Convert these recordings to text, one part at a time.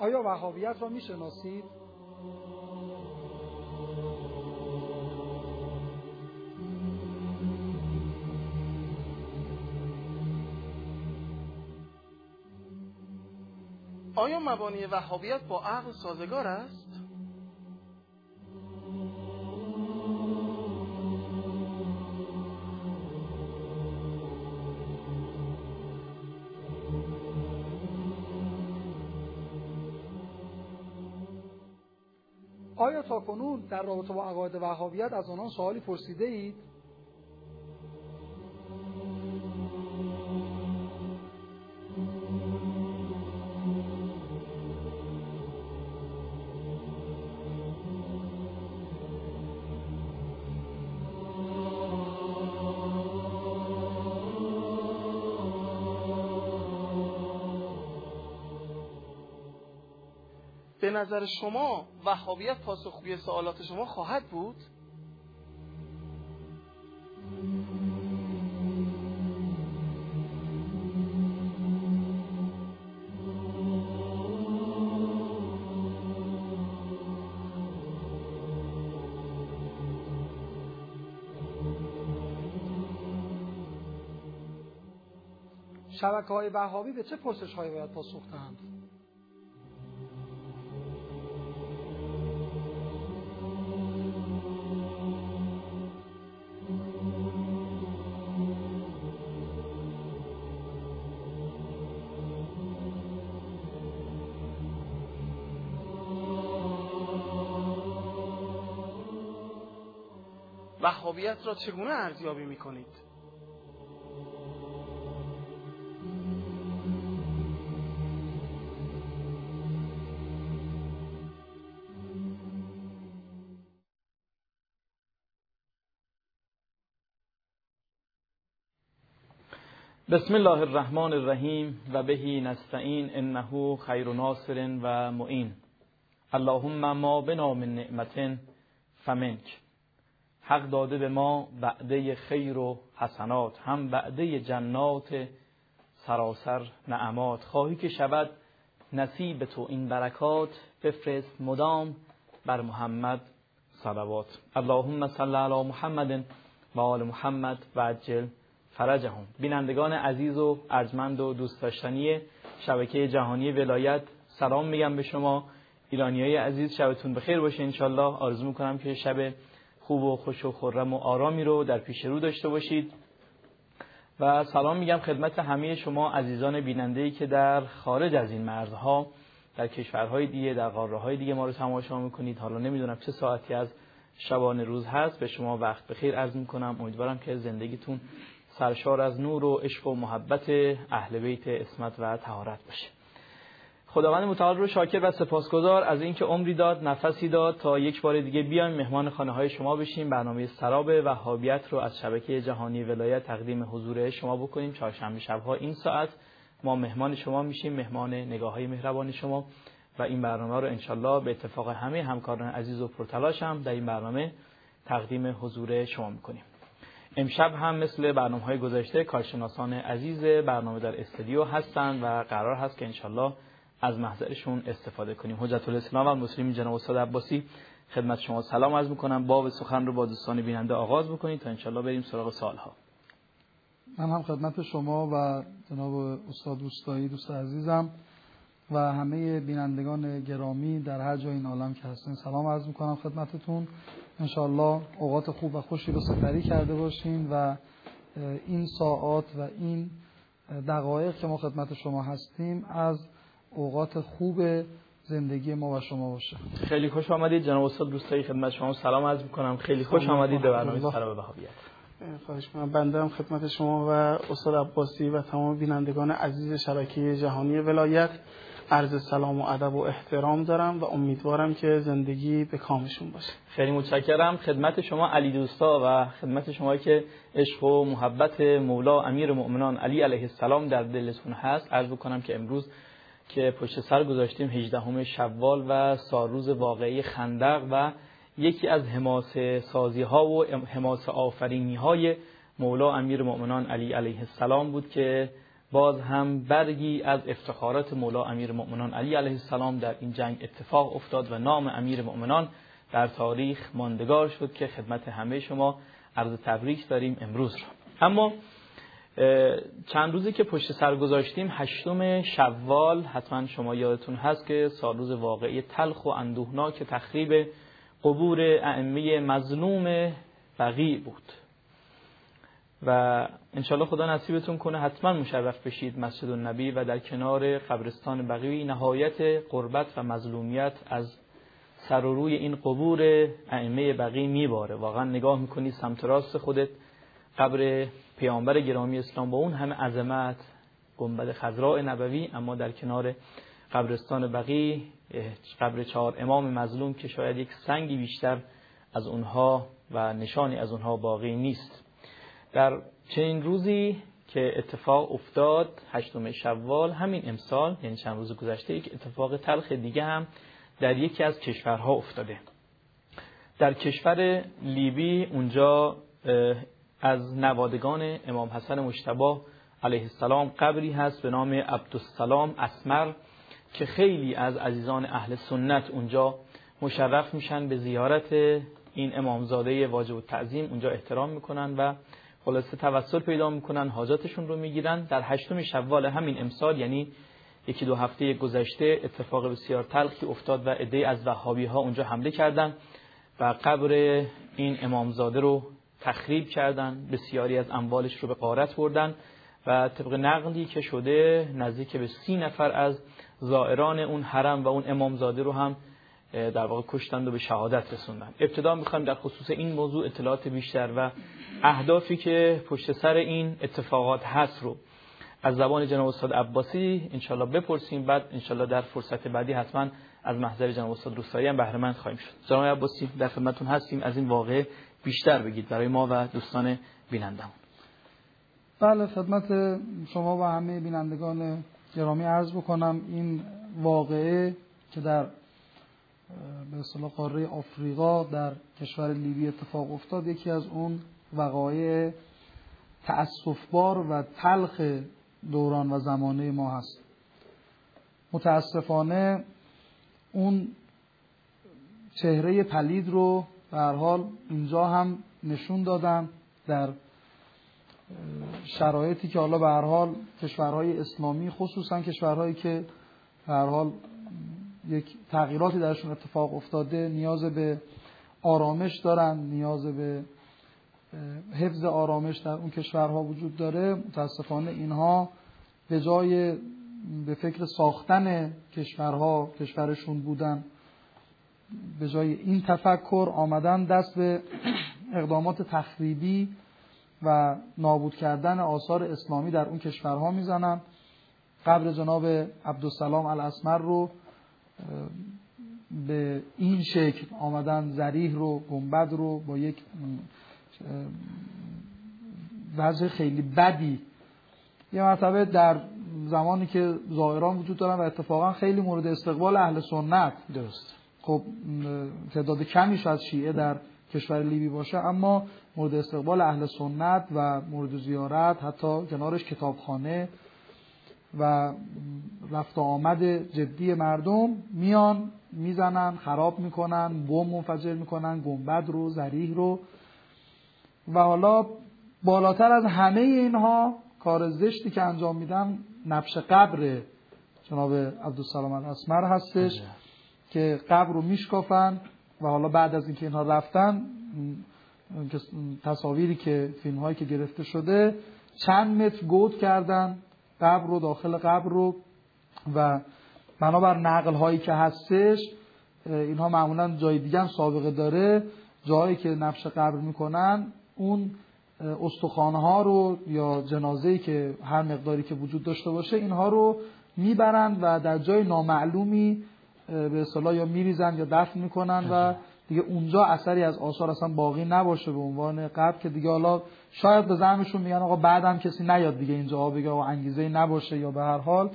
آیا وهابیت را میشناسید؟ آیا مبانی وهابیت با عقل سازگار است؟ آیا تاکنون در رابطه با عقاید وهابیت از آنان سوالی پرسیده اید؟ به نظر شما وهابیت پاسخگوی سوالات شما خواهد بود؟ شبکه‌های وهابی به چه پرسش‌هایی باید پاسخ دهند؟ وهابیت را چگونه ارزیابی می‌کنید؟ بسم الله الرحمن الرحیم و بهی نستعین انه خیر ناصر و معین. اللهم ما بنا من نعمت فمنک. حق داده به ما وعده خیر و حسنات، هم وعده جنات سراسر نعمات. خواهی که شود نصیب تو این برکات، بفرست مدام بر محمد صلوات. اللهم صل علی محمد و آل محمد و عجل فرجهم. بینندگان عزیز و ارجمند و دوست داشتنی شبکه جهانی ولایت، سلام میگم به شما ایرانیای عزیز. شبتون بخیر باشه انشالله. آرزو میکنم که شب خوب و خوش و خرم و آرامی رو در پیش رو داشته باشید و سلام میگم خدمت همه شما عزیزان بیننده‌ای که در خارج از این مرزها، در کشورهای دیگه، در قاره‌های دیگه ما رو تماشا میکنید. حالا نمیدونم چه ساعتی از شبانه روز هست، به شما وقت بخیر عرض میکنم. امیدوارم که زندگیتون سرشار از نور و عشق و محبت اهل بیت عصمت و طهارت باشه. خداوند متعال رو شاکر و سپاسگزار از اینکه عمری داد، نفسی داد تا یک بار دیگه بیایم مهمان خانه‌های شما بشیم. برنامه سراب وهابیت رو از شبکه جهانی ولایت تقدیم حضور شما بکنیم. چهارشنبه شب‌ها این ساعت ما مهمان شما میشیم، مهمان نگاه‌های مهربان شما، و این برنامه رو انشالله به اتفاق همه همکاران عزیز و پرتلاش هم در این برنامه تقدیم حضور شما میکنیم. امشب هم مثل برنامه‌های گذشته کارشناسان عزیز برنامه در استودیو هستند و قرار هست که انشالله از محضرشون استفاده کنیم. حجت الاسلام و المسلمین جناب استاد عباسی خدمت شما سلام عرض میکنم. باب سخن رو با دوستان بیننده آغاز بکنید تا انشالله بریم سراغ سوالها. من هم خدمت شما و جناب استاد روستایی دوست عزیزم و همه بینندگان گرامی در هر جای این عالم که هستین سلام عرض میکنم خدمتتون. انشالله اوقات خوب و خوشی رو سپری کرده باشین و این ساعات و این دقایق که ما خدمت شما هستیم از اوقات خوب زندگی ما و شما باشه. خیلی خوش آمدید جناب استاد روستایی، خدمت شما سلام عرض میکنم. خیلی خوش آمدید به برنامه سراب وهابیت. خواهش می‌کنم. بنده هم خدمت شما و استاد عباسی و تمام بینندگان عزیز شبکه جهانی ولایت عرض سلام و ادب و احترام دارم و امیدوارم که زندگی به کامشون باشه. خیلی متشکرم. خدمت شما علی دوستا و خدمت شما که عشق و محبت مولا امیر مؤمنان علی علیه السلام در دلتون هست عرض بکنم که امروز که پشت سر گذاشتیم 18 شوال و سالروز واقعی خندق و یکی از حماسه سازی ها و حماسه آفرینی های مولا امیر مؤمنان علی علیه السلام بود که باز هم برگی از افتخارات مولا امیرالمؤمنان علی علیه السلام در این جنگ اتفاق افتاد و نام امیرالمؤمنان در تاریخ ماندگار شد که خدمت همه شما عرض تبریک داریم امروز را. اما چند روزی که پشت سر گذاشتیم 8 شوال، حتما شما یادتون هست که سالروز واقعی تلخ و اندوهناک تخریب قبور ائمه مظلوم بقیع بود و انشالله خدا نصیبتون کنه حتما مشرف بشید مسجد النبی و در کنار قبرستان بقیع نهایت قربت و مظلومیت از سر و روی این قبور ائمه بقیع میباره. واقعا نگاه میکنی سمت راست خودت قبر پیامبر گرامی اسلام با اون همه عظمت، گنبد خضراء نبوی، اما در کنار قبرستان بقیع قبر 4 امام مظلوم که شاید یک سنگی بیشتر از اونها و نشانی از اونها باقی نیست. در چنین روزی که اتفاق افتاد 8 شوال همین امسال، یعنی چند روز گذشته، یک اتفاق تلخ دیگه هم در یکی از کشورها افتاده. در کشور لیبی اونجا از نوادگان امام حسن مجتبی علیه السلام قبری هست به نام عبدالسلام اسمر که خیلی از عزیزان اهل سنت اونجا مشرف میشن به زیارت این امامزاده واجب التعظیم، اونجا احترام میکنن و خلاصه توسل پیدا میکنن، حاجاتشون رو میگیرن. در 8 شوال همین امسال، یعنی 1-2 هفته گذشته، اتفاق بسیار تلخی افتاد و عده‌ای از وهابی ها اونجا حمله کردن و قبر این امامزاده رو تخریب کردن، بسیاری از اموالش رو به غارت بردن و طبق نقلی که شده نزدیک به 30 نفر از زائران اون حرم و اون امامزاده رو هم در واقع کشتند و به شهادت رسوندن. ابتدا میخوایم در خصوص این موضوع اطلاعات بیشتر و اهدافی که پشت سر این اتفاقات هست رو از زبان جناب استاد عباسی انشالله بپرسیم، بعد انشالله در فرصت بعدی حتما از محضر جناب استاد روستایی هم بهره مند خواهیم شد. جناب عباسی در خدمتتون هستیم، از این واقعه بیشتر بگید برای ما و دوستان بینندمون. بله، خدمت شما و همه بینندگان گرامی عرض بکنم این واقعه که در به اصطلاح قاره آفریقا در کشور لیبی اتفاق افتاد یکی از اون وقایع تأسفبار و تلخ دوران و زمانه ما هست. متاسفانه اون چهره پلید رو به هر حال اینجا هم نشون دادن در شرایطی که حالا به هر حال کشورهای اسلامی، خصوصا کشورهایی که به هر حال یک تغییراتی درشون اتفاق افتاده، نیاز به آرامش دارن، نیاز به حفظ آرامش در اون کشورها وجود داره. متاسفانه اینها به جای به فکر ساختن کشورشون بودن، به جای این تفکر آمدن دست به اقدامات تخریبی و نابود کردن آثار اسلامی در اون کشورها میزنن. قبر جناب عبدالسلام الاسمر رو به این شکل آمدن ذریح رو، گنبد رو با یک وضع خیلی بدی، یه مرتبه در زمانی که زائران وجود دارن و اتفاقا خیلی مورد استقبال اهل سنت، درست، خب تعداد کمی شاید شیعه در کشور لیبی باشه اما مورد استقبال اهل سنت و مورد زیارت، حتی کنارش کتابخانه و رفت آمد جدی مردم، میان میزنن، خراب میکنن، بم منفجر میکنن گنبد رو، ضریح رو. و حالا بالاتر از همه اینها کار زشتی که انجام میدن نبش قبر جناب عبدالسلام الاسمر هستش که قبر رو میشکافن و حالا بعد از اینکه اینها رفتن، تصاویری که فیلم هایی که گرفته شده، چند متر گود کردن قبر رو، داخل قبر رو، و بنابر نقل هایی که هستش اینها معمولا جای دیگه هم سابقه داره، جایی که نبش قبر میکنن اون استخوانه ها رو یا جنازه‌ای که هر مقداری که وجود داشته باشه اینها رو میبرند و در جای نامعلومی به اصطلاح یا میریزن یا دفن میکنن و دیگه اونجا اثری از آثار اصلا باقی نباشه به عنوان قبر، که دیگه حالا شاید به زعمشون میگن آقا بعدم کسی نیاد دیگه اینجا بگه و انگیزه نباشه یا به هر حال.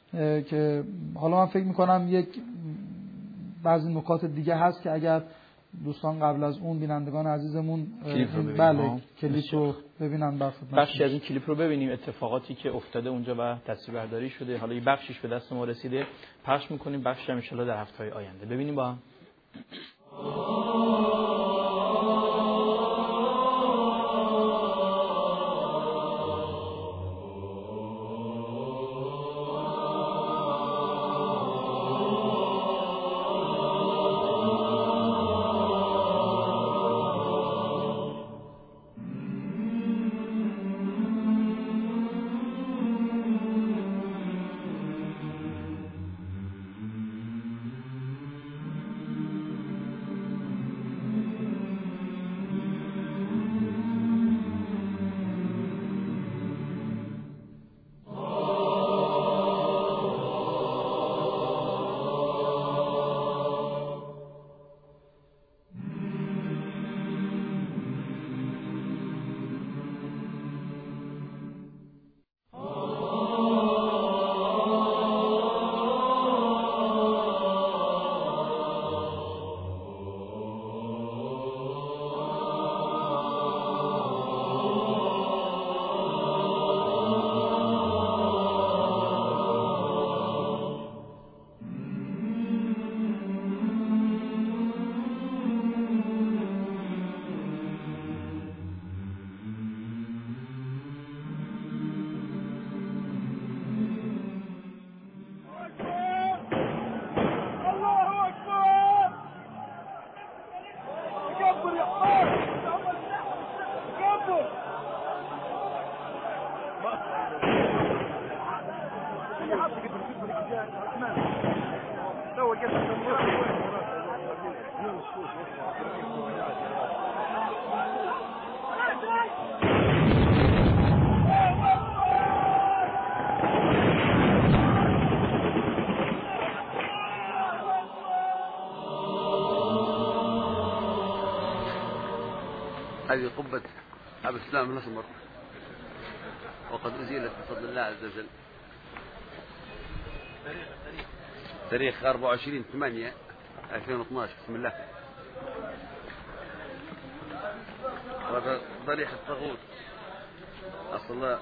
که حالا من فکر میکنم یک بعضی نکات دیگه هست که اگر دوستان قبل از اون بینندگان عزیزمون کلیپ رو ببینن. بخشی از این کلیپ رو ببینیم، اتفاقاتی که افتاده اونجا و تصویربرداری شده. حالا یه بخشیش به دست ما رسیده، پخش می‌کنیم، بخشش ان شاءالله در هفته‌های آینده ببینیم با هم. هذه قبة أبو السلام الأسمر وقد أزيلت بفضل الله عز وجل تاريخ 24/8/2012. بسم الله. هذا ضريح الطاغوت أصلا.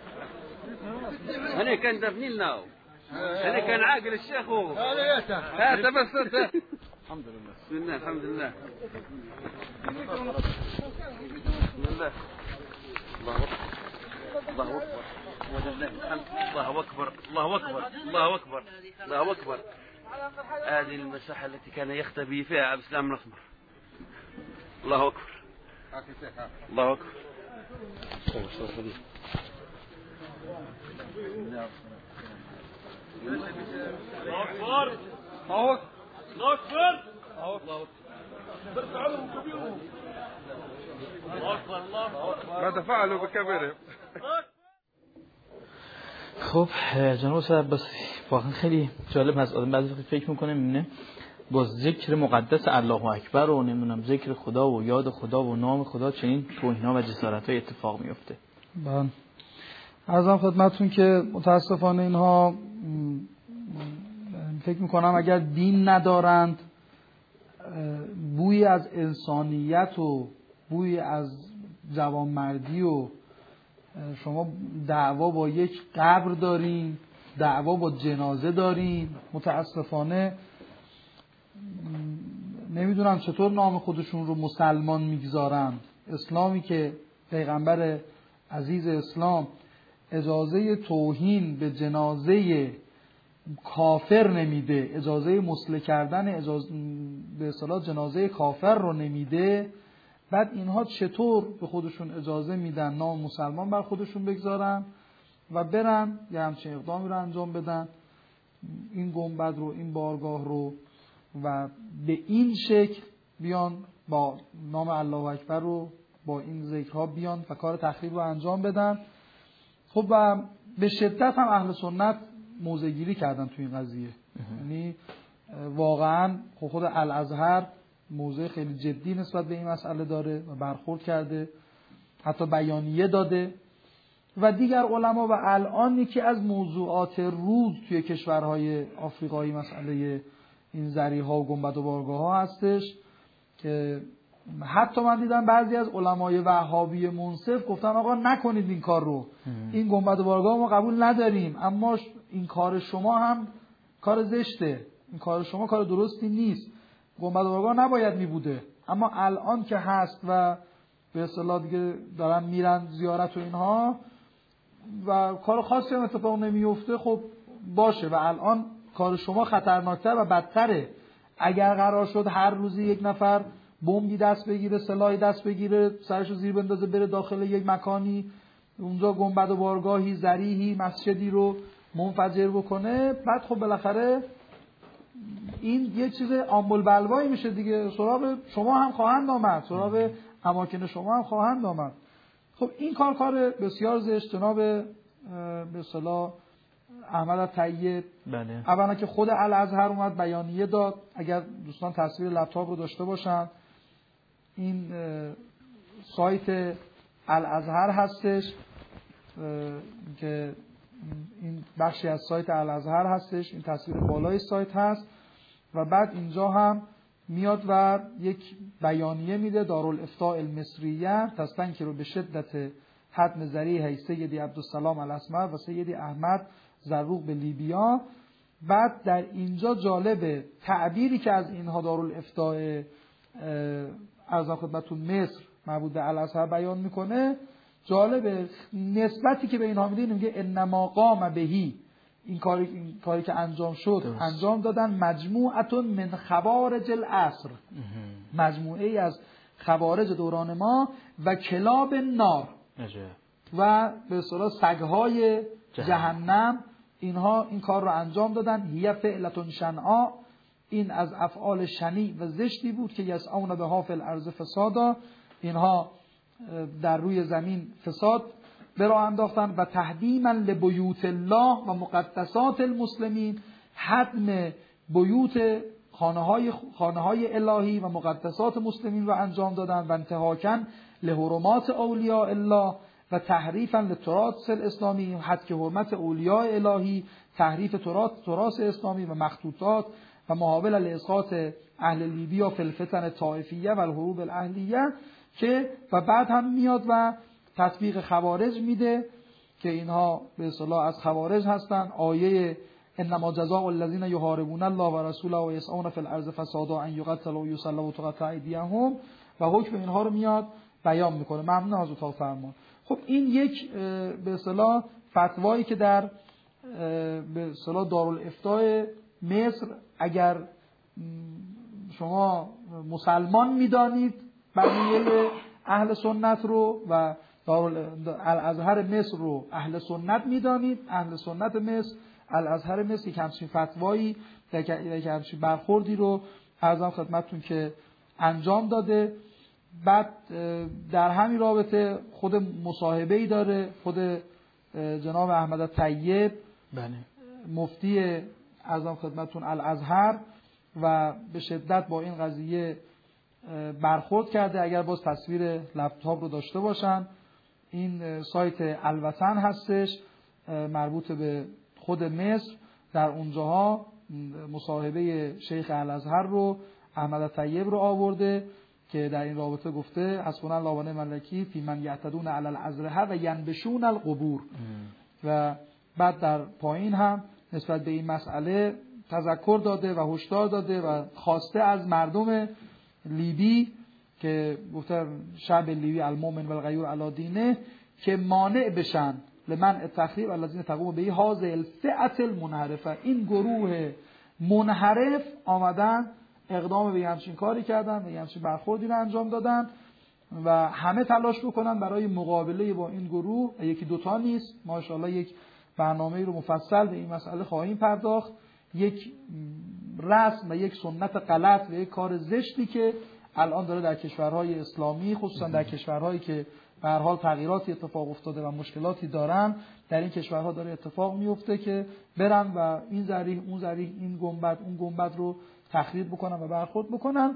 هنا كان دفنين لنا، هنا كان عاقل الشيخ هذا بس. الحمد لله. بسم الله. الحمد لله. بسم الله. الله أكبر. الله أكبر. ولله الحمد. الله أكبر. الله أكبر. الله أكبر. الله أكبر. هذه المساحة التي كان يختبي فيها عبد السلام الأسمر. الله أكبر. الله أكبر. الله أكبر. الله أكبر. ماذا فعلوا بكبيرهم؟ خب جناب استاد عباسی، واقعا خیلی جالب هست. آدم بعضی وقت فکر میکنه میبینه با ذکر مقدس الله اکبر و نمیدونم ذکر خدا و یاد خدا و نام خدا چنین توهین‌ها و جسارت‌های اتفاق میفته. بله. عرضم خدمتتون که متاسفانه اینها فکر میکنم اگر دین ندارند، بوی از انسانیت و بوی از جوانمردی و شما دعوا با یک قبر دارین، دعوا با جنازه دارین، متاسفانه نمیدونم چطور نام خودشون رو مسلمان میگذارند. اسلامی که پیغمبر عزیز اسلام اجازه توهین به جنازه کافر نمیده، اجازه مسله کردن به اصطلاح جنازه کافر رو نمیده، بعد اینها چطور به خودشون اجازه میدن نام مسلمان بر خودشون بگذارن و برن یه همچین اقدامی رو انجام بدن، این گنبد رو، این بارگاه رو، و به این شکل بیان با نام الله اکبر رو با این ذکرها بیان و کار تخریب رو انجام بدن. خب و به شدت هم اهل سنت موضع گیری کردن تو این قضیه. یعنی واقعا خود الازهر موضع خیلی جدی نسبت به این مسئله داره و برخورد کرده، حتی بیانیه داده و دیگر علما. و الان یکی از موضوعات روز توی کشورهای آفریقایی مسئله این ذریح‌ها و گنبد و بارگاه‌ها هستش که حتی من دیدم بعضی از علمای وهابی منصف گفتن آقا نکنید این کار رو، این گنبد بارگاه ما قبول نداریم، اما این کار شما هم کار زشته، این کار شما کار درستی نیست، گنبد بارگاه نباید می بوده. اما الان که هست و به اصطلاح دیگه دارن میرن زیارت و اینها و کار خاصی هم اتفاق نمیفته، خب باشه. و الان کار شما خطرناکتر و بدتره. اگر قرار شد هر روزی یک نفر بمبی دست بگیره، سلاحی دست بگیره، سرشو زیر بندازه بره داخل یک مکانی، اونجا گنبد و بارگاهی، ضریحی، مسجدی رو منفجر بکنه، بعد خب بالاخره این یه چیز آمبول بلوایی میشه دیگه، سراغ شما هم خواهند آمد، سراغ اماکن شما هم خواهند آمد. خب این کار بسیار زشت. جناب به اصطلاح احمد طیب اولا که خود الازهر اومد بیانیه داد، اگر دوستان تصویر لپتاپ رو داشته باشن، این سایت الازهر هستش که این بخشی از سایت الازهر هستش، این تصویر بالای سایت هست و بعد اینجا هم میاد و یک بیانیه میده، دارالافتاء المصریه تستنکر به شدت حتم ذریح سیدی عبدالسلام الاسمر و سیدی احمد زروق به لیبیا. بعد در اینجا جالبه تعبیری که از اینها دارالافتاء ارزم خدمتتون مصر مربوط به الازهر بیان میکنه، جالبه نسبتی که به اینها میده، میگه انما قام بهی، این کاری که انجام شد درست. انجام دادن مجموعتون من خوارج العصر، مجموعه ای از خوارج دوران ما و کلاب نار و به اصطلاح سگهای جهنم، اینها این کار رو انجام دادن. هی فعلتون شنعا، این از افعال شنیع و زشتی بود که یسعون بها فی الارض فسادا، اینها در روی زمین فساد به راه انداختن و تهدیما لبیوت الله و مقدسات المسلمین، هدم بیوت خانه های الهی و مقدسات مسلمین رو انجام دادن و انتهاکن لحرمات اولیاء الله و تحریفا للتراث الاسلامی، حد حرمت اولیاء الهی، تحریف تراث اسلامی و مخطوطات و محاوله لاسقاط اهل لیبیا فی الفتن الطائفیه و الحروب الاهلیه، که و بعد هم میاد و تطبیق خوارج میده که اینها به اصطلاح از خوارج هستن. آیه انما جزاء الذین یحاربون الله و رسوله و یسعون فی الارض فسادا ان یقتلوا و یصلبوا و تقطع ایدیهم و حکم اینها رو میاد بیان میکنه. ممنون از اتاق فرمان. خب این یک به اصطلاح فتوایی که در به اصطلاح دارالافتاء مصر، اگر شما مسلمان میدانید بقیه اهل سنت رو و الازهر مصر رو اهل سنت میدانید، اهل سنت مصر الازهر مصر یک همچین فتوایی یک همچین برخوردی رو عرضم خدمتتون که انجام داده. بعد در همین رابطه خود مصاحبه‌ای داره خود جناب احمد طیب مفتی عرضم خدمتتون الازهر و به شدت با این قضیه برخورد کرده. اگر باز تصویر لپتاپ رو داشته باشن، این سایت الوطن هستش مربوط به خود مصر، در اونجاها مصاحبه شیخ الازهر رو احمد طیب رو آورده که در این رابطه گفته حسبنا الله و نعم الوکیل فی من یعتدون علی الازرحه و ینبشون القبور. و بعد در پایین هم نسبت به این مسئله تذکر داده و هشدار داده و خواسته از مردم لیبی که گفته شعب لیبی المؤمن و الغیور علی دینه که مانع بشن لمن التخریب الذین تقوم به هذه الفئه المنحرفه، این گروه منحرف آمدن اقدام به همچین کاری کردن و همچین برخوردی رو انجام دادن و همه تلاش بکنن برای مقابله با این گروه. یکی دوتا نیست، ماشاءالله یک برنامه رو مفصل به این مسئله خواهیم پرداخت. یک رسم و یک سنت غلط و یک کار زشتی که الان داره در کشورهای اسلامی، خصوصا در کشورهایی که به هر حال تغییراتی اتفاق افتاده و مشکلاتی دارن، در این کشورها داره اتفاق میفته که برن و این ذریح اون ذریح، این گنبد اون گنبد رو تخریب بکنن و برخورد بکنن.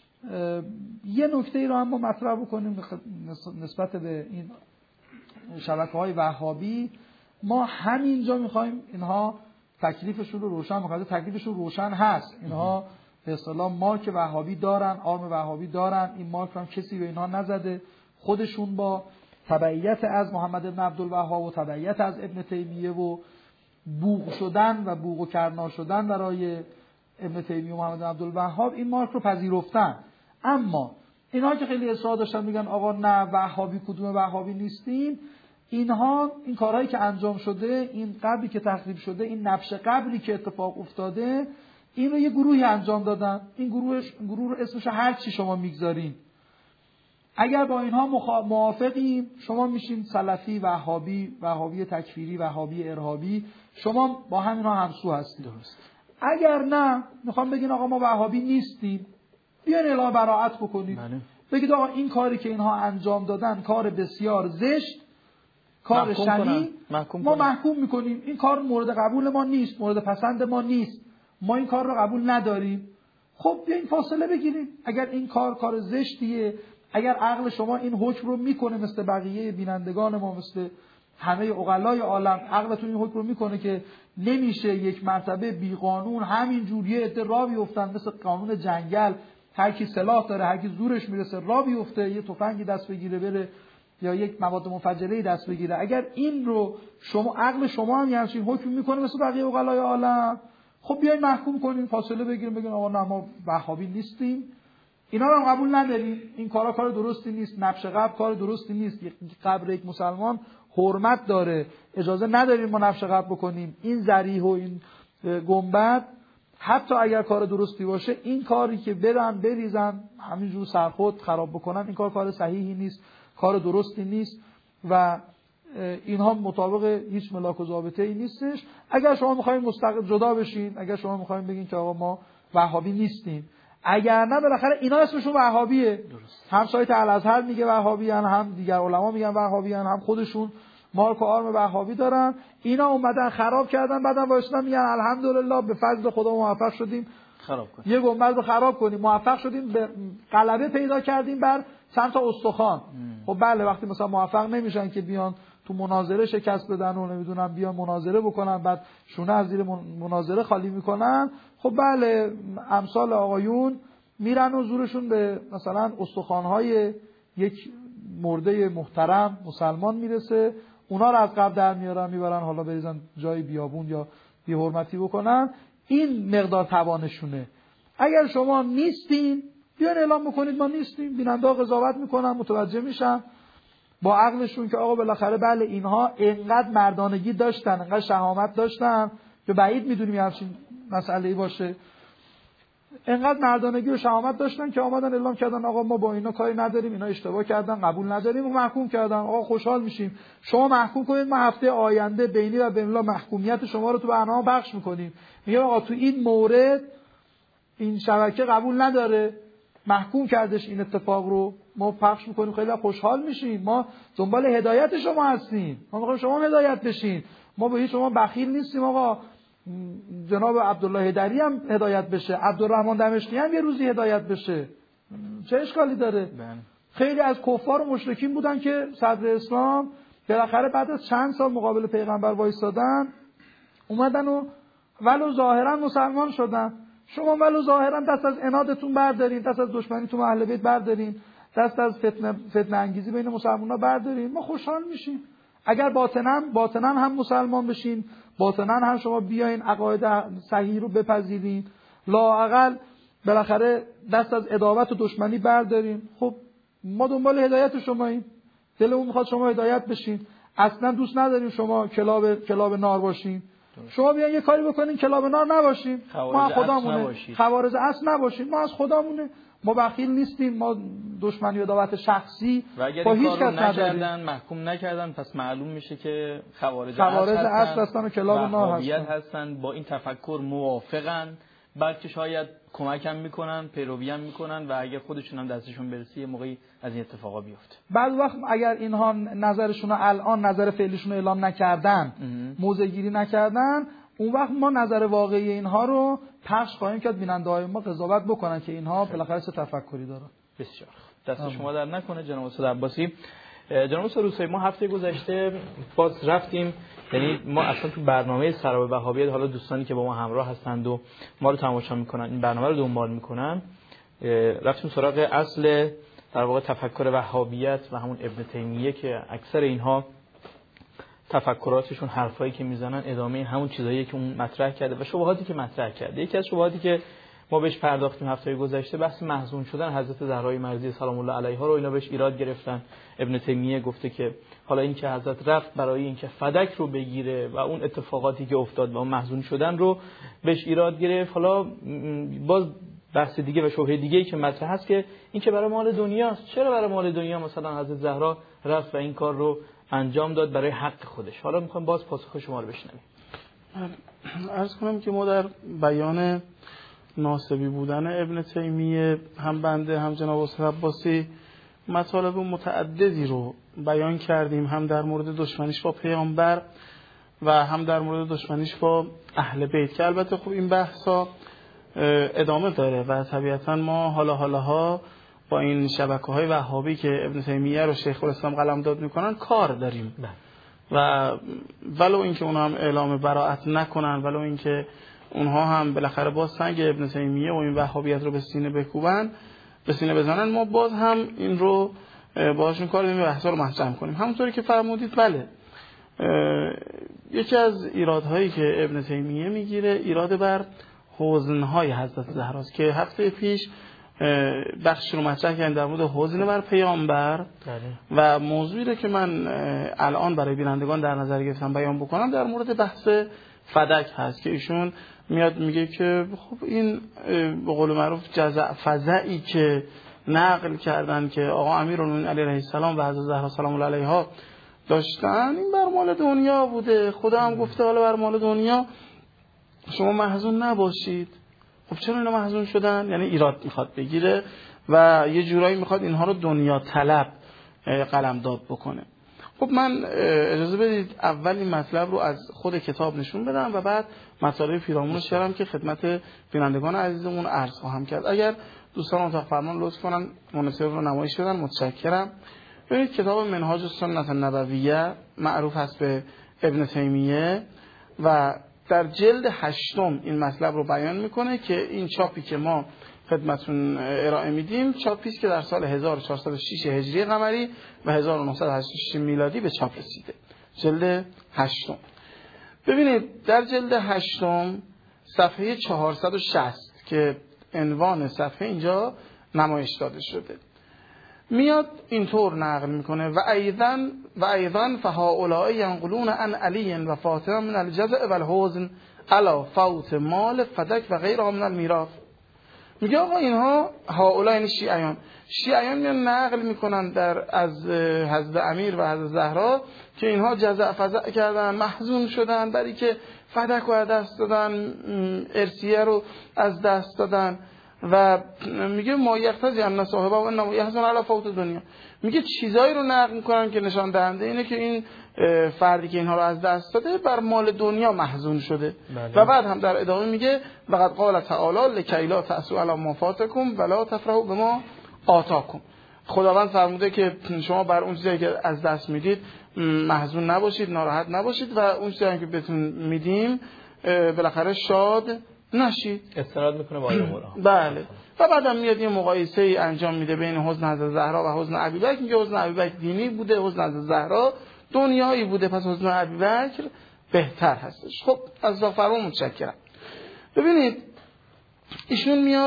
یه نکته ای رو هم ما مطرح بکنیم نسبت به این شبکه‌های وهابی. ما همینجا می‌خوایم اینها تکلیفشون رو روشن بکنیم. تکلیفشون روشن هست، اینها به اصطلاح مارک وهابی دارن، آرم وهابی دارن. این مارک رو هم کسی به اینها نزده. خودشون با تبعیت از محمد ابن عبدالوهاب و تبعیت از ابن تیمیه و بوق شدن و بوق و کرنا شدن برای ابن تیمیه و محمد ابن عبدالوهاب این مارک رو پذیرفتن. اما اینها که خیلی اصرار داشتن میگن آقا نه وهابی کدوم وهابی نیستیم، اینها این کارهایی که انجام شده، این قبری که تخریب شده، این نبش قبری که اتفاق افتاده، این رو یه گروهی انجام دادن. این گروه رو اسمش هر چی شما میگذارین، اگر با اینها موافقیم شما میشین سلفی، وهابی، وهابی تکفیری، وهابی ارهابی، شما با همینها همسو هستید. درست. اگر نه میخوام بگین آقا ما وهابی نیستیم، بیاین اعلام براءت بکنید. بگید آقا این کاری که اینها انجام دادن کار بسیار زشت، کار شنیع، ما محکوم میکنیم، این کار مورد قبول ما نیست، مورد پسند ما نیست، ما این کار رو قبول نداریم. خب بیاین فاصله بگیریم. اگر این کار زشتیه، اگر عقل شما این حکم رو میکنه، مثل بقیه بینندگان ما، مثل همه عقلای عالم، عقلتون این حکم رو میکنه که نمیشه یک مرتبه بی قانون همین جوریه عده راه بیفتن، مثل قانون جنگل، هر کی سلاح داره، هر کی زورش میرسه راه بیفته، یه تفنگی دست بگیره بره یا یک مواد منفجره دست بگیره. اگر این رو شما عقل شما هم همین حکم میکنه مثل بقیه عقلای عالم، خب بیاین محکوم کنین، فاصله بگیریم، بگین آقا نه ما وهابی نیستیم، اینا رو قبول نداریم، این کار درستی نیست، نبش قبر کار درستی نیست، قبر یک مسلمان حرمت داره، اجازه نداریم ما نبش قبر بکنیم. این ذریح و این گنبد حتی اگر کار درستی باشه، این کاری که برن بریزن همینجور سرخود خراب بکنن، این کار صحیحی نیست، کار درستی نیست و اینها مطابق هیچ ملاک و ضابطه‌ای نیستش. اگر شما می‌خواید مستقل جدا بشین، اگر شما می‌خواید بگین که آقا ما وهابی نیستیم، اگر نه بالاخره اینا اسمشون وهابیه. درست. هم سایت الازهر میگه وهابیان، هم دیگر علما میگن وهابیان، هم خودشون مارک و آرم وهابی دارن. اینا اومدن خراب کردن، بعدن وایسادن میگن الحمدلله به فضل خدا موفق شدیم خراب کنیم، یه گنبد رو خراب کنیم، موفق شدیم به غلبه پیدا کردیم بر چند تا استخوان. خب بله، وقتی مثلا موفق نمیشن که بیان تو مناظره شکست بدن و نمیدونم بیان مناظره بکنن، بعد شونه از زیر مناظره خالی میکنن، خب بله امثال آقایون میرن و زورشون به مثلا استخوان‌های یک مرده محترم مسلمان میرسه، اونا رو از قبر در میارن میبرن حالا بریزن جای بیابون یا بی حرمتی بکنن. این مقدار توانشونه. اگر شما نیستین بیان اعلام بکنید ما نیستیم، بیننده قضاوت میکنن، متوجه میشن با عقلشون که آقا بالاخره بله اینها انقدر مردانگی داشتن، انقدر شهامت داشتن که بعید میدونیم همچین مسئله‌ای باشه، انقدر مردانگی و شهامت داشتن که آمدن اعلام کردن آقا ما با اینا کاری نداریم، اینا اشتباه کردن، قبول نداریم و محکوم کردن. آقا خوشحال میشیم، شما محکوم کنید، ما هفته آینده بینی و بین الله محکومیت شما رو تو برنامه پخش میکنیم، میگم آقا تو این مورد این شبکه قبول نداره، محکوم کردش این اتفاق رو، ما پخش میکنیم، خیلی خوشحال میشیم، ما دنبال هدایت شما هستیم، ما میخوایم شما هدایت بشین، ما به هیچ شما بخیل نیستیم. آقا جناب عبدالله هدری هم هدایت بشه، عبدالرحمن دمشقی هم یه روزی هدایت بشه، چه اشکالی داره؟ خیلی از کفار و مشرکین بودن که صدر اسلام بالاخره بعد از چند سال مقابل پیغمبر وایسادن، اومدن و ولو ظاهرا مسلمان شدن. شما ولو ظاهرا دست از عنادتون بردارین، دست از دشمنیتون با اهل بیت بردارین، دست از فتنه انگیزی بین مسلمان‌ها بردارین، ما خوشحال میشیم. اگر باطنا هم مسلمان بشین، باطنا هم شما بیاین عقاید صحیح رو بپذیرین، لااقل بالاخره دست از عداوت و دشمنی بردارین، خب ما دنبال هدایت شماییم، دلمون میخواد شما هدایت بشین، اصلا دوست نداریم شما کلاب نار باشین. شما بیاین یه کاری بکنین کلاب نار نباشین، ما خدامونه، خوارج اصل نباشین، ما از خدامونه، ما بخیل نیستیم، ما دشمنی و عداوت شخصی با هیچ کس نداریم. محکوم نکردن پس معلوم میشه که خوارج اصل هستن و کلاب نار هستن، با این تفکر موافقن، بلکه شاید کمک هم میکنن، پیروی هم میکنن و اگر خودشون هم دستشون برسه یه موقعی از این اتفاقا بیفته. بعد وقت اگر اینها نظرشون رو الان نظر فعلیشون رو اعلام نکردن، موضع گیری نکردن، اون وقت ما نظر واقعی اینها رو پخش خواهیم کرد، بیننده‌های ما قضاوت بکنن که اینها بالاخره چه تفکری دارن. بسیار دست شما در نکنه جناب استاد عباسی. جناب استاد روسایی، ما هفته گذشته باز رفتیم، یعنی ما اصلا تو برنامه سراب وهابیت، حالا دوستانی که با ما همراه هستند و ما رو تماشا میکنن، این برنامه رو دنبال میکنن، رفتیم سراغ اصل در واقع تفکر وهابیت و همون ابن تیمیه که اکثر اینها تفکراتشون، حرفایی که میزنن ادامه همون چیزاییه که اون مطرح کرده و شبهاتی که مطرح کرده. یکی از شبهاتی که ما بهش پرداختیم هفته گذشته بحث محزون شدن حضرت زهرای مرضیه سلام الله علیها رو اینا بهش ایراد گرفتن. ابن تیمیه گفته که حالا این که حضرت رفت برای اینکه فدک رو بگیره و اون اتفاقاتی که افتاد و اون محزون شدن رو بهش ایراد گرفت. حالا باز بحث دیگه و شبهه دیگه‌ای که مطرح هست که این که برای مال دنیاست. چرا برای مال دنیا مثلا حضرت زهرا رفت و این کار رو انجام داد برای حق خودش؟ حالا میخوام باز پاسخ شما رو بشنویم. عرض کنم که ما در بیان ناسبی بودن ابن تیمیه هم بنده هم جناب استاد عباسی مطالب متعددی رو بیان کردیم، هم در مورد دشمنیش با پیامبر و هم در مورد دشمنیش با اهل بیت، که البته خب این بحثا ادامه داره و طبیعتا ما حالاها با این شبکه‌های وهابی که ابن تیمیه رو شیخ الاسلام قلمداد میکنن کار داریم و ولو اینکه اونها هم اعلام براءت نکنن، ولو اینکه اونها هم بالاخره باز سنگ ابن تیمیه و این وهابیت رو به سینه بکوبن، به سینه بزنن، ما باز هم این رو باهاشون کار داریم، بحثا رو مطرح کنیم. همونطوری که فرمودید بله، یکی از ایرادهایی که ابن تیمیه میگیره ایراد بر حزن‌های حضرت زهراست که هفته پیش بخش رو مطرح کردیم در مورد حزن بر پیامبر و موضوعی رو که من الان برای بینندگان در نظر گرفتم بیان بکنم در مورد بحث فدک هست که ایشون میاد میگه که خب این به قول معروف جزع فزعی که نقل کردن که آقا امیرالمومنین علیه السلام و حضرت زهرا سلام الله علیها داشتن، این بر مال دنیا بوده، خدا هم گفته حالا بر مال دنیا شما محزون نباشید. خب چرا اینا محزون شدن؟ یعنی ایراد میخواد بگیره و یه جورایی میخواد اینها رو دنیا طلب قلمداد بکنه. خب من اجازه بدید اول این مطلب رو از خود کتاب نشون بدم و بعد مطالب پیرامونش رو که خدمت بینندگان عزیزمون عرض خواهم کرد. اگر دوستان اتاق فرمان لطف کنن مانیتور رو نمایش بدن متشکرم. ببینید کتاب منهاج السنة النبویه معروف هست به ابن تیمیه و در جلد 8 این مطلب رو بیان میکنه که این چاپی که ما خدمتون ارائه میدیم چاپی است که در سال 1406 هجری قمری و 1986 میلادی به چاپ رسیده. جلد 8. ببینید در جلد 8 صفحه 460 که عنوان صفحه اینجا نمایش داده شده میاد اینطور نقل میکنه و ایضا فهؤلاء ینقلون عن علی و فاطمه من الجزع و الحزن علی فوت مال فدک و غیرها من المیراث. میگه آقا اینها هؤلاء یعنی شیعیان میان نقل میکنن از حضرت امیر و حضرت زهرا که اینها جزع فزع کردن، محزون شدن برای که فدک رو از دست دادن، ارثیه رو از دست دادن و میگه ما یقتضی ان صاحبه و انه یحزن علی فوت دنیا. میگه چیزایی رو نقل میکنن که نشان دهنده اینه که این فردی که اینها رو از دست داده بر مال دنیا محزون شده. و بعد هم در ادامه میگه وقد قال تعالی لکی لا تأسوا علی ما فاتکم ولا تفرحوا بما آتاکم. خداوند فرموده که شما بر اون چیزی که از دست میدید محزون نباشید، ناراحت نباشید و اون چیزی که بهتون میدیم بالاخره شاد نشید. استناد میکنه با آیه قرآن. بله. و بعدم میاد یه مقایسه ای انجام میده بین حزن حضرت زهرا و حزن ابوبکر. میگه حزن ابوبکر دینی بوده، حزن حضرت زهرا دنیایی بوده، پس حزن ابوبکر بهتر هستش. خب از فرمان متشکرم. ببینید ایشون میاد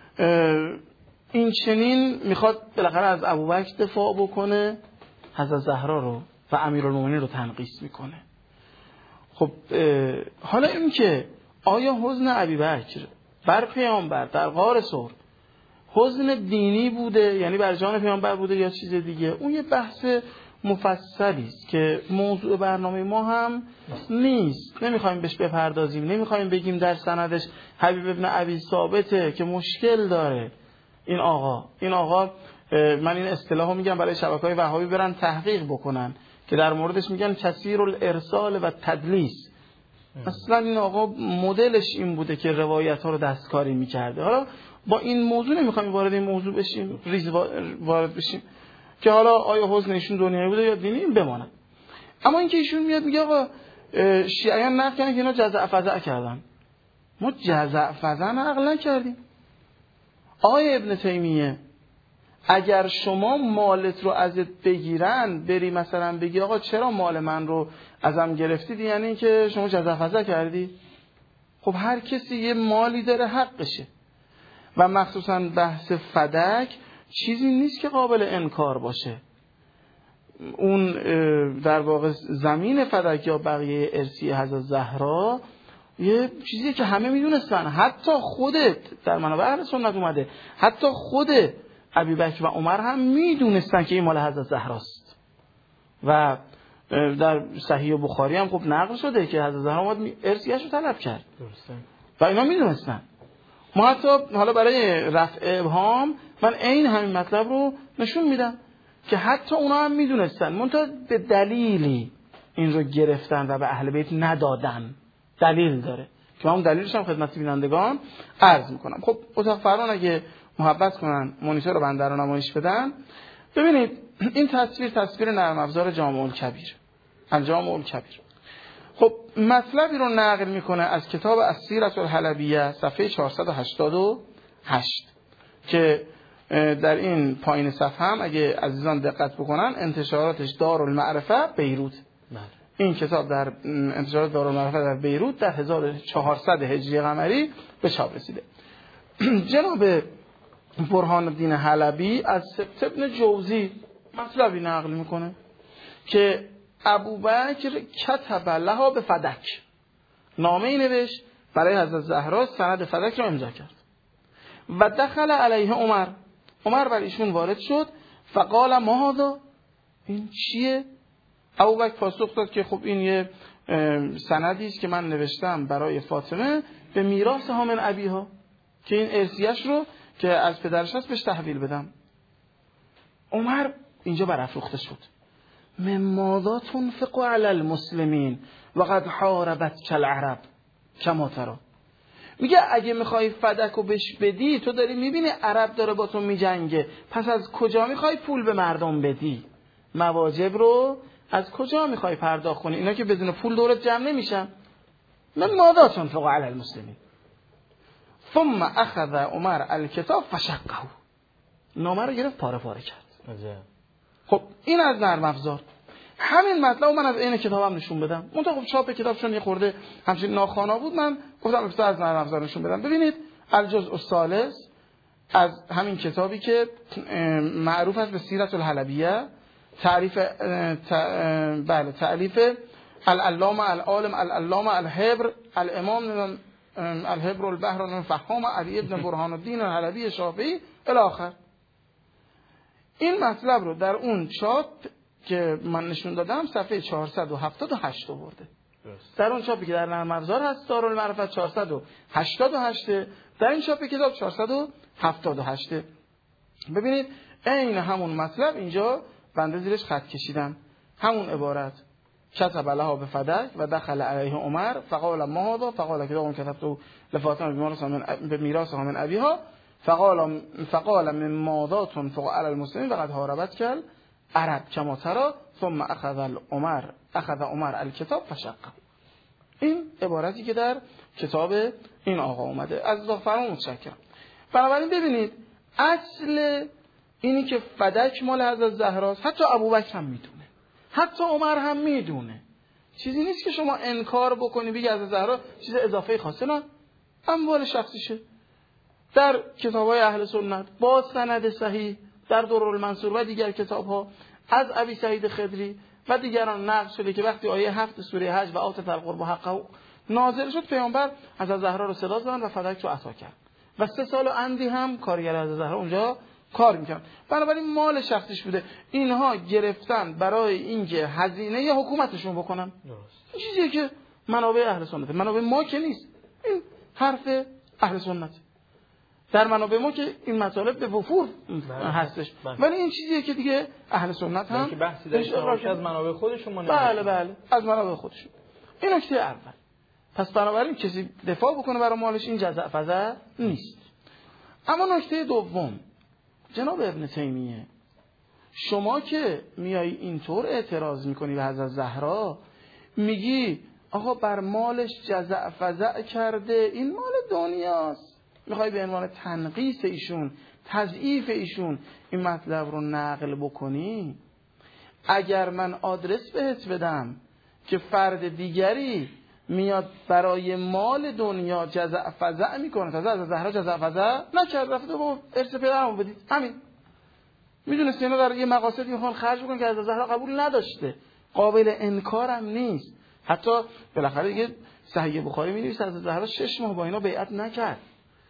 این چنین میخواد بالاخره از ابوبکر دفاع بکنه، حضرت زهرا رو و امیرالمومنین رو تنقیص میکنه. خب حالا این که آیا حزن ابوبکر بر پیامبر در غار ثور حزن دینی بوده، یعنی بر جان پیامبر بوده یا چیز دیگه، اون یه بحث مفصلی است که موضوع برنامه ما هم نیست، نمیخوایم بهش بپردازیم، نمیخوایم بگیم در سندش حبیب ابن ابی ثابته که مشکل داره. این آقا من این اصطلاحو میگم برای شبکه‌های وهابی برن تحقیق بکنن که در موردش میگن کثیر الارسال و تدلیس. اصلا این آقا مدلش این بوده که روایت ها رو دستکاری میکرده. حالا با این موضوع نمیخوایم وارد این موضوع بشیم، وارد بشیم. که حالا آیا حسن ایشون دنیایی بوده یا دینی این بماند. اما اینکه ایشون میاد میگه آقا شیعیان نقل کردن که اینا جزع فزع کردن. ما جزع فزع نقل نکردیم. آقای ابن تیمیه اگر شما مالت رو ازت بگیرن بری مثلا بگی آقا چرا مال من رو ازم گرفتید، یعنی این که شما جزع فزع کردی. خب هر کسی یه مالی داره حقشه و مخصوصا بحث فدک چیزی نیست که قابل انکار باشه. اون در واقع زمین فدک یا بقیه ارثی حضرت زهرا یه چیزیه که همه میدونستن، حتی خودت در منابع اهل سنت اومده، حتی خود ابوبکر و عمر هم میدونستن که این مال حضرت زهراست و در صحیح بخاری هم خب نقل شده که حضرت زهرا اومد ارثیش رو طلب کرد. درسته. و اینا میدونستن. ما حتی حالا برای رفع ابهام من این همین مطلب رو نشون میدم که حتی اونا هم میدونستن، منتها به دلیلی این رو گرفتن و به اهل بیت ندادن. دلیل داره که من دلیلش هم خدمت بینندگان عرض میکنم. خب اتاق فرمان اگه محبت کنن مانیتور رو بنده رو نمایش بدن، ببینید این تصویر نرم افزار جامع الکبیر، الجامع الکبیر. خب مطلبی رو نقل میکنه از کتاب السیرة الحلبیه صفحه 488 که در این پایین صفحه هم اگه عزیزان دقت بکنن انتشاراتش دارالمعرفه بیروت. این کتاب در انتشارات دارالمعرفه در بیروت در 1400 هجری قمری به چاپ رسیده. جناب برهان الدین حلبی از سبت ابن جوزی مطلبی نقل میکنه که ابوبکر کتب لها به فدک، نامه‌ای نوشت برای حضرت زهرا، سند فدک را امضا کرد و دخل علیه عمر بر ایشون وارد شد. فقال ما هذا، این چیه؟ ابوبکر پاسخ داد که خب این یه سندی است که من نوشتم برای فاطمه به میراث ها من ابیها، که این ارثیش رو که از پدرش هست بهش تحویل بدم. عمر اینجا برافروخته شد. مماذا تنفق علی المسلمین وقد حاربت کالعرب کما ترى. میگه اگه میخوای فدکو بهش بدی، تو داری میبینی عرب داره با تو میجنگه، پس از کجا میخوای پول به مردم بدی؟ مواجب رو از کجا میخوای پرداخت کنی؟ اینا که بدون پول دورت جمع نمیشن. مماذا تنفق علی المسلمین. ثم اخذ عمر الکتاب فشقه، نامه رو گرفت پاره پاره کرد. خب این از نرم افزار. همین مطلب من از این کتابم نشون بدم. اون خب چاپ کتاب چون یه خورده همچین ناخوانا بود، من گفتم اصلا از نرم افزار نشون بدم. ببینید الجزء الثالث از همین کتابی که معروف است به سیرة الحلبیه، تعلیف العلامه العالم العلامه الحبر الامام الحبر البحر الفحام علی ابن برهان الدین الحلبی شافعی الی آخر. این مطلب رو در اون چاپ که من نشون دادم صفحه 478 آورده. در اون چاپی که در نرم افزار هست دارالمعرفه 488، در این چاپ کتاب 478. ببینید عین همون مطلب اینجا بنده زیرش خط کشیدم، همون عبارت کتب لها به فدک و دخل علیه عمر فقال ما هذا فقال کتاب کتبت لفاطمه به میراثها من ابیها فقال من ماذا تنفق علی المسلمین وقد حاربت کل عرب کما ترى ثم اخذ عمر الکتاب فشقه. این عبارتی که در کتاب این آقا اومده. از فرمان متشکرم. بنابراین ببینید اصل اینی که فدک مال حضرت زهراست حتی ابوبکر هم میدونه، حتی عمر هم میدونه. چیزی نیست که شما انکار بکنی بگی حضرت زهرا چیز اضافه خاصه، نه، اموال شخصیشه. در کتاب‌های اهل سنت با سند صحیح در درالمنصور و دیگر کتاب‌ها از ابی سعید خدری و دیگران نقل شده که وقتی آیه 7 سوره حج و آتت القربى حقه نازل شد، پیامبر حضرت زهرا رو صدا زدن و فدک رو عطا کرد و 3 سال و اندی هم کارگر حضرت زهرا اونجا کار می‌کرد. بنابراین مال شخصیش بوده. اینها گرفتن برای اینکه هزینه ی حکومتشون بکنن. این چیزیه که منابع اهل سنت، منابع ما که نیست. این حرف اهل سنت. در منابع ما که این مطالب به وفور هستش، ولی این چیزیه که دیگه اهل سنت هم که بحثی داشته از منابع خودشون ما بله از منابع خودشون. این نکته اول. پس بنابراین کسی دفاع بکنه برای مالش این جزع فزع نیست. اما نکته دوم، جناب ابن تیمیه شما که میای اینطور اعتراض میکنی به حضرت زهرا، میگی آقا بر مالش جزع فزع کرده، این مال دنیاست، میخوای به عنوان تنقیص ایشون، تضعیف ایشون این مطلب رو نقل بکنی. اگر من آدرس بهت بدم که فرد دیگری میاد برای مال دنیا جزع فزع میکنه، تازه از زهرا جزع فزع نکرد، رفته با ارث پدرمو بدید، همین میدونست اینا در یه مقاصدی میخوان خرج بکنن که از زهرا قبول نداشته، قابل انکارم نیست. حتی بالاخره دیگه صحیح بخاری می‌نویسه از زهرا 6 ماه با اینا بیعت نکرد.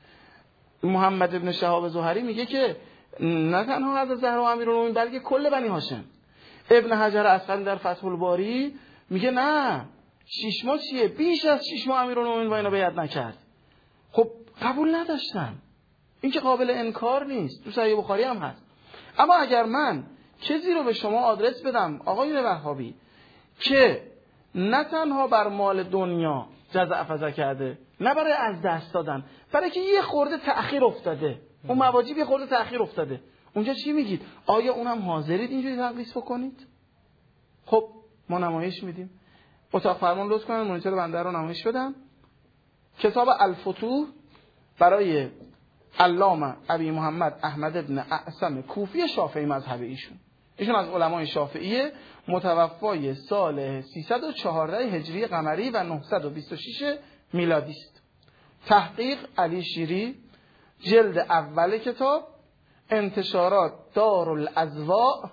محمد ابن شهاب زهری میگه که نه تنها از زهرا و امیرالمومنین بلکه کل بنی هاشم. ابن حجر عسقلانی در فتح الباری میگه نه 6 ماه چیه، بیش از 6 ماه امیرالمومنین با اینا بیعت نکرد. خب قبول نداشتن، این که قابل انکار نیست، تو صحیح بخاری هم هست. اما اگر من چیزی رو به شما آدرس بدم آقای وهابی که نه تنها بر مال دنیا جزع فزع کرده، نه برای از دست دادن، برای که یه خورده تأخیر افتاده، اون مواجب یه خورده تأخیر افتاده، اونجا چی میگید؟ آیا اونم حاضرید اینجوری تنقیص بکنید؟ خب ما نمایش میدیم. اتاق فرمان لطف کنن مانیتور بنده رو نمایش بدن. کتاب الفتوح برای علامه ابی محمد احمد ابن اعصم کوفی شافعی مذهب ایشون از علمای شافعیه، متوفای سال 314 هجری قمری و 926 میلادی است. تحقیق علی شیری، جلد اول کتاب، انتشارات دارالازواء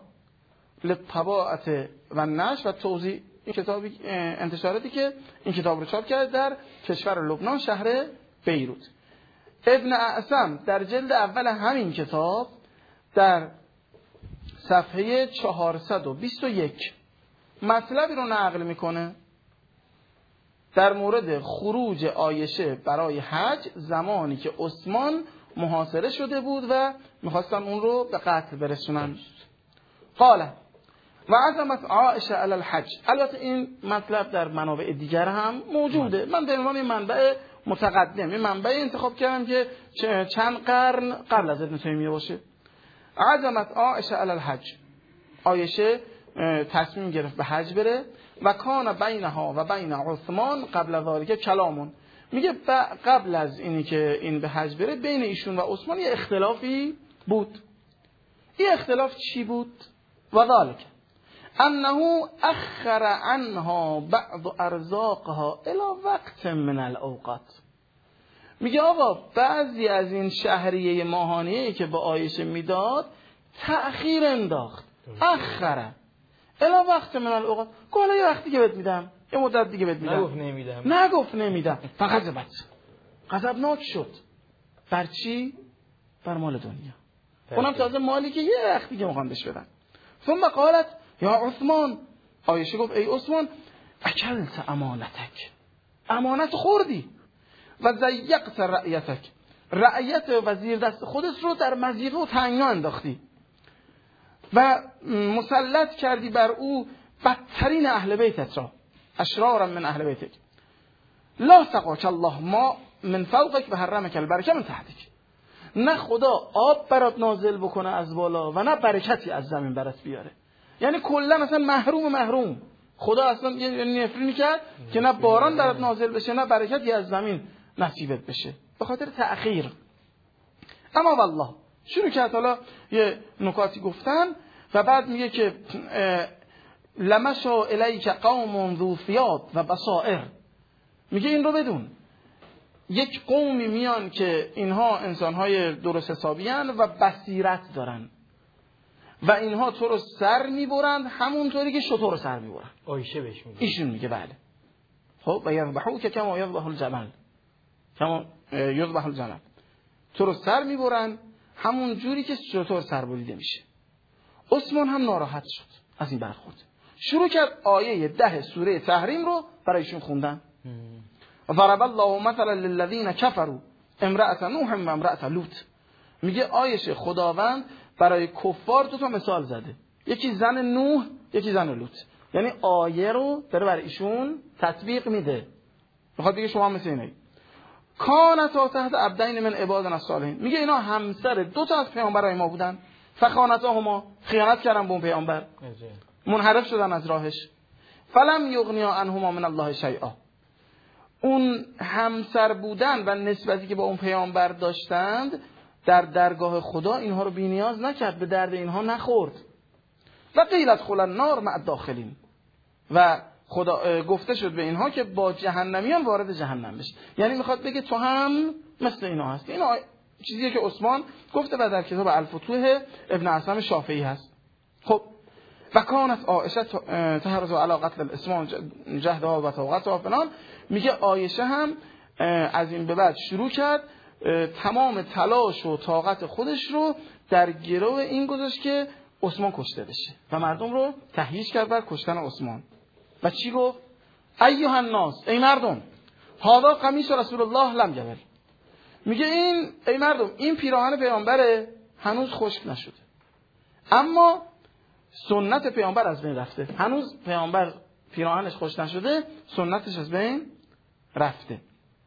للطباعة و نشر و توزیع. این کتابی انتشاراتی که این کتاب رو چاپ کرد در کشور لبنان شهر بیروت. ابن اعصم در جلد اول همین کتاب در صفحه 421 مطلبی رو نقل میکنه در مورد خروج عایشه برای حج زمانی که عثمان محاصره شده بود و میخواستن اون رو به قتل برسونن. قال و عزمت عایشه علی الحج. البته این مطلب در منابع دیگر هم موجوده، من به عنوان منبع متقدم این منبع انتخاب کردم که چند قرن قبل از ابن تیمیه باشه. عزمت عایشه علی الحج، عایشه تصمیم گرفت به حج بره و کان بینها و بین عثمان قبل ذالک کلامون. میگه قبل از اینی که این به حج بره بین ایشون و عثمان یه اختلافی بود. این اختلاف چی بود؟ و ذالک انه اخر عنها بعض ارزاقها الى وقت من الاوقات. میگه آقا بعضی از این شهریه ماهانه‌ای که به عایشه میداد تأخیر انداخت، اخره الى وقت من الاوقات، حالا یه وقتی که بهت میدم، یه مدت دیگه بهت میدم. نگفت نمیدم. فغضبت، غضبناک شد. بر چی؟ بر مال دنیا. اونم تازه مالی که یه وقتی که میخوام بهش بدم. ثم قالت یا عثمان، عایشه گفت ای عثمان اکلت امانتک، امانت خوردی، و ضیقت رعیتک، رعیت وزیر دست خودت رو در مضیقه و تنگنا انداختی و مسلط کردی بر او بدترین اهل بیتت را، اشرارا من اهل بیتک. لا سقاک الله ما من فوقک و حرمک البرکه من تحتک. نه خدا آب برات نازل بکنه از بالا و نه برکتی از زمین برات بیاره. یعنی کلا اصلا محروم. خدا اصلا یه نفرینی کرد که نه باران برات نازل بشه نه برکتی از زمین نصیبت بشه به خاطر تأخیر. اما والله شروع کرد حالا یه نکاتی گفتن و بعد میگه که لمشا الیک قوم ذو ثیاب و بصائر. میگه این رو بدون، یک قومی میان که اینها انسانهای درست حسابی هستند و بصیرت دارن و اینها تو رو سر میبرند همونطوری که شتر رو سر میبرند. عایشه بهش میگه، ایشون میگه بله. خب و یذبحوک کما یذبح الجمل، کما یذبح الجمل، تو رو سر میبرند همون جوری که شتر سر بریده میشه. عثمان هم ناراحت شد از این برخورد، شروع کرد آیه 10 سوره تحریم رو برایشون خوندن. ضرب الله مثلا للذین کفروا امرأة نوح و امرأة لوط. میگه آیه خداوند برای کفار دو تا مثال زده، یکی زن نوح یکی زن لوط. یعنی آیه رو داره برای ایشون تطبیق میده، میخواد بگه شما مثل اینایی. کانتا تحت عبدین من عبادنا الصالحین. میگه اینا همسر دو تا از پیامبرای ما بودن، فخانتاهما، خیانت کردن به اون پیامبر، منحرف شدن از راهش. فلم یغنیا عنهما من الله شیئا، اون همسر بودن و نسبتی که با اون پیامبر داشتند در درگاه خدا اینها رو بی‌نیاز نکرد، به درد اینها نخورد. و قیل ادخلوا النار مع الداخلین، و خدا گفته شد به اینها که با جهنمیان وارد جهنم بشه. یعنی میخواد بگه تو هم مثل اینا هست. این چیزیه که عثمان گفته و در کتاب الفتوح ابن عصام شافعی هست. خب و کانت عایشه تحرز علی قتل الاسلام جهدها و طاقتها فلان، میگه عایشه هم از این به بعد شروع کرد تمام تلاش و طاقت خودش رو در گرو این گذاشت که عثمان کشته بشه و مردم رو تهییج کرد بر کشتن عثمان. و چی گفت؟ ایها الناس، ای مردم، هذا قمیص رسول الله لم یبل، میگه این ای مردم این پیراهن پیامبر هنوز خشک نشده، اما سنت پیامبر از بین رفته. هنوز پیامبر پیراهنش خشک نشده، سنتش از بین رفته.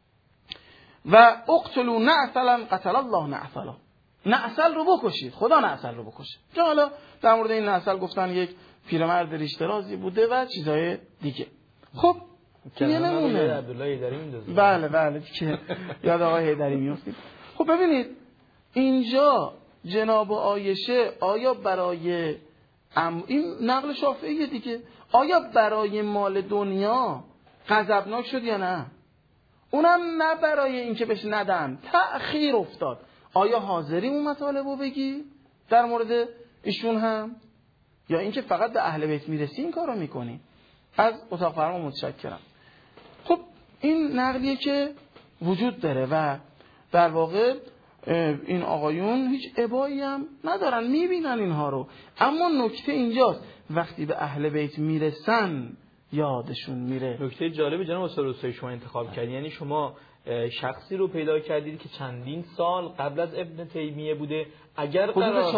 و اقتلوا نعسلا قتل الله نعسلا، نعسل رو بکشید، خدا نعسل رو بکشه. که حالا در مورد این نعسل گفتن یک پیرمرد ریش درازی بوده و چیزای دیگه. خب یه نمونه عبدالله حیدری میندازه. بله که یاد آقای حیدری میافتید. خب ببینید اینجا جناب عایشه آیا برای این نقل شافعیه دیگه، آیا برای مال دنیا غضبناک شد یا نه؟ اونم نه برای اینکه بهش ندن، تأخیر افتاد. آیا حاضری اون مطالبو بگی در مورد ایشون هم، یا اینکه فقط به اهل بیت میرسی این کارو میکنی؟ از اتاق فرما متشکرم. خب این نقلیه که وجود داره و در واقع این آقایون هیچ ابایی هم ندارن، میبینن اینها رو. اما نکته اینجاست وقتی به اهل بیت میرسن یادشون میره. نکته جالبی جناب استاد روستایی شما انتخاب کردید، یعنی شما شخصی رو پیدا کردید که چندین سال قبل از ابن تیمیه بوده، اگر حدود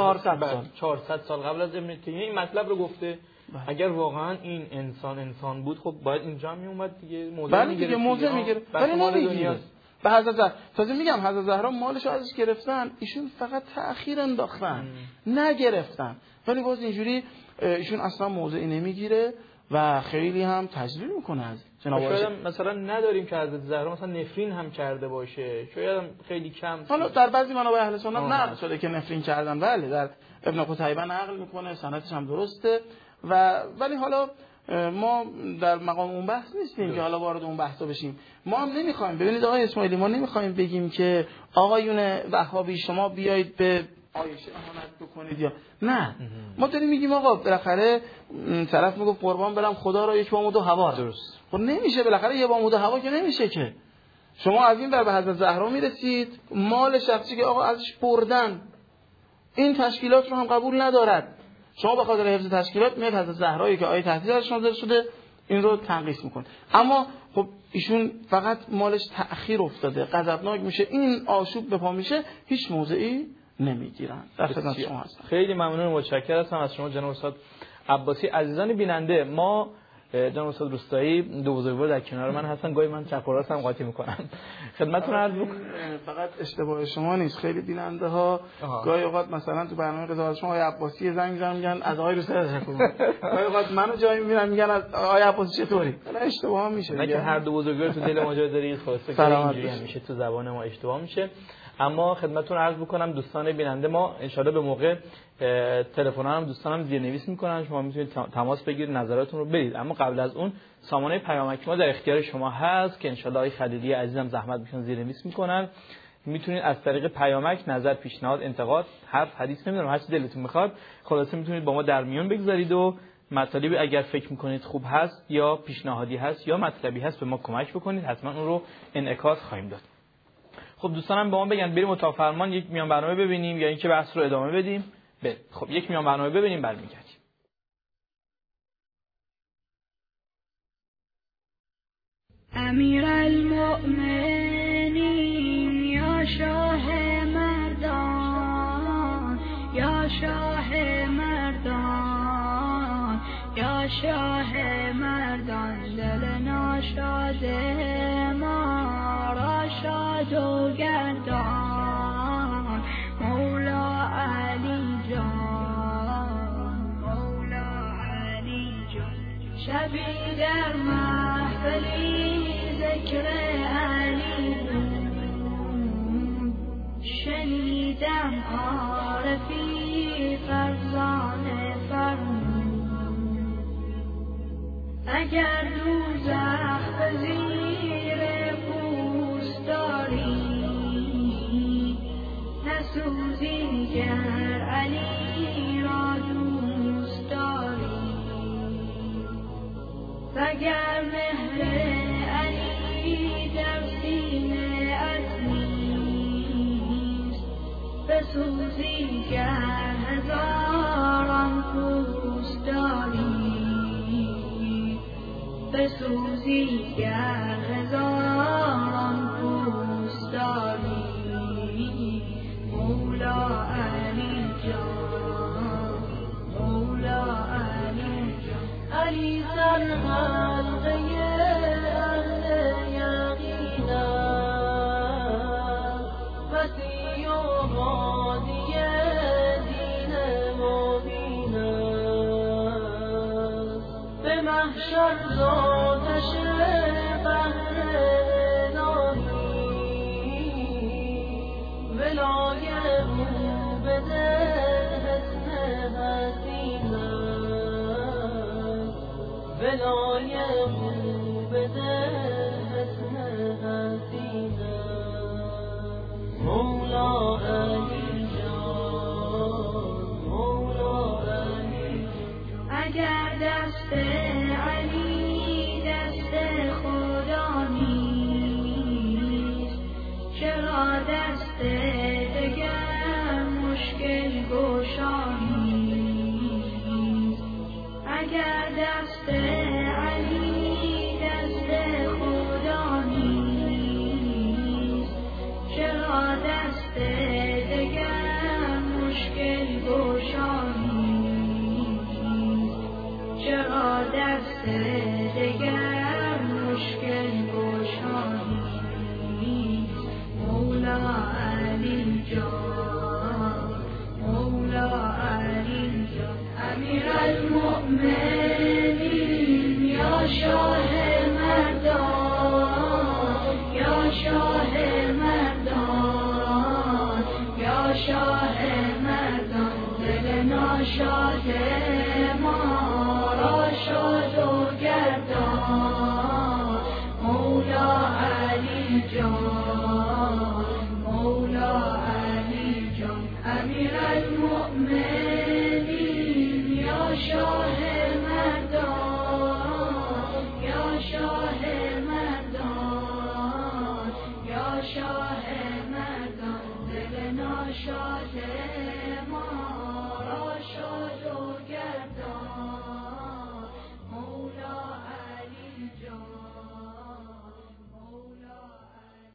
400 سال قبل از ابن تیمیه این مطلب رو گفته. اگر واقعا این انسان بود خب باید اینجا می اومد دیگه، موضع میگیره. ولی نمیگیره. به حضرت زهرا تازه میگم حضرت زهرا مالش ازش گرفتن، ایشون فقط تأخیر انداختن نگرفتن، ولی باز اینجوری ایشون اصلا موضعی نمیگیره و خیلی هم تجلیل میکنه از جناب عایشه. شاید مثلا نداریم که حضرت زهرا مثلا نفرین هم کرده باشه، شاید خیلی کم. حالا در بعضی منابع اهل سنت نقل شده که نفرین کردن، بله در ابن قتیبه نقل میکنه، سندش هم درسته. ولی حالا ما در مقام اون بحث نیستیم که حالا وارد اون بحثا بشیم. ما هم نمیخوایم، ببینید آقای اسماعیلی، ما نمیخوایم بگیم که آقایون وهابی شما بیایید به عایشه اهانت بکنید یا نه. ما داریم میگیم آقا بالاخره طرف میگه قربان برم خدا را یک بامود و هوا. درست. خب نمیشه، بالاخره یک بامود و هوا که نمیشه که. شما از این بر به حضرت زهرا میرسید، مال شخصی که آقا ازش بردن، این تشکیلات رو هم قبول ندارد. شما به خاطر حفظ تشکیلات میاد حضرت زهرایی که آیه تهدید ازش نازل شده این رو تنقیص میکنه. اما خب ایشون فقط مالش تأخیر افتاده، غضبناک میشه، این آشوب به پا میشه، هیچ موضعی نمیگیرن. در خدمت شما هستم. خیلی ممنون، متشکرم هستم از شما جناب استاد عباسی. عزیزان بیننده، ما جناب استاد روستایی دو بزرگوار در کنار من هستن، گاهی من چپ و راست هم قاطی میکنم. خدمتتون عرض بکنم فقط اشتباه شما نیست، خیلی بیننده ها گاهی اوقات مثلا تو برنامه قضاوت شما آقای عباسی زنگ میزنن میگن از آقای روستایی تشکر میکنم، گاهی اوقات منو جایی میبینن میگن از آقای عباسی چطوری. حالا اشتباه میشه نه که هر دو بزرگوار تو دل ما جای دارید، خلاصه اینجوری همیشه تو زبان ما اشتباه میشه. اما خدمتتون عرض بکنم دوستان بیننده، ما ان شاءالله به موقع تلفن‌ها هم دوستانم زیرنویس میکنن، شما میتونید تماس بگیرید نظراتتون رو بدید. اما قبل از اون سامانه پیامک ما در اختیار شما هست که ان شاءالله آقای خلیلی عزیزم زحمت میکشن زیرنویس میکنن. میتونید از طریق پیامک نظر، پیشنهاد، انتقاد، حرف، حدیث، نمیدونم هر چی دلتون میخواد، خلاصه میتونید با ما در میون بگذارید و مطالبی اگر فکر میکنید خوب هست یا پیشنهادی هست یا مطلبی هست به ما کمک بکنید، حتما اون رو انعکاس خواهیم داد. خب دوستانم به ما بگن بریم اتاق فرمان یک میان برنامه ببینیم یا اینکه بحث رو ادامه بدیم؟ خب یک میان برنامه ببینیم برمیگردیم. امیر المؤمنین یا شاه مردان، یا شاه مردان، یا شاه مردان، دل ناشاد ما را شاد و گردان، مولا علی جان. شبی در محفلی ذکر علی شنیدم عارفی فرزانه فرمود اگر دوزخ به زیر پوست داری نسوزی گر علی را دوست داری وگر مهر علی در سینه ات نیست بسوزی گر هزاران پوست داری بسوزی گر هزاران پوست داری مولا علی جان مولا علی جان علی سر حلقه اهل یقین مسیح و هادی دین مبین به محشر ذاتش بحر الهی ولای او بده حسن حسین ولای او بده حسن حسین مولا علی جان مولا علی اگر دست علی دست خدا نیست چرا دست دگر مشکل گشا نیست اگر دست علی دست خدا نیست چرا دست دگر مشکل گشا نیست چرا دست دگر مشکل گشا نیست مولا علی جان مولا علی جان امیر المؤمنین یا شاه مردان یا شاه مردان یا شاه مردان دل ناشاد ما را شاد و گردان مولا علی جان مولا علی جان امیر المؤمنین یا شاه مردان یا شاه مردان یا شاه مردان دل ناشاد ما را شاد و گردان مولا علی جان مولا علی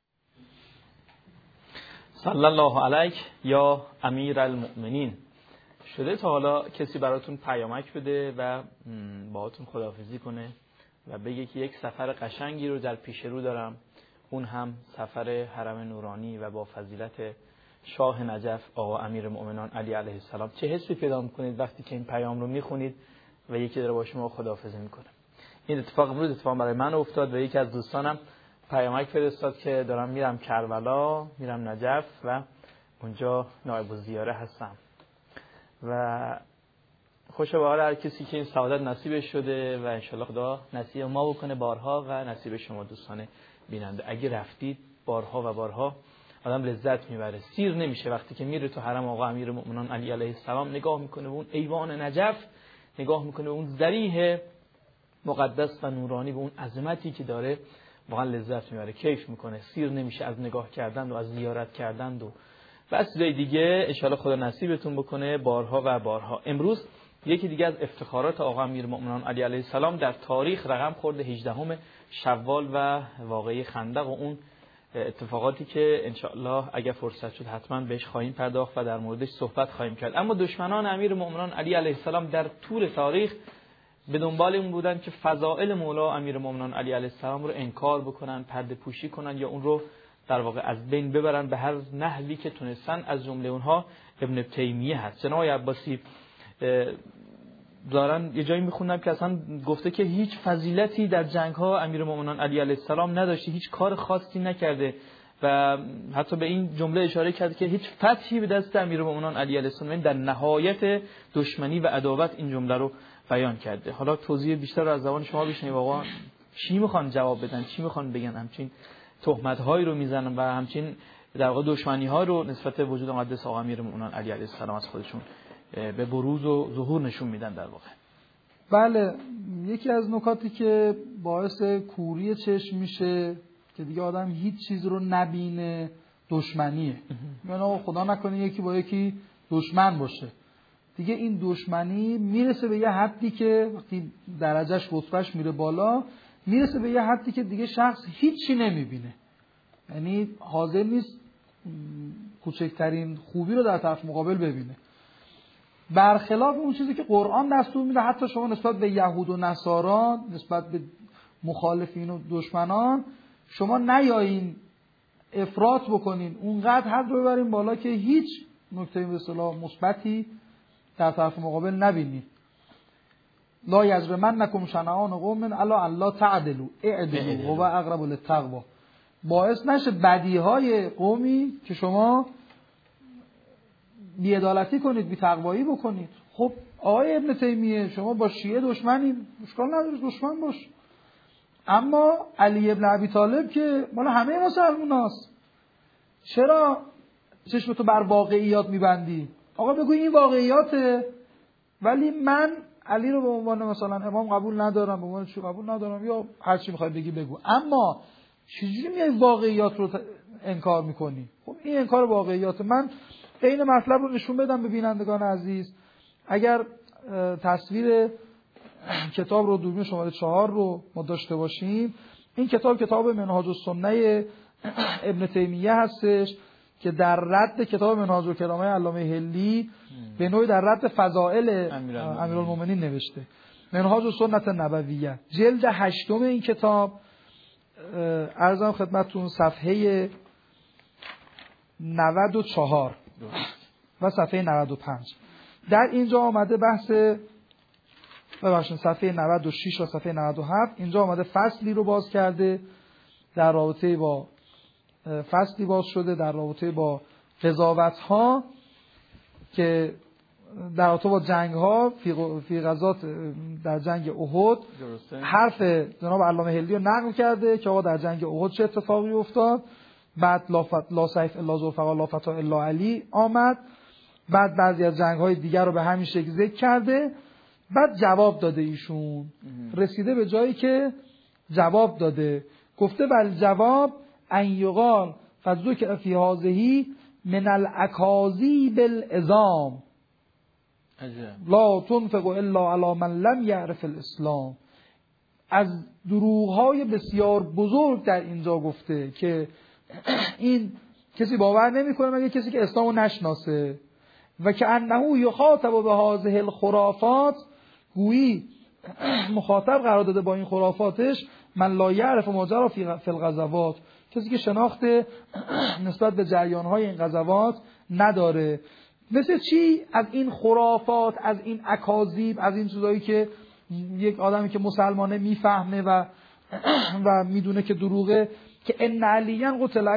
صلی الله علیک یا امیر المؤمنین. شده تا حالا کسی براتون پیامک بده و باهاتون خداحافظی کنه و بگه که یک سفر قشنگی رو در پیش رو دارم، اون هم سفر حرم نورانی و با فضیلت شاه نجف آقا امیر مؤمنان علی علیه السلام؟ چه حسی پیدا میکنید وقتی که این پیام رو میخونید و یکی داره با شما خداحافظی میکنه؟ این اتفاق امروز اتفاق برای من افتاد و یکی از دوستانم پیامک فرستاد که دارم میرم کربلا، میرم نجف و اونجا نایب الزیاره هستم و خوشا به حال هر کسی که این سعادت نصیبش شده و انشالله خدا نصیب ما بکنه بارها و نصیب شما دوستان بیننده. اگه رفتید بارها و بارها آدم لذت میبره، سیر نمیشه وقتی که میره تو حرم آقا امیر مؤمنان علی علیه السلام، نگاه میکنه به اون ایوان نجف، نگاه میکنه به اون ذریح مقدس و نورانی، به اون عظمتی که داره، واقعا لذت میبره، کیف میکنه، سیر نمیشه از نگاه کردن و از زیارت کردن و بس چیزای دیگه. انشالله خدا نصیبتون بکنه بارها و بارها. امروز یکی دیگه از افتخارات آقا امیرالمؤمنین علی علیه السلام در تاریخ رقم خورده 18 شوال و واقعه خندق و اون اتفاقاتی که انشالله اگر فرصت شد حتما بهش خواهیم پرداخت و در موردش صحبت خواهیم کرد. اما دشمنان امیرالمؤمنین علی علیه السلام در طول تاریخ به دنبال این بودن که فضائل مولا امیرالمؤمنین علی علیه السلام رو انکار بکنن، پرده پوشی کنن یا اون رو در واقع از بین ببرن به هر نحوی که تونستن. از جمله اونها ابن تیمیه هست. جناب عباسی دارن یه جایی میخوندم که اصلا گفته که هیچ فضیلتی در جنگ‌ها امیرالمومنین علی علیه السلام نداشته، هیچ کار خاصی نکرده و حتی به این جمله اشاره کرد که هیچ فتحی به دست امیرالمومنین علی علیه السلام در نهایت دشمنی و عداوت این جمله رو بیان کرده. حالا توضیح بیشتر رو از زبان شما بشنویم واقعا چی میخوان جواب بدن، چی میخوان بگن، همچین تهمت‌هایی رو میزنن و همچین در واقع دشمنی‌ها رو نسبت به وجود مقدس آقا امیرالمومنین علی علیه السلام از خودشون به بروز و ظهور نشون میدن در واقع. بله، یکی از نکاتی که باعث کوری چشم میشه که دیگه آدم هیچ چیز رو نبینه دشمنیه. یعنی خدا نکنه یکی با یکی دشمن باشه، دیگه این دشمنی میرسه به یه حدی که وقتی درجهش رتبهش میره بالا، میرسه به یه حدی که دیگه شخص هیچی نمیبینه، یعنی حاضر نیست کوچکترین خوبی رو در طرف مقابل ببینه. برخلاف اون چیزی که قرآن دستور میده، حتی شما نسبت به یهود و نصارا، نسبت به مخالفین و دشمنان، شما نیایین افراط بکنین، اونقدر حد رو ببرین بالا که هیچ نکته به اصطلاح مثبتی در طرف مقابل نبینید. لا یجرمنکم شنآن قوم علی الا تعدلوا اعدلوا هو اقرب للتقوی. باعث نشه بدیهای قومی که شما بی‌عدالتی کنید، بی‌تقوایی بکنید. خب آقای ابن تیمیه، شما با شیعه دشمنی، اشکال نداره دشمن باش، اما علی ابن ابی طالب که مال همه مسلماناست، چرا چشمتو بر واقعیات میبندی؟ آقا بگو این واقعیاته، ولی من علی رو به عنوان مثلا امام قبول ندارم، به عنوان چی قبول ندارم، یا هر چی میخوای بگی بگو، اما چجوری میای واقعیات رو انکار میکنی؟ خب این انکار واقعیات. من این مطلب رو نشون بدم به بینندگان عزیز. اگر تصویر کتاب رو دوربین شماره 4 رو ما داشته باشیم، این کتاب منهاج السنه ابن تیمیه هستش که در رد کتاب منهاج الکرامه علامه حلی به نوعی در رد فضائل امیرالمومنین نوشته. منهاج السنه النبویه جلد 8 این کتاب، عرضم خدمتتون صفحه 94 و صفحه 95. در اینجا آمده صفحه 96 و صفحه 97 اینجا آمده فصلی رو باز کرده در رابطه با فصلی باز شده در رابطه با قضاوت‌ها که در رابطه با جنگ‌ها فی غزات در جنگ احد. حرف جناب علامه حلی رو نقل کرده که آقا در جنگ احد چه اتفاقی افتاد، بعد لا سیف الا ذوالفقار لا فتا الا علی آمد، بعد بعضی از جنگ‌های دیگر رو به همین شکل ذکر کرده، بعد جواب داده ایشون، رسیده به جایی که جواب داده، گفته بل جواب ان یقال فذکر فی هذه من الاکاذیب العظام لا تنفق الا علی من لم یعرف الاسلام. از دروغ‌های بسیار بزرگ در اینجا گفته که این کسی باور نمی‌کنه مگه کسی که اسلامو نشناسه، و که انه یخاطب به هذه الخرافات، گویی مخاطب قرار داده با این خرافاتش من لا یعرف ماجرا فی الغزوات، کسی که شناخت نسبت به جریان‌های این غزوات نداره. مثل چی؟ از این خرافات، از این اکاذیب، از این چیزایی که یک آدمی که مسلمانه میفهمه و میدونه که دروغه، که ان علیاً قتل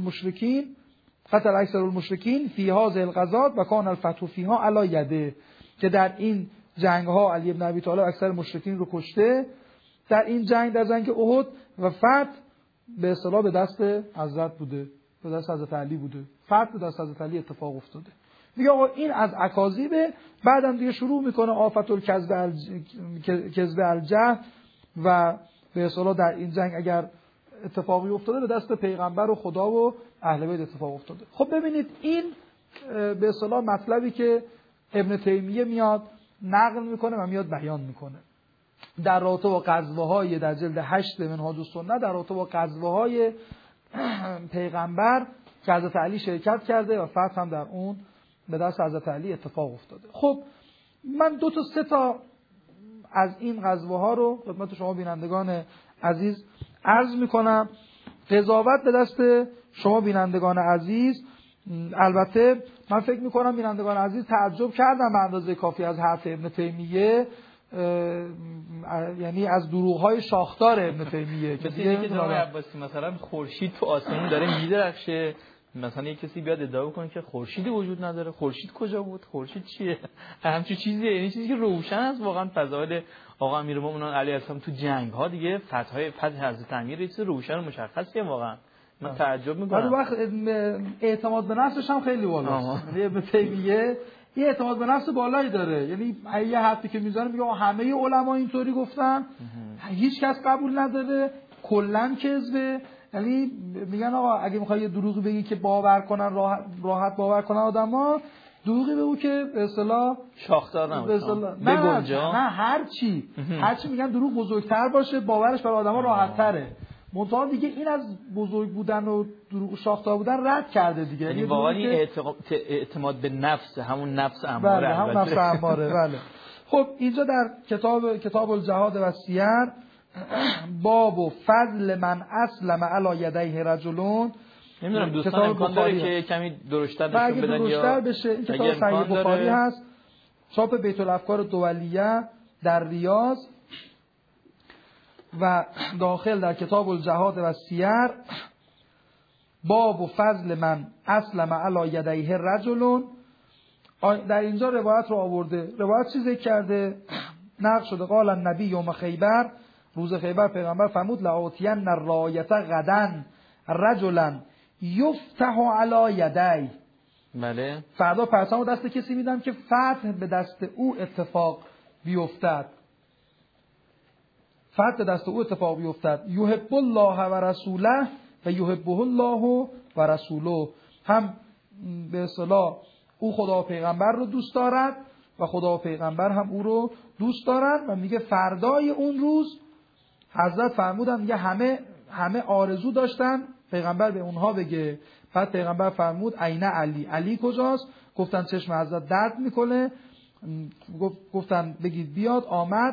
اکثر المشرکین فی هذه الغزوات و کان الفتح فیها علی یده، که در این جنگ ها علی بن ابی طالب اکثر مشرکین رو کشته در این جنگ، در جنگ احد، و فتح به اصطلاح به دست حضرت بوده، به دست حضرت علی بوده، فتح به دست حضرت علی اتفاق افتاده. میگه آقا این از اکاذیبه. بعدم دیگه شروع میکنه آفت الکذب الجهل، و به اصطلاح در این جنگ اگر اتفاقی افتاده به دست پیغمبر و خدا و اهل بیت اتفاق افتاده. خب ببینید این به اصطلاح مطلبی که ابن تیمیه میاد نقل میکنه و میاد بیان میکنه در رابطه با غزوه‌های در جلد 8 منهاج السنه، در رابطه با غزوه‌های پیغمبر که حضرت علی شرکت کرده و فتح هم در اون به دست حضرت علی اتفاق افتاده. خب من 2 تا 3 تا از این غزوه‌ها رو خدمت شما بینندگان عزیز عرض میکنم. قضاوت به دست شما بینندگان عزیز، البته من فکر میکنم بینندگان عزیز تعجب کردن به اندازه کافی از حرف ابن تیمیه، یعنی از دروغ‌های شاخدار ابن تیمیه که دیگه که جناب عباسی مثلا خورشید تو آسمون داره میدرخشه، مثلا یک کسی بیاد ادعا کنه که خورشیدی وجود نداره. خورشید کجا بود؟ خورشید چیه؟ همچین چیزیه، یعنی چیزی که روشن است. واقعا فضایل آقا امیرالمومنین علیه السلام تو جنگ‌ها دیگه فتح حضرت امیر چیز روشن و مشخصیه. واقعا من تعجب می‌کنم. ولی وقت اعتماد به نفسش هم خیلی بالاست. یعنی ابن تیمیه یه اعتماد به نفس بالایی داره. یعنی یه حرفی که میزنه میگه همه علما اینطوری گفتن، هیچ کس قبول نداره، کلا کذبه. یعنی میگن آقا اگه میخوای یه دروغی بگی که باور کنن، راحت باور کنن آدما، دروغی بگو که به اصطلاح شاخدار نباشه، بگنجا، نه هر چی میگن دروغ بزرگتر باشه، باورش برای آدما راحت تره. منتها دیگه این از بزرگ بودن و دروغ شاخدار بودن رد کرده دیگه. یعنی واقعا اعتماد به نفس، همون نفس اماره. بله، همون نفس اماره. بله. خب اینجا در کتاب الجهاد و سیر باب و فضل من اسلم علی یدیه رجلون، نمیدونم دوستان امکان داره که کمی درشتر نشون بدن یا بشه. این کتاب صحیح بخاری هست، چاپ بیت الافکار دولیه در ریاض، و داخل در کتاب الجهاد و سیر باب و فضل من اسلم علی یدیه رجلون. در اینجا روایت رو آورده. روایت چی ذکر کرده؟ نقل شده قال النبی یوم خیبر، روز خیبر پیغمبر فرمود لآتین الرایة غدا رجلا یفتح علی یدی. بله. فردا پرچم دست کسی میدم که فتح به دست او اتفاق بیفتد. فتح به دست او اتفاق بیفتد. یحب الله و رسوله و یحبه الله و رسوله. هم به اصطلاح او خدا و پیغمبر رو دوست دارد و خدا و پیغمبر هم او رو دوست دارن. و میگه فردای اون روز حضرت فرمودن میگه همه آرزو داشتن پیغمبر به اونها بگه. بعد پیغمبر فرمود عین علی، علی کجاست؟ گفتن چشم حضرت درد میکنه. گفتن بگید بیاد. آمد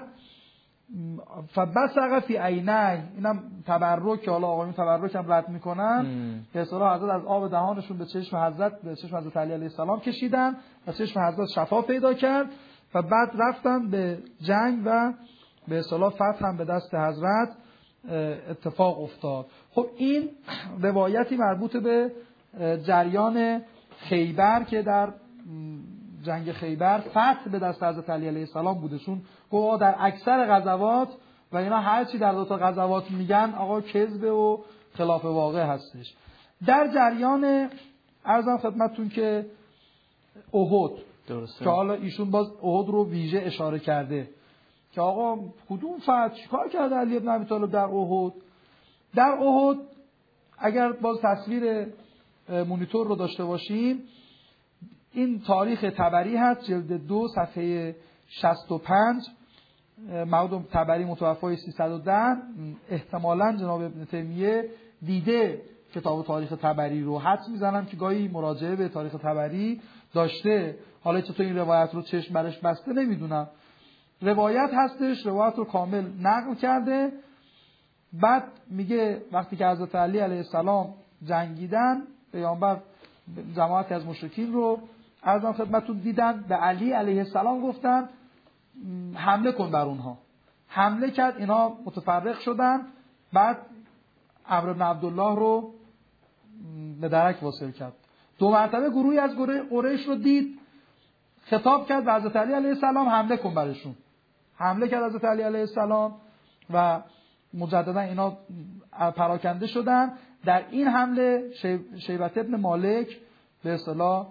فبصق فی عینه، اینم تبرک که حالا آقایون تبرک هم رد میکنن، که اصلا حضرت از آب دهانشون به چشم حضرت علی علیه السلام کشیدن و چشم حضرت شفا پیدا کرد و بعد رفتن به جنگ و به اصطلاح فتح هم به دست حضرت اتفاق افتاد. خب این روایتی مربوط به جریان خیبر که در جنگ خیبر فتح به دست حضرت علی علیه السلام بوده. چون گویا در اکثر غزوات و اینا هر چی در دو تا غزوات میگن آقا کذب و خلاف واقع هستش. در جریان عرضم خدمتتون که احد، درسته که حالا ایشون باز احد رو ویژه اشاره کرده که آقا کدوم فتح چیکار کرده علی ابن ابی طالب در احد. در احد اگر باز تصویر مونیتور رو داشته باشیم، این تاریخ طبری هست، جلد 2 صفحه 65. موعود طبری متوفای 310. احتمالاً جناب ابن تیمیه دیده کتاب تاریخ طبری رو. حدس میزنم که گاهی مراجعه به تاریخ طبری داشته. حالا چطور این روایت رو چشم برش بسته نمیدونم. روایت هستش، روایت رو کامل نقل کرده. بعد میگه وقتی که حضرت علی علیه السلام جنگیدن، پیامبر جماعتی از مشرکین رو عرضم خدمتتون دیدن، به علی علیه السلام گفتن حمله کن بر اونها. حمله کرد، اینا متفرق شدن. بعد عمرو بن عبدالله رو به درک واصل کرد. 2 مرتبه گروهی از قریش رو دید، خطاب کرد به حضرت علی علیه السلام حمله کن برشون. حمله کرد حضرت علی علیه السلام و مجددا اینا پراکنده شدن. در این حمله شیبت ابن مالک به اصطلاح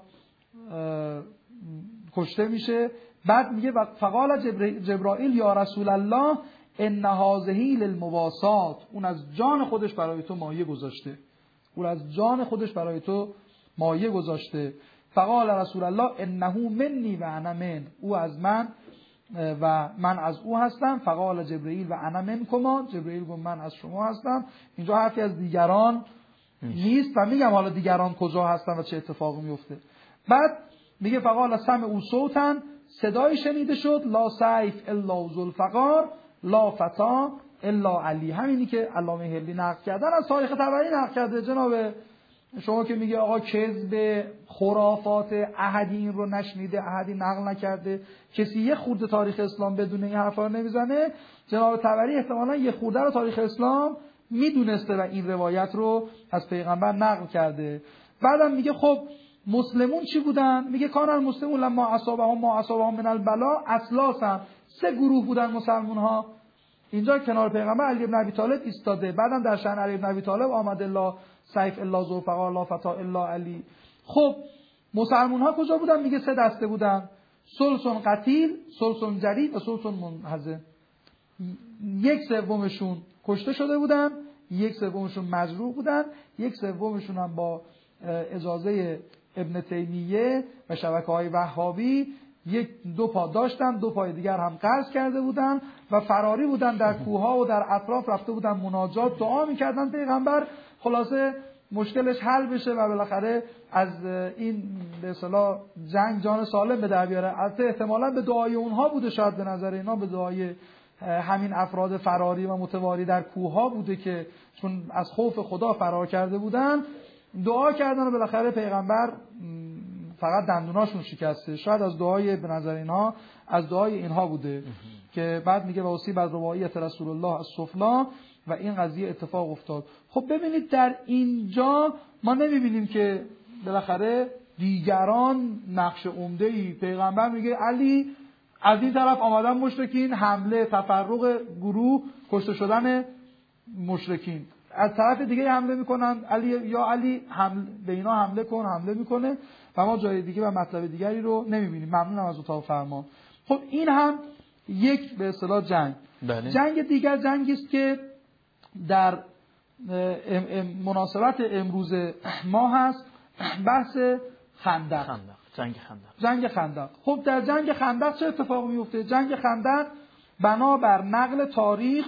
کشته میشه. بعد میگه فقال جبرائیل یا رسول الله ان هذه للمواسات، اون از جان خودش برای تو مایه گذاشته. فقال رسول الله انه منی و انا من، او از من و من از او هستم. فقال جبرائیل و انا منکما، جبرائیل گفت من از شما هستم. اینجا حرفی از دیگران نیست و میگم حالا دیگران کجا هستن و چه اتفاقی میفته. بعد میگه فقال سمع صوتا، صدای شنیده شد، لا سیف الا ذوالفقار لا فتا الا علی. همینی که علامه هلی نقل کردن از تاریخ طبری نقل کرده جناب شما که میگه آقا کذب، خرافات، احدی این رو نشنیده، احدی نقل نکرده، کسی یه خورده تاریخ اسلام بدون این حرفا رو نمیزنه، جناب طبری احتمالاً یه خورده رو تاریخ اسلام میدونسته و این روایت رو از پیغمبر نقل کرده. بعدم میگه خب مسلمون چی بودن؟ میگه کان المسلمون لما اصابهم ما اصابهم من البلا اصلاسا، 3 گروه بودن مسلمون ها. اینجا کنار پیغمبر علی بن ابی طالب ایستاده، بعدم در شأن علی بن ابی طالب آمد الا سیف الا ذوالفقار الا فتا الا علی. خب مسلمون ها کجا بودن؟ میگه 3 دسته بودن، سلسون قتیل، سلسون جرید و سلسون منهزم. 1/3 کشته شده بودن، 1/3 مجروح بودن، 1/3 هم با اجازه ابن تیمیه و شبکه‌های وهابی 2 پا داشتن، 2 پای دیگر هم قرض کرده بودن و فراری بودن، در کوه‌ها و در اطراف رفته بودن مناجات دعا می‌کردن پیغمبر خلاصه مشکلش حل بشه و بالاخره از این به اصطلاح جنگ جان سالم به در بیاره. البته احتمالاً به دعای اونها بوده، شاید به نظر اینا به دعای همین افراد فراری و متواری در کوه‌ها بوده که چون از خوف خدا فرار کرده بودن دعا کردن و بالاخره پیغمبر فقط دندوناشون شکسته. شاید از دعای به نظر اینها از دعای اینها بوده که بعد میگه واسی بر روایت رسول الله السفلا و این قضیه اتفاق افتاد. خب ببینید در اینجا ما نمیبینیم که بالاخره دیگران نقش عمده‌ای، پیغمبر میگه علی از این طرف آمدن مشرکین، حمله، تفرق گروه، کشته شدن مشرکین، از طرف دیگه حمله میکنن، علی یا علی به اینا حمله کن، حمله میکنه و ما جای دیگه و مطلب دیگری رو نمیبینیم. ممنونم از اتاق فرمان. خب این هم یک به اصطلاح جنگ. بله. جنگ دیگر جنگی است که در مناسبت امروز ما هست، بحث خندق. جنگ خندق. خب در جنگ خندق چه اتفاقی میفته؟ جنگ خندق بنابر نقل تاریخ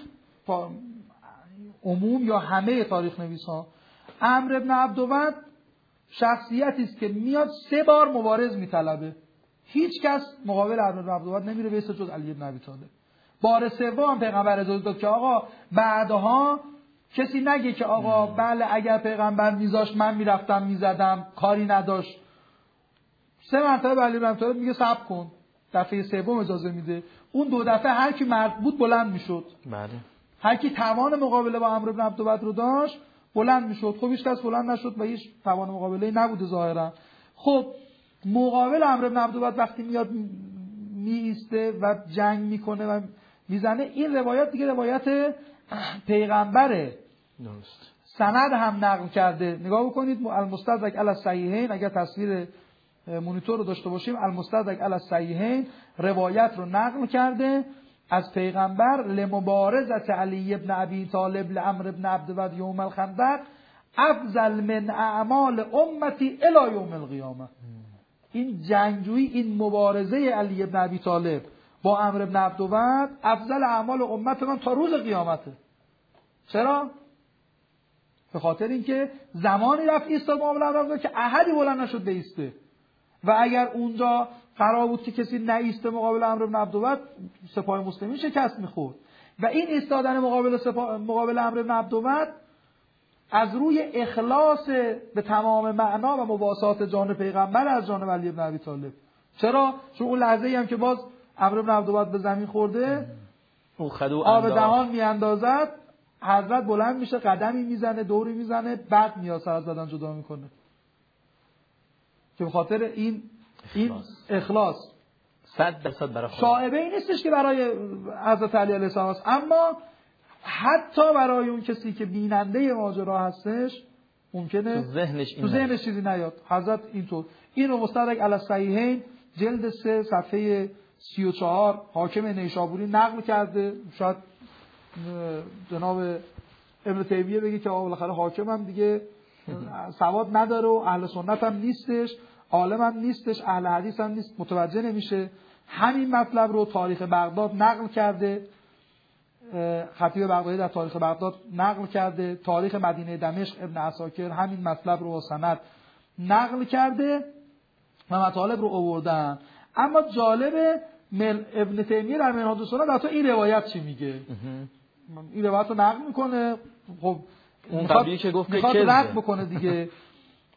عموم یا همه تاریخ نویسان، عمرو بن عبدود شخصیتی است که میاد 3 بار مبارز میطلبه، هیچ کس مقابل عمرو بن عبدود نمیره به جز علی بن ابی طالب. بار 3 پیغمبر اجازه داد که آقا بعدها کسی نگه که آقا بله اگر پیغمبر میذاشت من میرفتم میزدم، کاری نداشت. 3 مرتبه علی بن ابی طالب میگه صبر کن، دفعه 3 اجازه میده. اون 2 دفعه هر کی مرد بود بلند میشد. بله. هر کی توان مقابله با عمرو بن عبدود رو داشت بلند میشد. خب هیچ کس بلند نشد و هیچ توان مقابله نبوده ظاهرا. خب مقابل عمرو بن عبدود وقتی میاد میسته و جنگ میکنه و میزنه، این روایت دیگه روایت پیغمبره، درست سند هم نقل کرده. نگاه بکنید المستدرک علی الصحیحین، اگر تصویر مونیتور رو داشته باشیم، المستدرک علی الصحیحین روایت رو نقل کرده از پیغمبر لمبارزت علی ابن ابی طالب لعمرو ابن عبدود یوم الخندق افضل من اعمال امتی الی یوم القیامه. این جنگجویی، این مبارزه علی ابن ابی طالب با عمرو ابن عبدود افضل اعمال امت من تا روز قیامته. چرا؟ به خاطر اینکه زمانی رفت ایستاد مقابل عمرو که احدی بلند نشد بایسته و اگر اونجا قرار بود که کسی نایسته مقابل عمرو بن عبدود، سپاه مسلمین شکست می‌خورد. و این ایستادن مقابل عمرو بن عبدود از روی اخلاص به تمام معنا و مواسات جان پیغمبر از جانب علی بن ابی طالب. چرا؟ چون اون لحظه‌ای هم که باز عمرو بن عبدود به زمین خورده، آب دهان میاندازد، حضرت بلند میشه، قدمی میزنه، دوری میزنه، بعد میاد سر از بدن جدا میکنه که به خاطر این اخلاص 100% برای خدا. شائبه ای نیستش که برای حضرت علی علیه السلام است، اما حتی برای اون کسی که بیننده ماجرا هستش ممکنه تو ذهنش چیزی نیاد. حضرت اینطور این رو مستدرک علی الصحیحین جلد 3 صفحه 34 حاکم نیشابوری نقل کرده. شاید جناب ابن تیمیه بگه که بالاخره حاکم هم دیگه سواد نداره و اهل سنت هم نیستش، عالم هم نیستش، اهل حدیث هم نیست، متوجه نمیشه. همین مطلب رو تاریخ بغداد نقل کرده، خطیب بغدادی در تاریخ بغداد نقل کرده، تاریخ مدینه دمشق ابن عساکر همین مطلب رو با سند نقل کرده و مطالب رو آوردن. اما جالب ابن تیمیه در منهاج السنه حتی این روایت چی میگه؟ این روایت رو نقل میکنه. خب اون قبلی که گفت میخواد رد بکنه دیگه.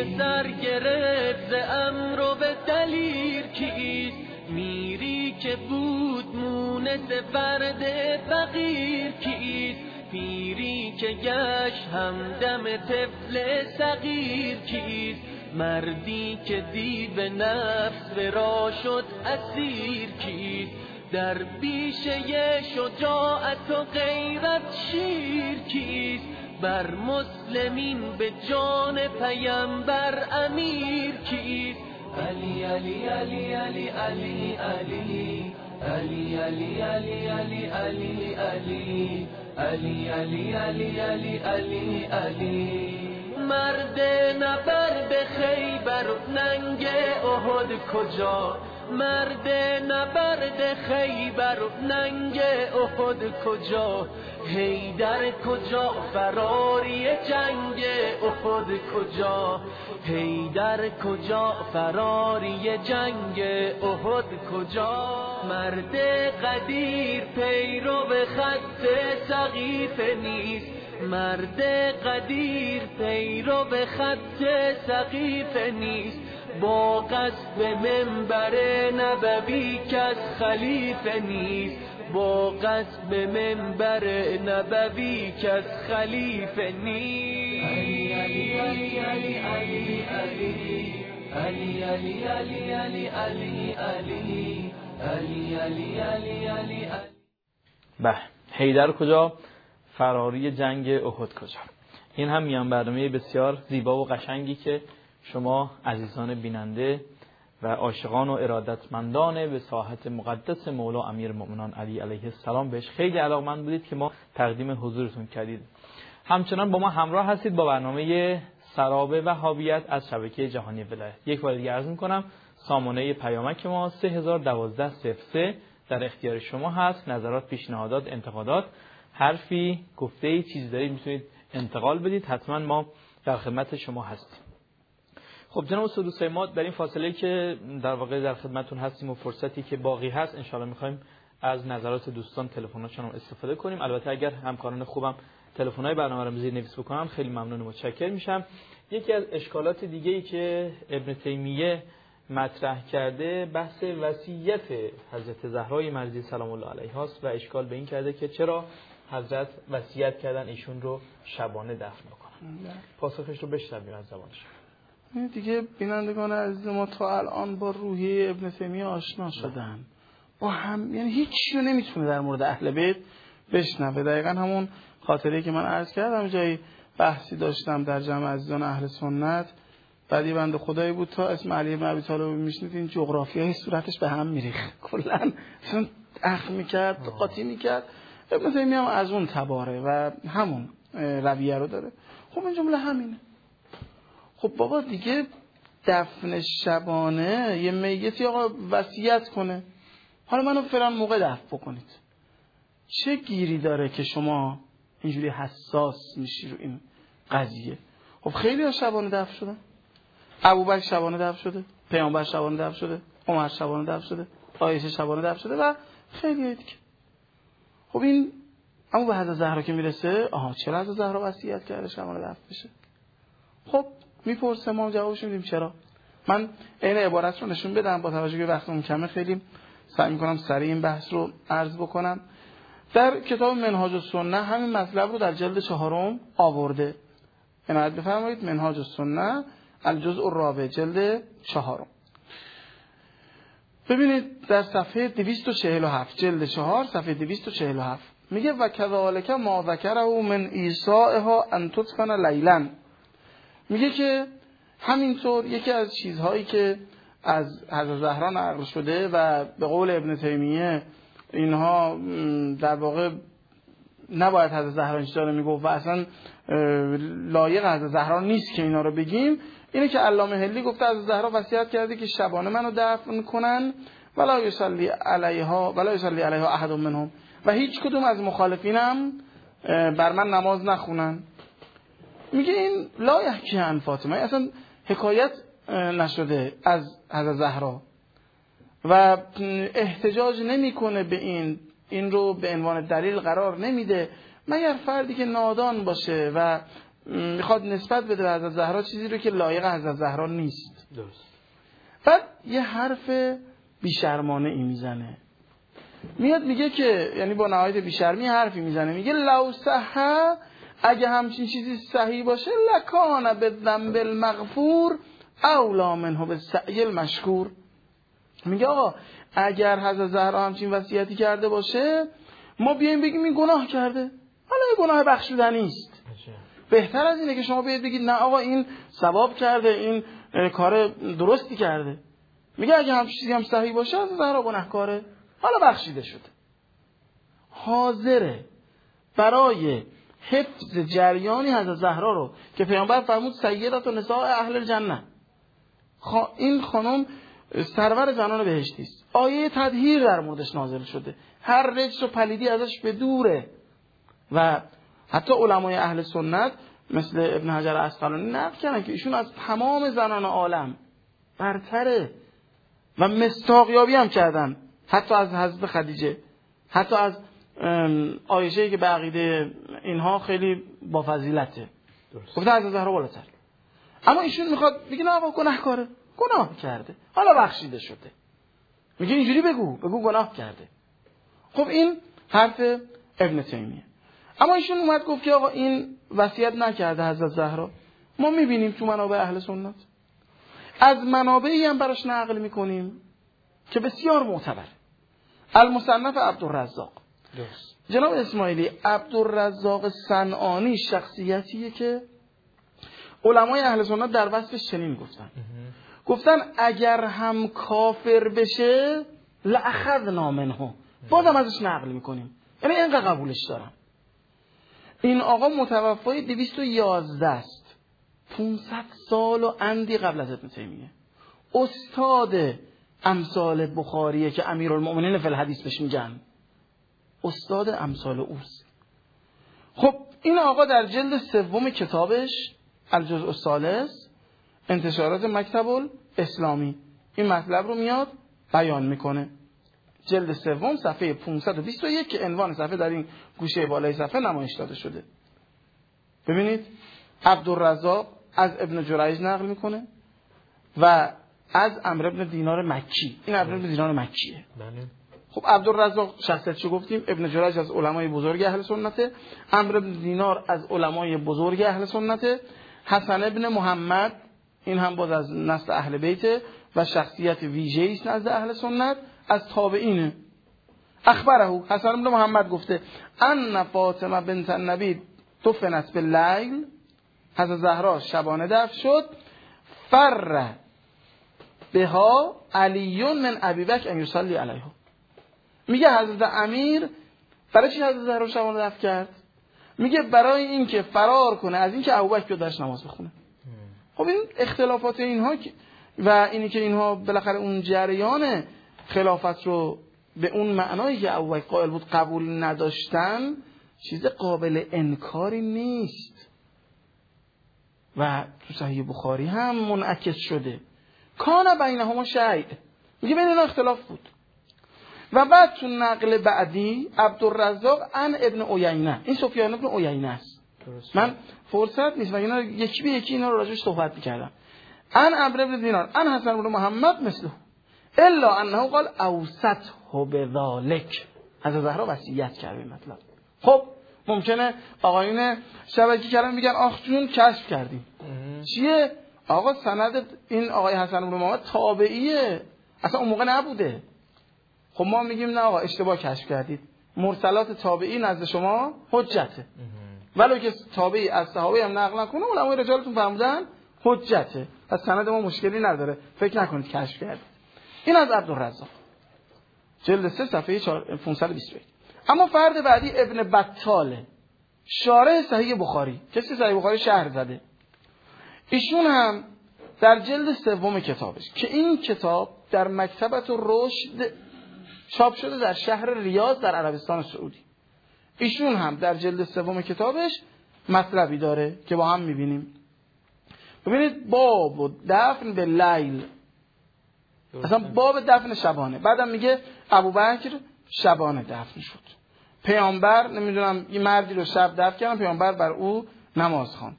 که سر گرفت ز امر و به دلیر کیست؟ میری که بود مونس فرد فقیر کیست؟ پیری که گشت همدم طفل صغیر کیست؟ مردی که دیو نفس ورا شد اسیر کیست؟ در بیشه شجاعت و غیرت شیر کیست؟ بر مسلمین به جان پیمبر امیر کیست؟ علی علی علی علی علی علی علی علی علی علی علی علی علی علی علی علی علی علی مرد نبرد خیبر و ننگ احد کجا؟ مرد نبرد خیبر و ننگ احد کجا؟ حیدر کجا؟ فراری جنگ احد کجا؟ حیدر کجا؟ فراری جنگ احد کجا؟ مرد قدیر پیرو به خط سقیفه نیست، مرد قدیر پیرو به خط سقیفه نیست، با قصد منبر نبوی کس خلیفه نیست، با قصد منبر نبوی کس خلیفه نیست. علی علی علی علی علی علی علی علی علی علی علی علی علی علی علی. به حیدر کجا؟ فراری جنگ احد کجا؟ این هم میان برنامه بسیار زیبا و قشنگی که شما عزیزان بیننده و عاشقان و ارادتمندان به ساحت مقدس مولا امیرالمؤمنین علی علیه السلام بهش خیلی علاقمند بودید که ما تقدیم حضورتون کردید. همچنان با ما همراه هستید با برنامه سراب وهابیت از شبکه جهانی ولایت. یک بار دیگه عرض می‌کنم سامانه پیامک ما 301203 در اختیار شما هست. نظرات، پیشنهادات، انتقادات، حرفی، گفته‌ای، چیزی دارید میتونید انتقال بدید. حتما ما در خدمت شما هستیم. خب جناب استاد دوستای ما در این فاصله که در واقع در خدمتتون هستیم و فرصتی که باقی هست ان شاءالله می‌خوایم از نظرات دوستان، تلفن‌هاشون هم استفاده کنیم. البته اگر همکاران خوبم تلفن‌های برنامه رو زیرنویس بکنم خیلی ممنون و متشکر میشم. یکی از اشکالات دیگه‌ای که ابن تیمیه مطرح کرده بحث وصیت حضرت زهرای مرضی سلام الله علیها است و اشکال به این کرده که چرا حضرت وصیت کردن ایشون رو شبانه دفن بکنن. پاسخش رو بشنویم از زبانش. دیگه بینندگان عزیز ما تا الان با روحیه ابن تیمیه آشنا شدن، با هم، یعنی هیچی رو نمیتونه در مورد اهل بیت بشنوه. دقیقا همون خاطره که من عرض کردم، جایی بحثی داشتم در جمع عزیزان اهل سنت، بعد یه بنده خدایی بود تا اسم علی بن ابی طالب میشنید این جغرافیای صورتش به هم میریخت، کلا اصلا اخم میکرد، قاطی میکرد. ابن تیمیه هم از اون تباره و همون رویه رو داره. خب این جمله همینه. خب بابا دیگه دفن شبانه یه میتی آقا وصیت کنه، حالا منو فلان موقع دفن بکنید، چه گیری داره که شما اینجوری حساس میشی رو این قضیه؟ خب خیلی ها شبانه دفن شدن، ابوبکر شبانه دفن شده، پیامبر شبانه دفن شده، عمر شبانه دفن شده، عایشه شبانه دفن شده و خیلی ها دیگه. خب این اما به حضرت زهرا که میرسه، چرا حضرت زهرا وصیت کرده شبانه دفن بشه؟ خب میپرسه، ما جوابش میدیم چرا. من این عبارت رو نشون بدم، با توجه به وقتم کمه خیلی سعی میکنم سریع این بحث رو عرض بکنم. در کتاب منهاج السنه همین مطلب رو در جلد 4 آورده. عنایت بفرمایید، منهاج السنه الجزء الرابع جلد 4. ببینید در صفحه 247 جلد 4 صفحه 247 میگه و کذالک ما ذکره من ایصائها ان تدفن لیلا. میگه که همینطور یکی از چیزهایی که از حضرت زهرا نقل شده و به قول ابن تیمیه اینها در واقع نباید حضرت زهرا این چیزا رو میگفت و اصلا لایق حضرت زهرا نیست که اینا رو بگیم، اینه که علامه هلی گفته حضرت زهرا وصیت کرده که شبانه منو دفن کنن ولا یصلی علیها احد منهم، و هیچ کدوم از مخالفینم بر من نماز نخونن. میگه این لا یحکی عن فاطمه، اصلا حکایت نشده از حضرت زهرا و احتجاج نمیکنه به این رو به عنوان دلیل قرار نمیده، مگر فردی که نادان باشه و میخواد نسبت بده به حضرت زهرا چیزی رو که لایق حضرت زهرا نیست. درست. بعد یه حرف بیشرمانه ای میزنه، میاد میگه که یعنی با نهایت بیشرمی حرفی میزنه، میگه لو صح، اگه همچین چیزی صحیح باشه، لکان بالذنب المغفور اولا منه بالسعی المشکور. میگه آقا اگر حضرت زهرا همچین وصیتی کرده باشه، ما بیایم بگیم این گناه کرده، حالا این گناه بخشودنی است. بهتر از اینه که شما بیاید بگید نه آقا این ثواب کرده، این کار درستی کرده. میگه اگه همچین چیزی هم صحیح باشه، حضرت زهرا گناهکاره، حالا بخشیده شده. حاضره برای حفظ جریانی حضرت زهرا رو که پیامبر فرمود سیدت و نساء اهل الجنه، این خانم سرور زنان بهشتی است، آیه تطهیر در موردش نازل شده، هر رجس و پلیدی ازش به دوره. و حتی علمای اهل سنت مثل ابن حجر عسقلانی نقل کردن که ایشون از تمام زنان عالم برتره و مصداقیابی هم کردن، حتی از حضرت خدیجه، حتی از عایشه که به عقیده اینها خیلی با فضیلته، گفته حضرت زهرا بالاتر. اما ایشون میخواد بگه نه آقا گناهکاره، گناه کرده، حالا بخشیده شده. میگه اینجوری بگو گناه کرده. خب این حرف ابن تیمیه. اما ایشون اومد گفت که آقا این وصیت نکرده حضرت زهرا. ما میبینیم تو منابع اهل سنت از منابعی هم براش نقل میکنیم که بسیار معتبر. المصنف عبدالرزاق، جناب اسماعیلی، عبدالرزاق صنعانی شخصیتیه که علمای اهل سنت در وصفش چنین گفتن اگر هم کافر بشه لأخذنا منه، بازم ازش نقل میکنیم، یعنی اینقدر قبولش دارم. این آقا متوفای 211 است، 500 سال و اندی قبل از ابن تیمیه، استاد امثال بخاریه که امیرالمؤمنین فی الحدیث بهش میگن، استاد امثال اوست. خب این آقا در جلد سوم کتابش الجزء الثالث انتشارات مکتب الاسلامی این مطلب رو میاد بیان میکنه، جلد سوم صفحه 521 که عنوان صفحه در این گوشه بالای صفحه نمایش داده شده. ببینید عبدالرزاق از ابن جریج نقل میکنه و از عمرو بن دینار مکی. این عمرو بن دینار مکیه. خب عبدالرزاق شخصیتشو گفتیم، ابن جریج از علمای بزرگ اهل سنته، عمرو بن دینار از علمای بزرگ اهل سنته، حسن ابن محمد این هم باز از نسل اهل بیته و شخصیت ویژه‌ای است نزد اهل سنت، از تابعینه. اخبره حسن ابن محمد گفته ان فاطمه بنت النبی دفنت باللیل، حضرت زهرا شبانه دفن شد، فر بها علی من ابی بکر ان یصلی علیها. میگه حضرت امیر برای چی حضرت زهرا شبانه دفن کرد؟ میگه برای این که فرار کنه از این که ابوبکر بیاد درش نماز بخونه. خب این اختلافات اینها و اینی که اینها بالاخره اون جریان خلافت رو به اون معنایی که ابوبکر قائل بود قبول نداشتن، چیز قابل انکاری نیست و تو صحیح بخاری هم منعکس شده. کان بینهما شیء، میگه بین اینا اختلاف بود. و بعد تو نقل بعدی عبدالرزاق عن ابن عیینه، این سفیان ابن عیینه است. من فرصت نیست و اینا یکی به یکی اینا رو راجعش صحبت می‌کردم. عن عمرو بن دینار عن حسن بن محمد مثله الا انه قال اوسطه بذلک، حضرت زهرا وصیت کرد این مطلب. خب ممکنه آقایون شبکی کردن میگن آخ جون کشف کردیم. چیه؟ آقا سند این آقای حسن بن محمد تابعیه، اصلا اون موقع نبوده. خب ما میگیم نه آقا اشتباه کشف کردید، مرسلات تابعی نزد شما حجته، ولو که تابعی از صحابه هم نقل نکنه علمای رجالتون فرمودن حجته، پس سند ما مشکلی نداره، فکر نکنید کشف کردید. این از عبدالرزاق جلد 3 صفحه 521. اما فرد بعدی ابن بطاله، شارح صحیح بخاری، کسی صحیح بخاری شرح زده، ایشون هم در جلد سوم کتابش که این کتاب در مکتبة الرشد چاپ شده در شهر ریاض در عربستان سعودی، ایشون هم در جلد سوم کتابش مطلبی داره که با هم میبینیم. ببینید باب دفن به لیل، اصلا باب دفن شبانه، بعدم میگه ابوبکر شبانه دفن شد، پیامبر نمیدونم این مردی رو شب دفن کردن، پیامبر بر او نماز خواند.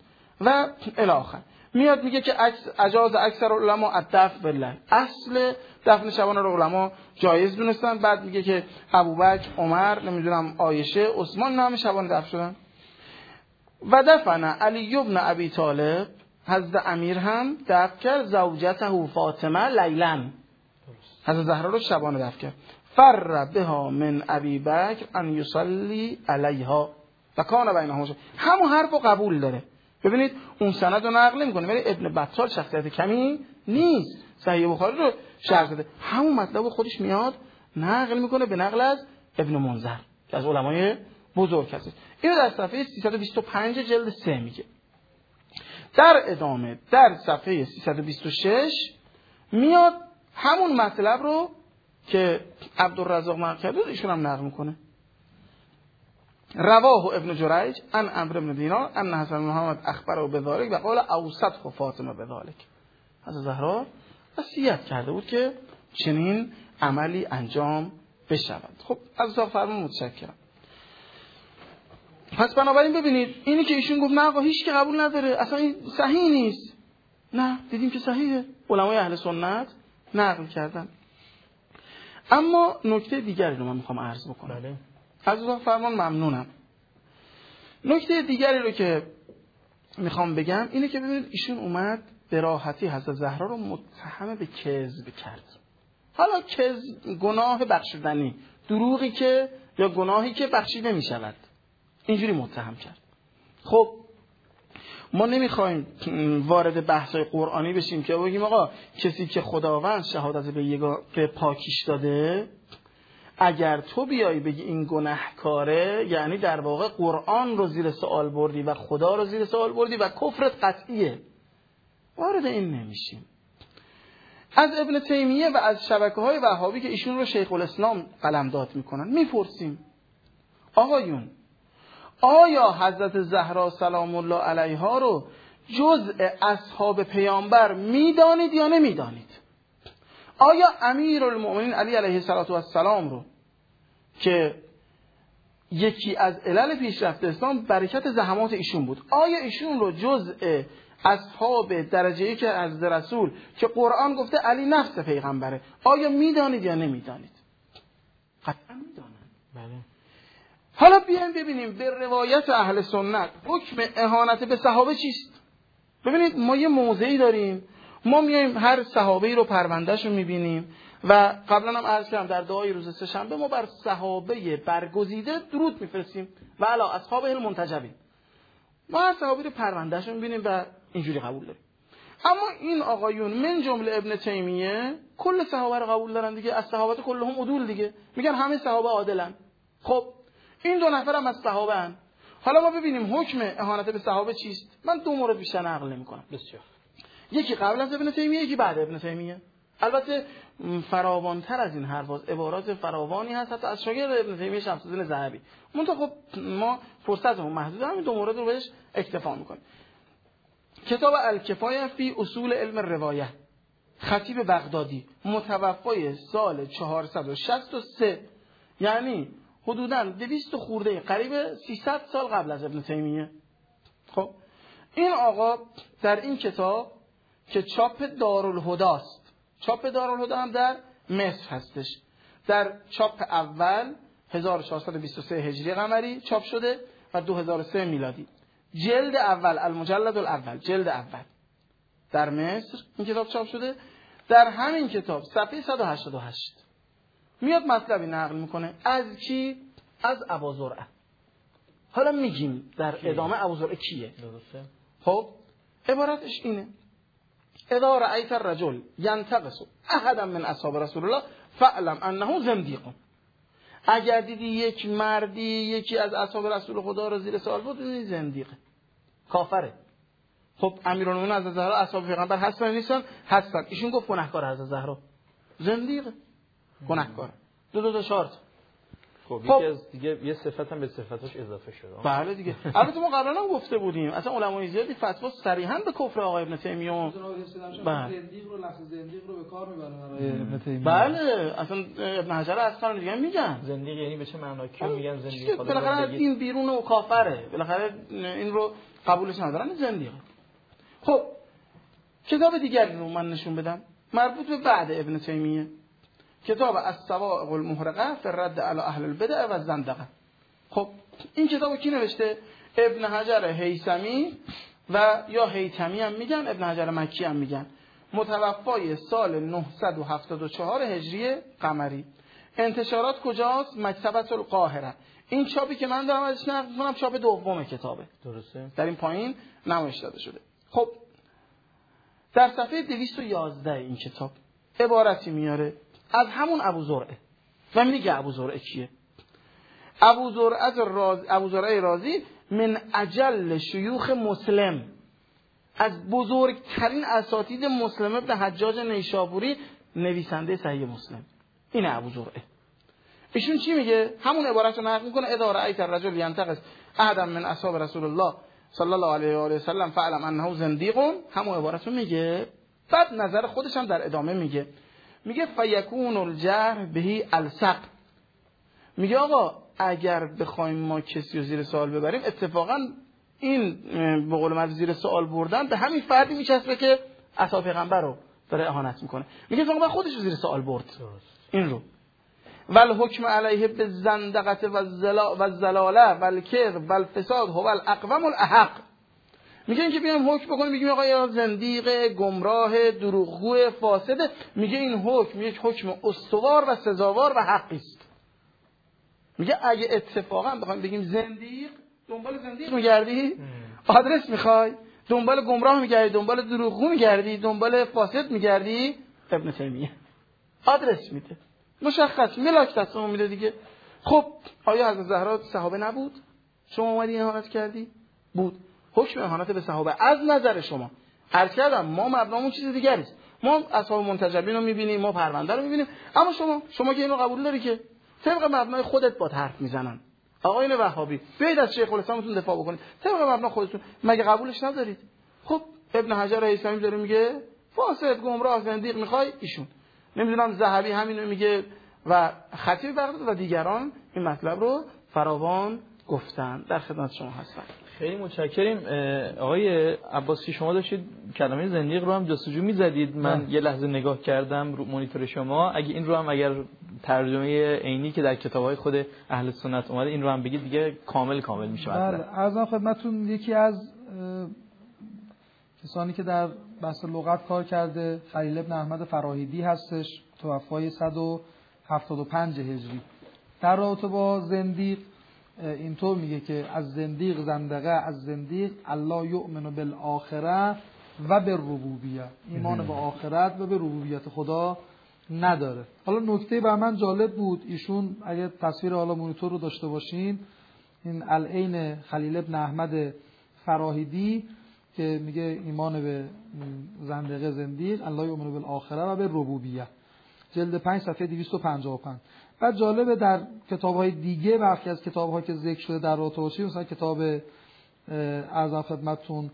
و الی آخر. میاد میگه که اجاز اکثر علما الدفن بالله، اصل دفن شبانه رو علما جایز دونستن. بعد میگه که ابوبکر، عمر، نمیدونم عایشه، عثمان نام شبانه دفن شدن. و دفن علی ابن ابی طالب، حضرت امیر هم دفن کرد زوجته فاطمه لیلن، حضرت زهرا رو شبانه دفن کرد. فر بها من ابی بکر ان یصلی علیها و کان بینهما. همون حرفو قبول داره. ببینید اون سند رو نقل میکنه، ولی ابن بطال شخصیت کمی نیست، صحیح بخاری رو شرح داده، همون مطلب خودش میاد نقل میکنه به نقل از ابن منذر که از علمای بزرگ هست. اینو در صفحه 325 جلد 3 میگه. در ادامه در صفحه 326 میاد همون مطلب رو که عبدالرزاق نقل کرده ایشون هم نقل میکنه. رواه ابن جریج عن عمرو بن دینار ان حسن بن محمد اخبره بذلک و قال اوصته فاطمه بذلک. حضرت زهرا وصیت کرده بود که چنین عملی انجام بشود. خب از اتاق فرمان متشکرم. پس بنابراین ببینید اینی که ایشون گفت نه آقا هیچ که قبول نداره، اصلا این صحیح نیست، نه دیدیم که صحیحه، علمای اهل سنت نقل کردن. اما نکته دیگری رو من میخوام عرض بکنم. بله. از اتاق فرمان ممنونم. نکته دیگری رو که میخوام بگم اینه که ببینید ایشون اومد به راحتی حضرت زهرا رو متهم به کذب کرد. حالا کذب گناه بخشیدنی، دروغی که یا گناهی که بخشیده نمیشود، اینجوری متهم کرد. خب ما نمیخوایم وارد بحث‌های قرآنی بشیم که بگیم آقا کسی که خداوند شهادت به پاکیش داده، اگر تو بیایی بگی این گناهکاره، یعنی در واقع قرآن رو زیر سوال بردی و خدا رو زیر سوال بردی و کفرت قطعیه. وارد این نمیشیم. از ابن تیمیه و از شبکه‌های وهابی که ایشون رو شیخ الاسلام قلمداد میکنن میپرسیم آقایون آیا حضرت زهرا سلام الله علیها رو جزء اصحاب پیامبر میدانید یا نمیدانید؟ آیا امیرالمؤمنین علی علیه السلام رو که یکی از علل پیشرفت اسلام برکت زحمات ایشون بود، آیا ایشون رو جزء اصحاب درجه‌ای که از رسول که قرآن گفته علی نفس پیغمبره، آیا میدانید یا نمیدانید؟ قطعا میدانند. بله. حالا بیایم ببینیم به روایت اهل سنت حکم اهانت به صحابه چیست؟ ببینید ما یه موضعی داریم، ما میایم هر صحابه‌ای رو پرونده‌شو میبینیم و قبلا هم عرض کردم در دعای روز سه‌شنبه ما بر صحابه برگزیده درود میفرستیم و علی اصحابه المنتجبین. ما هر صحابی رو پرونده‌شو میبینیم و اینجوری قبول داریم. اما این آقایون من جمله ابن تیمیه کل صحابه رو قبول دارن دیگه، از صحابه کلهم عدول دیگه، میگن همه صحابه عادلن. خب این دو نفر هم از صحابه ان. حالا ما ببینیم حکم اهانت به صحابه چیست. من دو مورد بیشتر نقل نمی‌کنم. بسیار. یکی قبل از ابن تیمیه، یکی بعد ابن تیمیه. البته فراوان‌تر از این حرفاست، عبارات فراوانی هست حتی از شاگرد ابن تیمیه شمس الدین ذهبی. منتها خب ما فرصتمون محدوده، همین دو مورد رو بهش اکتفا می‌کنیم. کتاب الکفایه فی اصول علم روایه، خطیب بغدادی، متوفای سال 463، یعنی حدوداً 200 خورده قریب 300 سال قبل از ابن تیمیه. خب این آقا در این کتاب که چاپ دارالهدی است، چاپ دارالهدی هم در مصر هستش، در چاپ اول 1423 هجری قمری چاپ شده و 2003 میلادی. جلد اول المجلد الاول، جلد اول در مصر این کتاب چاپ شده. در همین کتاب صفحه 188 میاد مطلبی نقل میکنه از کی؟ از ابو زرعه. حالا میگیم در ادامه ابو زرعه کیه. درسته. خب عبارتش اینه: اذا رأیت الرجل ينتقص احدا من اصحاب رسول الله فاعلم انه زندیق. اگر دیدی یک مردی یکی از اصحاب رسول خدا رو زیر سوال برد، این زندیقه، کافره. خب امیرالمومنین حضرت زهرا اصحاب پیغمبر هستن نیستن؟ هستن. ایشون گفت گناهکار حضرت زهرا، زندیقه، گناهکار. دو شرط. خب یکی از دیگه یه صفت هم به صفتاش اضافه شده. بله دیگه. البته ما قبلا هم گفته بودیم اصلا علمای زیادی فتوا صریحا به کفر آقای ابن تیمیه زندیق رو لفظ زندیق رو به کار میبرن برای ابن تیمیه. بله اصلا ابن حجر اصلا دیگه میگن زندیق یعنی به چه معنی کیو میگن زندیق؟ بالاخره این بیرون و کافره، بالاخره این رو قبولش ندارن، زندیق. خب کتاب دیگری رو من نشون بدم مربوط به بعد ابن تیمیه، کتاب الصواعق المحرقه فی الرد علی اهل البدع و الزندقه. خب این کتابو کی نوشته؟ ابن حجر هیثمی و یا هیثمی هم میگن، ابن حجر مکی هم میگن، متوفای سال 974 هجری قمری. انتشارات کجاست؟ مکتبه القاهره. این چاپی که من دارم ازش نقل می‌کنم چاپ دوم کتابه، درسته؟ در این پایین نمایش داده شده. خب در صفحه 211 این کتاب عبارتی میاره از همون ابو زرعه و میگه ابو زرعه کیه؟ ابو زرعه رازی من اجل شیوخ مسلم، از بزرگترین اساتید مسلم ابن حجاج نیشابوری، نویسنده صحیح مسلم. این ابو زرعه. ایشون چی میگه؟ همون عبارت رو نقل میکنه: اذا رأیت الرجل ینتقص احدا من اصحاب رسول الله صلی الله علیه و آله و سلم فعلم انه زندیق. همون عبارت رو میگه. بعد نظر خودش هم در ادامه میگه فیکون الجرح بهی السق. میگه آقا اگر بخوایم ما کسی رو زیر سوال ببریم، اتفاقا این به قول من زیر سوال بردن به همین فردی میچسبه که اصحاب پیغمبر رو داره اهانت میکنه. میگه اتفاقا خودش رو زیر سوال برد این رو. والحکم علیه بالزندقه والزلاله والکذب والفساد هو الاقوم الاحق. میگه اینکه بیام حکم بکنیم بگیم آقا یا زندیق، گمراه، دروغگو، فاسد، میگه این حکم یک حکم استوار و سزاوار و حقی است. میگه اگه اتفاقا بخوایم بگیم زندیق، دنبال زندیق میگردی، آدرس میخوای، دنبال گمراه میگردی، دنبال دروغگو میگردی، دنبال فاسد میگردی، ابن تیمیه آدرس میده، مشخص ملاک دستمون میده دیگه. خب آیا حضرت زهرا صحابه نبود؟ شما اومدی اهانت کردی؟ بود. حکم اهانت به صحابه از نظر شما عرض کردم ما مبنامون چیز دیگری است. ما اصحاب منتجبین رو میبینیم، ما پرونده رو میبینیم، اما شما که اینو قبول داری که طبق مبنای خودت با حرف میزنن. آقایون وهابی بیاید از شیخ الاسلامتون دفاع بکنید طبق مبنا خودتون، مگه قبولش ندارید؟ خب ابن حجر هیثمی داره میگه فاسد، گمراه، زندیق میخوای ایشون، نمیدونم ذهبی همینو میگه و خطیب بغداد و دیگران این مطلب رو فراوان گفتن. در خدمت شما هستم. خیلی متشکریم. آقای عباسی شما داشتید کلمه زندیق رو هم جستجو می‌زدید، من یه لحظه نگاه کردم رو مانیتور شما. اگه این رو هم اگر ترجمه عینی که در کتاب‌های خود اهل سنت اومده این رو هم بگید دیگه کامل میشه. بله، عرضم خدمتتون یکی از کسانی که در بحث لغت کار کرده خلیل بن احمد فراهیدی هستش، توفای 175 هجری. در رابطه با زندیق اینطور میگه که از زندیق زندقه، از زندیق الله یؤمن بالآخره و بالربوبیه، ایمان به آخرت و به ربوبیت خدا نداره. حالا نکته بر من جالب بود، ایشون اگه تصویر حالا مونیتور رو داشته باشین، این العین خلیل بن احمد فراهیدی که میگه ایمان به زندقه، زندیق، الله یؤمن بالآخره و به ربوبیه، جلد 5 صفحه 255. بعد جالبه در کتاب‌های دیگه، برخی از کتاب‌ها که ذکر شده در رابطه با چی، مثلا کتاب ارزم خدمتتون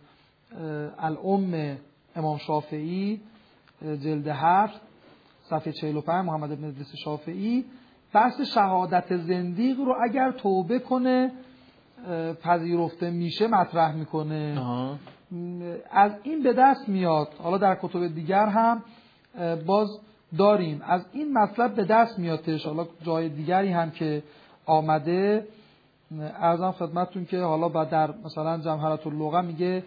الام امام شافعی جلد 7 صفحه 45 محمد بن ادریس شافعی، بحث شهادت زندیق رو اگر توبه کنه پذیرفته میشه مطرح میکنه. از این به دست میاد، حالا در کتب دیگر هم باز داریم، از این مطلب به دست میادش. حالا جای دیگری هم که آمده ارزم خدمتتون که حالا بعد در مثلا جمهرة اللغه میگه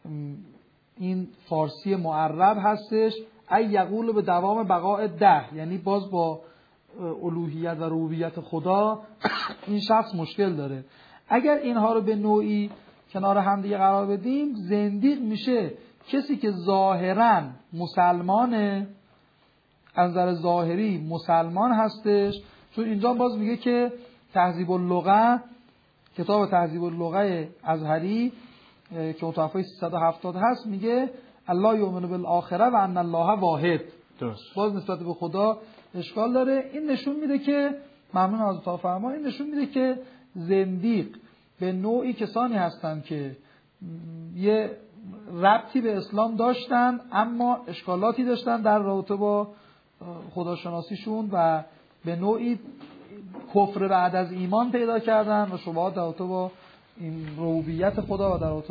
این فارسی معرب هستش، ای یقول به دوام بقاء ده، یعنی باز با الوهیت و ربوبیت خدا این شخص مشکل داره. اگر اینها رو به نوعی کنار هم دیگه قرار بدیم، زندیق میشه کسی که ظاهراً مسلمانه، از نظر ظاهری مسلمان هستش، چون اینجا باز میگه که تهذیب اللغه، کتاب تهذیب اللغه ازهری که متوفای 370 هست، میگه الله یؤمن بالآخره و ان الله واحد. درست. باز نسبت به خدا اشکال داره. این نشون میده که ممنون از تا فرما، این نشون میده که زندیق به نوعی کسانی هستن که یه ربطی به اسلام داشتن اما اشکالاتی داشتن در رابطه با خداشناسیشون و به نوعی کفر بعد از ایمان پیدا کردن و شبهات در رابطه با این ربوبیت خدا و در رابطه با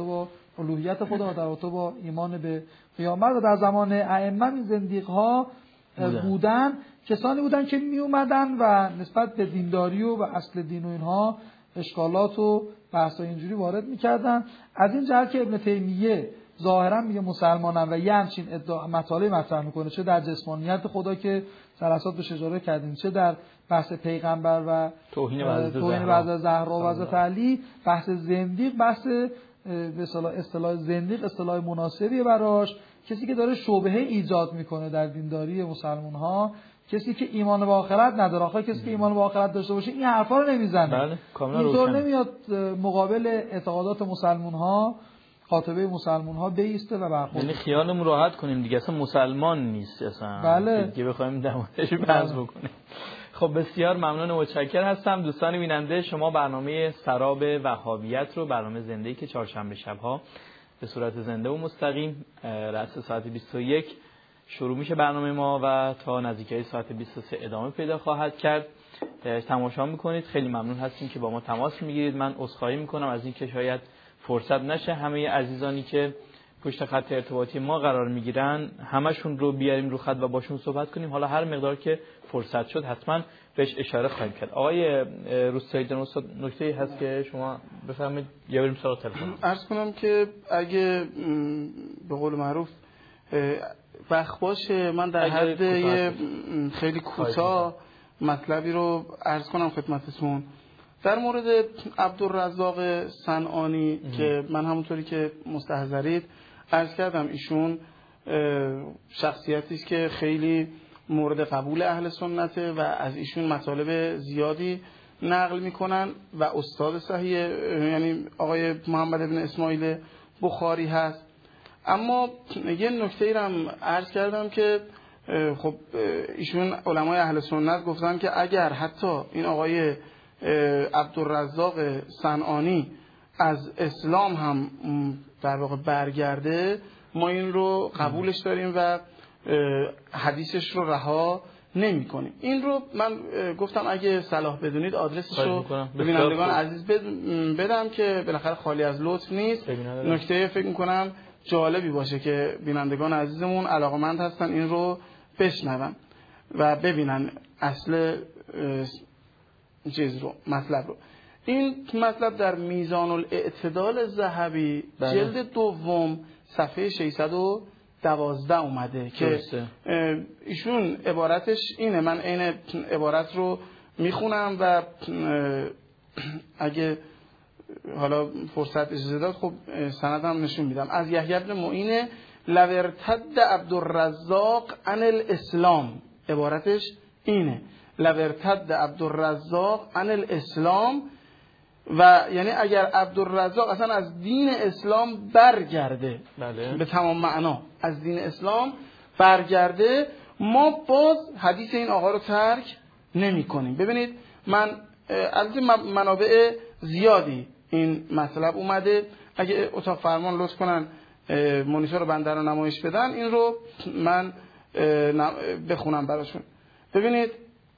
الوهیت خدا و در رابطه با ایمان به قیامت. و در زمان ائمه این زندیق‌ها بودن، کسانی بودن که می اومدن و نسبت به دینداری و اصل دین و اینها اشکالات و بحث‌های اینجوری وارد می‌کردن. از این جهت که ابن تیمیه ظاهرا میگه مسلمانن و یه همچین مطالب مطرح میکنه، چه در جسمانیت خدا که سراسات به اشاره کردیم، چه در بحث پیغمبر و توهین حضرت زهرا و حضرت علی، بحث زندیق، بحث به اصطلاح زندیق اصطلاح مناسبیه براش. کسی که داره شبهه ایجاد میکنه در دینداری مسلمان ها، کسی که ایمان به آخرت نداره. آخه کسی که ایمان به آخرت داشته باشه این حرفا رو نمیزنه. بله، کاملا اینطور نمیاد مقابل اعتقادات مسلمان ها، خاطبه مسلمان ها بیسته و برخورد. یعنی خیالمون راحت کنیم دیگه، اصلا مسلمان نیست اصلا. بله. دیگه بخوایم دماغش بحث بکنیم. خب بسیار ممنون و متشکر هستم. دوستان بیننده، شما برنامه سراب وهابیت رو، برنامه زنده‌ای که چهارشنبه شب‌ها به صورت زنده و مستقیم رأس ساعت 21 شروع میشه برنامه ما و تا نزدیکی ساعت 23 ادامه پیدا خواهد کرد، تماشا میکنید. خیلی ممنون هستیم که با ما تماس میگیرید. من عذرخواهی میکنم از اینکه شاید فرصت نشه همه عزیزانی که پشت خط ارتباطی ما قرار میگیرن همشون رو بیاریم رو خط و باشون صحبت کنیم. حالا هر مقدار که فرصت شد حتما بهش اشاره خواهیم کرد. آقای روستایی جان، استاد نکته‌ای هست که شما بفرمایید یا بریم سراغ تلفن؟ عرض کنم که اگه به قول معروف وقت باشه من در حد خیلی کوتاه مطلبی رو عرض کنم خدمتتون در مورد عبدالرزاق صنعانی که من همونطوری که مستحضرید عرض کردم ایشون شخصیتی است که خیلی مورد قبول اهل سنته و از ایشون مطالب زیادی نقل میکنن و استاد صحیح یعنی آقای محمد ابن اسماعیل بخاری هست. اما یه نکته رو هم عرض کردم که خب ایشون علمای اهل سنت گفتن که اگر حتی این آقای عبدالرزاق صنعانی از اسلام هم در واقع برگرده ما این رو قبولش داریم و حدیثش رو رها نمی کنیم. این رو من گفتم اگه صلاح بدونید آدرسش رو به بینندگان عزیز بدم که بالاخره خالی از لطف نیست. نکته فکر میکنم جالبی باشه که بینندگان عزیزمون علاقمند هستن این رو بشنون و ببینن اصل چیز رو، مطلب رو. این مطلب در میزان الاعتدال ذهبی جلد دوم صفحه 612 اومده که ایشون عبارتش اینه. من این عبارت رو میخونم و اگه حالا فرصت اجازه داد خب سندم نشون میدم. از یحیی بن معین لو ارتد عبدالرزاق عن الاسلام، عبارتش اینه لو ارتد عبدالرزاق عن الاسلام، و یعنی اگر عبدالرزاق اصلا از دین اسلام برگرده، بله، به تمام معنا از دین اسلام برگرده، ما باز حدیث این آقا رو ترک نمی کنیم. ببینید من از منابع زیادی این مطلب اومده. اگه اتاق فرمان لطف کنن مانیتور بنده رو نمایش بدن این رو من بخونم براشون. ببینید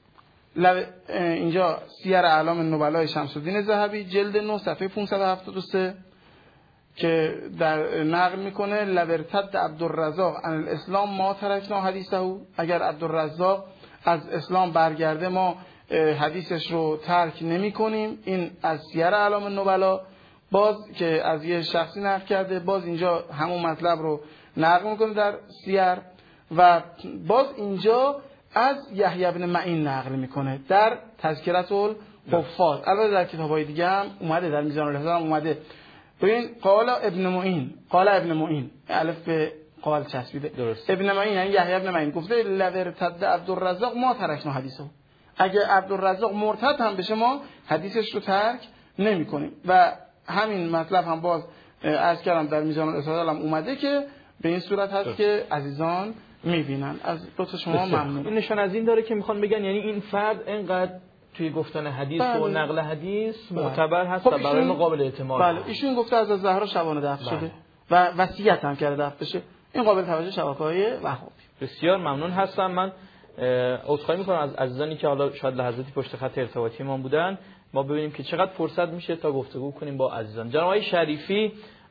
اینجا سیر اعلام النبلاء شمس الدین ذهبی جلد 9 صفحه 573 که در نقل میکنه لو ارتد عبدالرزاق عن الاسلام ما ترکنا حدیثه، اگر عبدالرزاق از اسلام برگرده ما حدیثش رو ترک نمی کنیم. این از سیر اعلام النبلاء باز که از یه شخصی نقل کرده، باز اینجا همون مطلب رو نقل میکنه در سیر و باز اینجا از یحیی بن معین نقل میکنه در تذکرة الحفاظ. البته در کتاب‌های دیگه هم اومده، در میزان الحفاظ هم اومده. ببین قال ابن معین الف به قال چسبیده درست. ابن معین یعنی یحیی بن معین گفته لو ارتد عبدالرزاق ما ترکنا حدیثه، اگه عبدالرزاق مرتد هم بشه ما حدیثش رو ترک نمی کنیم. و همین مطلب هم باز عرض کردم در میزان الاعتدال هم اومده که به این صورت هست که عزیزان میبینن. از لطف شما ممنون. این نشان از این داره که میخوان بگن یعنی این فرد اینقدر توی گفتن حدیث و نقل حدیث معتبر هست و برای ما قابل اعتماد. بله ایشون گفته از زهرا شبانه دفن شده و وصیت هم کرده دفن بشه. این قابل توجه شبکه‌های وهابی. بسیار ممنون هستم. من عذرخواهی میکنم از عزیزانی که حالا شاید لحظاتی پشت خط ارتباطی ما بودن. ما ببینیم که چقدر فرصت میشه تا گفتگو کنیم با عزیزان. جناب آقای شریفی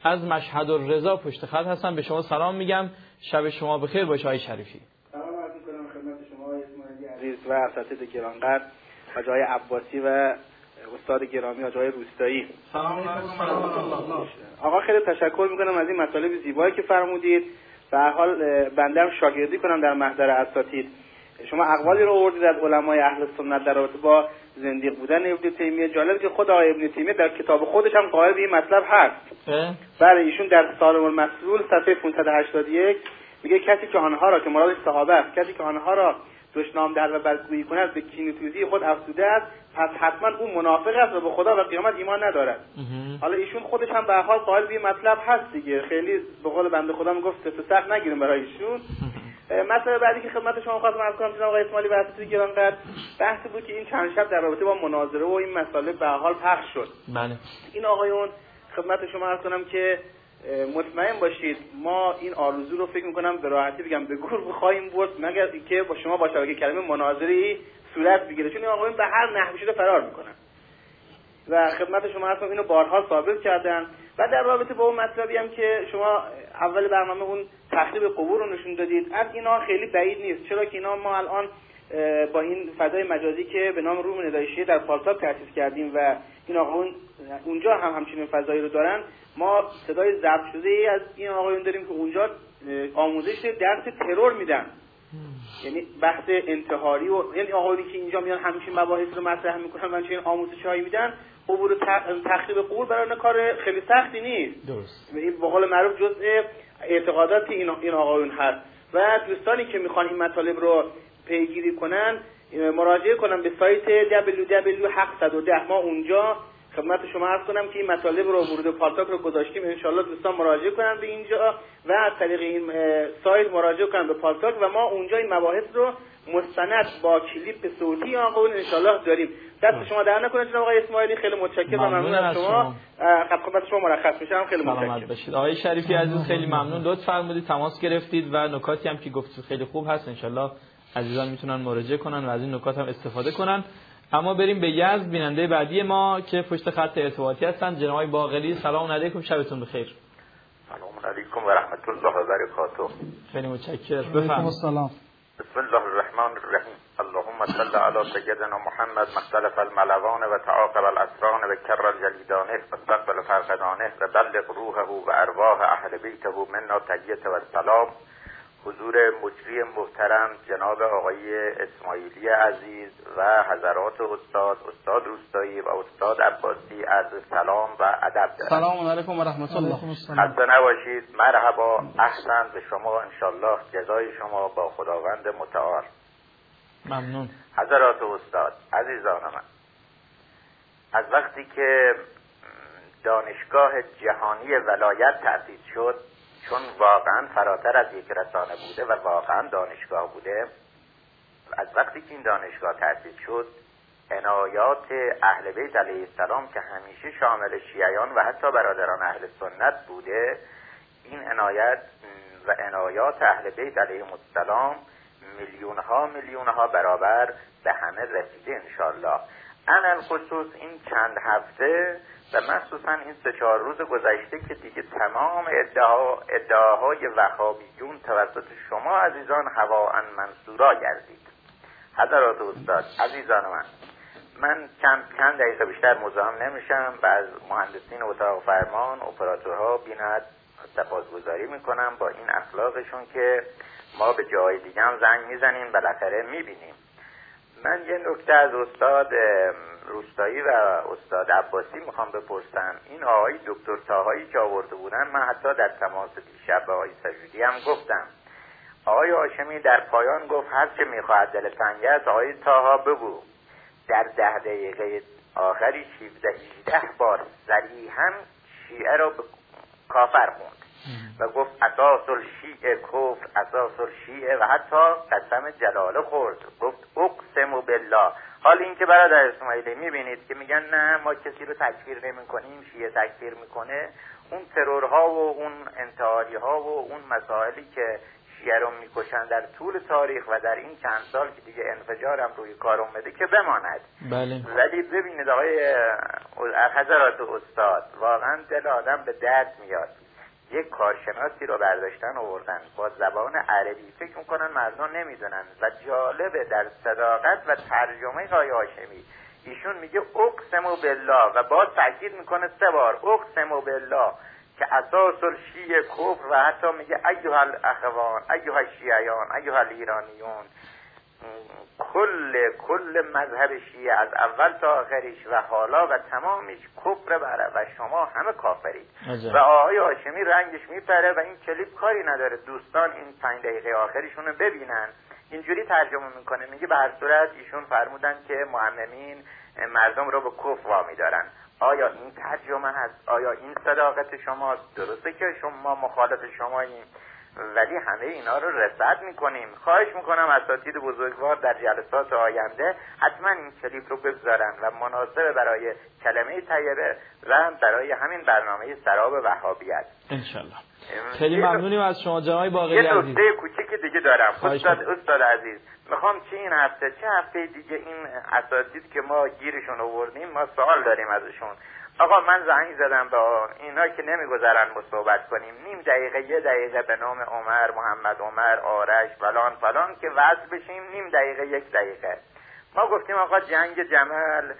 از مشهد الرضا پشت خط هستن. به شما سلام میگم، شب شما بخیر باشه آقای شریفی. سلام عرض می‌کنم خدمت شما اسماعیلی عزیز و اساتید گرانقدر، آقای عباسی و استاد گرامی آقای روستایی. سلام علیکم. آقا خیلی تشکر میکنم از این مطالب زیبایی که فرمودید. به هر حال بنده هم شاگردی کنم در محضر اساتید. شما اقوالی رو آوردید از علمای اهل سنت در رابطه با زندیق بودن ابن تیمیه. جالب که خود آقای ابن تیمیه در کتاب خودش هم قائل به این مطلب هست. بله، ایشون در سالم المسلول صفحه 581 میگه کسی که آنها را، که مرادش صحابه است، کسی که آنها را دشنام در و بدگویی کند به کینه‌توزی خود افسوده است، پس حتما اون منافق است و به خدا و قیامت ایمان ندارد. حالا ایشون خودش هم به هر حال قائل به این مطلب هست دیگه، خیلی به قول بنده خدا میگفت سخت نگیریم برای ایشون. مسئله بعدی که خدمت شما خواستم عرض کنم جناب آقای اسماعیلی و اساتید گرانقدر، بحث بود که این چند شب در رابطه با مناظره و این مسئله به هر حال پخش شد. بله. این آقایون خدمت شما عرض کنم که مطمئن باشید ما این آرزو رو فکر می‌کنم به راحتی بگم به گور بخوایم برد، مگر اینکه با شما با شبکه کلمه مناظری صورت بگیره، چون این آقایون به هر نحوی شده فرار میکنن و خدمت شما عرض کنم اینو بارها ثابت کردن. و در رابطه با اون مطلبی هم که شما اول برنامه اون تخریب قبور رو نشون دادید، از اینا خیلی بعید نیست، چرا که اینا ما الان با این فضای مجازی که به نام روم ندایشی در پالتاک تأسیس کردیم و این آقایون اونجا هم همچنین فضایی رو دارن، ما صدای ضبط شده ای از این آقایون داریم که اونجا آموزش درس ترور میدن، یعنی بحث انتحاری و یعنی آقایونی که اینجا میان همچین مباحث رو مطرح میکنن و همچنین آموزش‌هایی میدن. عبور تخریب قبور برای کار خیلی سختی نیست. درست. این به قول معروف جزء اعتقادات این آقایون هست و دوستانی که میخوان این مطالب رو پیگیری کنن مراجعه کنن به سایت www.haq110. ما اونجا خدمت شما عرض کنم که این مطالب رو ورود پالتاک رو گذاشتیم، انشالله دوستان مراجعه کنن به اینجا و از طریق این سایت مراجعه کنن به پالتاک و ما اونجا این مباحث رو مستند با کلیپ صوتی آقایون انشالله داریم. دست شما در نکنه جناب آقای اسماعیلی، خیلی متشکرم و ممنون از شما. خدمت شما مرخص میشم، خیلی متشکرم. باشید آقای شریفی عزیز، خیلی ممنون لطف فرمودید تماس گرفتید و نکاتی هم که گفتید خیلی خوب هست، انشالله عزیزان میتونن مراجعه کنن و از این نکات هم استفاده کنن. اما بریم به یزد، بیننده بعدی ما که پشت خط ارتباطی هستن، جناب آقای باقری. سلام علیکم، شبتون بخیر. سلام علیکم و رحمت الله و برکاته. خیلی متشکرم، بفرمایید. سلام. بسم الله الرحمن الرحیم. اللهم صل علی سیدنا محمد مختلف الملوان و تعاقب الاسران و کر الجلیدانه و استقبل فرقدانه و بلغ روحه و ارواح اهل بیته منا تحیت و سلام. حضور مجری محترم جناب آقای اسماعیلی عزیز و حضرات استاد روستایی و استاد عباسی، عرض سلام و ادب دارم. سلام علیکم و رحمت الله. خسته نباشید. مرحبا، احسن به شما، انشالله جزای شما با خداوند متعال. ممنون. حضرات استاد عزیزان من، از وقتی که دانشگاه جهانی ولایت تأسیس شد، چون واقعا فراتر از یک رسانه بوده و واقعا دانشگاه بوده، از وقتی که این دانشگاه تأسیس شد، عنایات اهل بیت علیه السلام که همیشه شامل شیعیان و حتی برادران اهل سنت بوده، این عنایت و عنایات اهل بیت علیهم السلام میلیونها برابر به همه رسیده انشالله. علل خصوص این چند هفته و مخصوصا این 3-4 روز گذشته که دیگه تمام ادعاهای وهابیون توسط شما عزیزان هواء منصورا گردید. حضرات استاد عزیزان من چند دقیقه بیشتر مزاحم نمیشم و از مهندسین اتاق فرمان اپراتورها بی‌نهایت سپاسگزاری میکنم با این اخلاقشون که ما به جای دیگه هم زنگ میزنیم بالاخره میبینیم. من یه نکته از استاد روستایی و استاد عباسی میخوام بپرسم. این آقای دکتر طاهایی که آورده بودن، من حتی در تماس دیشب با آقای سجودی هم گفتم، آقای هاشمی در پایان گفت هر چه میخواهد دل تنگ است آقای طاها بگو. در 10 دقیقه آخری 17-18 بار صریحاً شیعه را به کافر خوند و گفت اساس الشیعه کفر، اساس الشیعه، و حتی قسم جلاله خورد، گفت اقسم بالله. حال این که برادر اسماعیلی میبینید که میگن نه ما کسی رو تکفیر نمی کنیم، شیعه تکفیر میکنه، اون ترورها و اون انتحاریها و اون مسائلی که شیعه رو میکشن در طول تاریخ و در این چند سال که دیگه انفجارم روی کار اومده که بماند. بله. ولی ببینید آقای حضرات استاد، واقعا دل آدم به درد میاد. یک کارشناسی رو برداشتن آوردن با زبان عربی، فکر میکنن مردم نمیدونن و جالبه در صداقت و ترجمه آقای هاشمی ایشون میگه اقسم بالله و باز تاکید میکنه 3 بار اقسم بالله که اساس الشیعه کفر و حتی میگه ایها الاخوان ایها الشیعیان ایها الایرانیون، کل مذهب شیعه از اول تا آخرش و حالا و تمامش کفر بره و شما همه کافرید. و آقای هاشمی رنگش میپره و این کلیپ کاری نداره. دوستان این 5 دقیقه آخرشون رو ببینن، اینجوری ترجمه میکنه، میگه به هر صورت ایشون فرمودن که معممین مردم رو به کفر وامی دارن. آیا این ترجمه هست؟ آیا این صداقت شماست؟ درسته که شما مخالف شماییم ولی همه اینا رو رصد میکنیم. خواهش میکنم اساتید بزرگوار در جلسات آینده حتما این کلیپ رو بگذارن و مناسب برای کلمه طیبه و برای همین برنامه سراب وهابیت انشالله. خیلی ممنونیم از شما جناب باقری عزیز. یه نکته کوچیک دیگه دارم استاد عزیز، میخوام چه این هفته چه هفته دیگه این اساتید که ما گیرشون آوردیم ما سوال داریم ازشون. آقا من زنگ زدم به اینا که نمیگذارن ما صحبت کنیم، نیم دقیقه 1 دقیقه به نام عمر، محمد عمر، آرش فلان که وصل بشیم، نیم دقیقه 1 دقیقه. ما گفتیم آقا جنگ جمل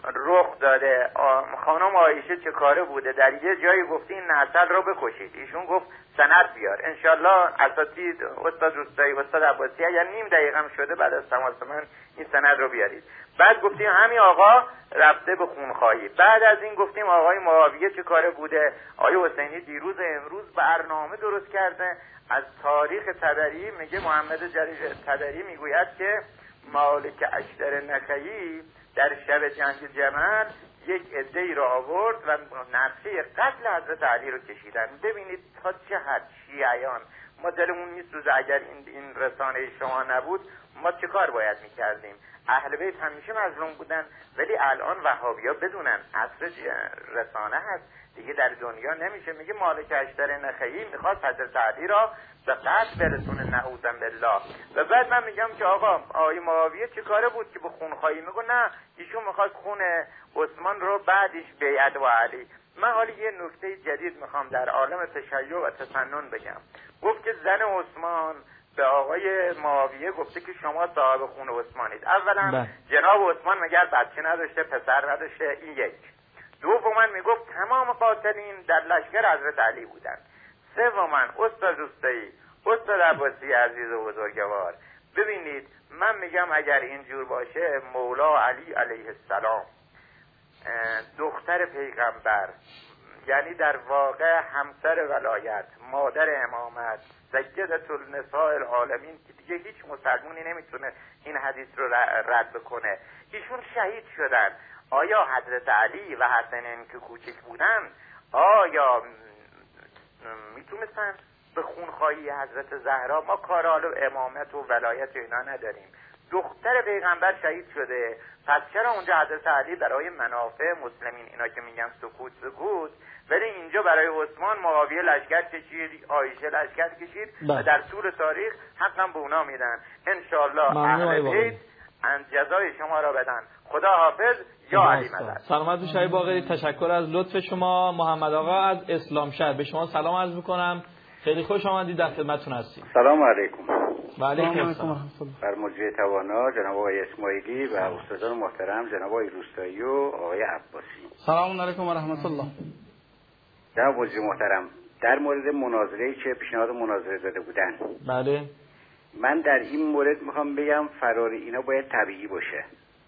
رخ داده، خانم عایشه چه کاره بوده، در یه جایی گفتی این نسل رو بکشید، ایشون گفت سند بیار. انشالله اساتید استاد روستایی استاد عباسی اگر نیم دقیقه هم شده بعد از تماس من این سند رو بیارید. بعد گفتیم همین آقا رفته به خونخواهی. بعد از این گفتیم آقای معاویه چه کاره بوده، آقای حسینی دیروز امروز برنامه درست کرده از تاریخ تبری، میگه محمد جلیل تبری میگوید که مالک اشتر نخعی در شب جنگ جمل یک عده‌ای را آورد و نقشه قتل حضرت علی رو کشیدن. ببینید تا چه حد شیعیان، ما دلمون میسوزه اگر این رسانه شما نبود ما چه کار باید میکردیم. اهل بیت همیشه مظلوم بودن ولی الان وهابی‌ها بدونن عصر رسانه هست دیگه، در دنیا نمیشه. میگه مالک اشتر نخعی میخواد حضرت علی را به قتل برسونه نعوذ بالله. و بعد من میگم که آقا آقای معاویه چه کاره بود که به خونخواهی؟ میگه نه ایشون میخواد خون عثمان رو بعدش بیعت و علی. من حالا یه نکته جدید میخوام در عالم تشیع و تسنن بگم. گفت که زن عثمان به آقای معاویه گفته که شما صاحب خون عثمانید. اولا جناب عثمان مگر بچه نداشته، پسر نداشته، این یک. دوما میگفت تمام قاتلین در لشکر حضرت علی بودن. سوما استاد روستایی استاد عباسی عزیز و بزرگوار، ببینید من میگم اگر اینجور باشه مولا علی علیه السلام دختر پیغمبر، یعنی در واقع همسر ولایت، مادر امامت، سیدة النساء العالمین که دیگه هیچ مسلمونی نمیتونه این حدیث رو رد بکنه، ایشون شهید شدن. آیا حضرت علی و حسنین که کوچک بودن آیا میتونستن به خونخواهی حضرت زهرا؟ ما کارال و امامت و ولایت و اینا نداریم. دختر پیغمبر شهید شده، پس چرا اونجا حضرت علی برای منافع مسلمین اینا که میگن سکوت ولی اینجا برای عثمان معاویه لشکر کشید، عایشه لشکر کشید و در طول تاریخ حقا به اونا میدن. انشالله اهل بیت جزای شما را بدن. خدا حافظ. یا علی مدد. سلامت باشید باقری، تشکر از لطف شما. محمد آقا از اسلام شهر به شما سلام عرض میکنم، خیلی خوش آمدید، در خدمتتون هستیم. سلام علیکم. و علیکم السلام. بر مجری توانا جناب آقای اسماعیلی و استادان محترم جناب آقای روستایی و آقای عباسی. سلام علیکم و رحمت الله. جناب مجری محترم، در مورد مناظره‌ای که پیشنهاد مناظره داده بودن، بله، من در این مورد میخوام بگم فرار اینا باید طبیعی باشه.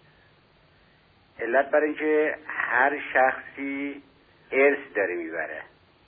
علت برای اینکه هر شخصی ارث داره میبره.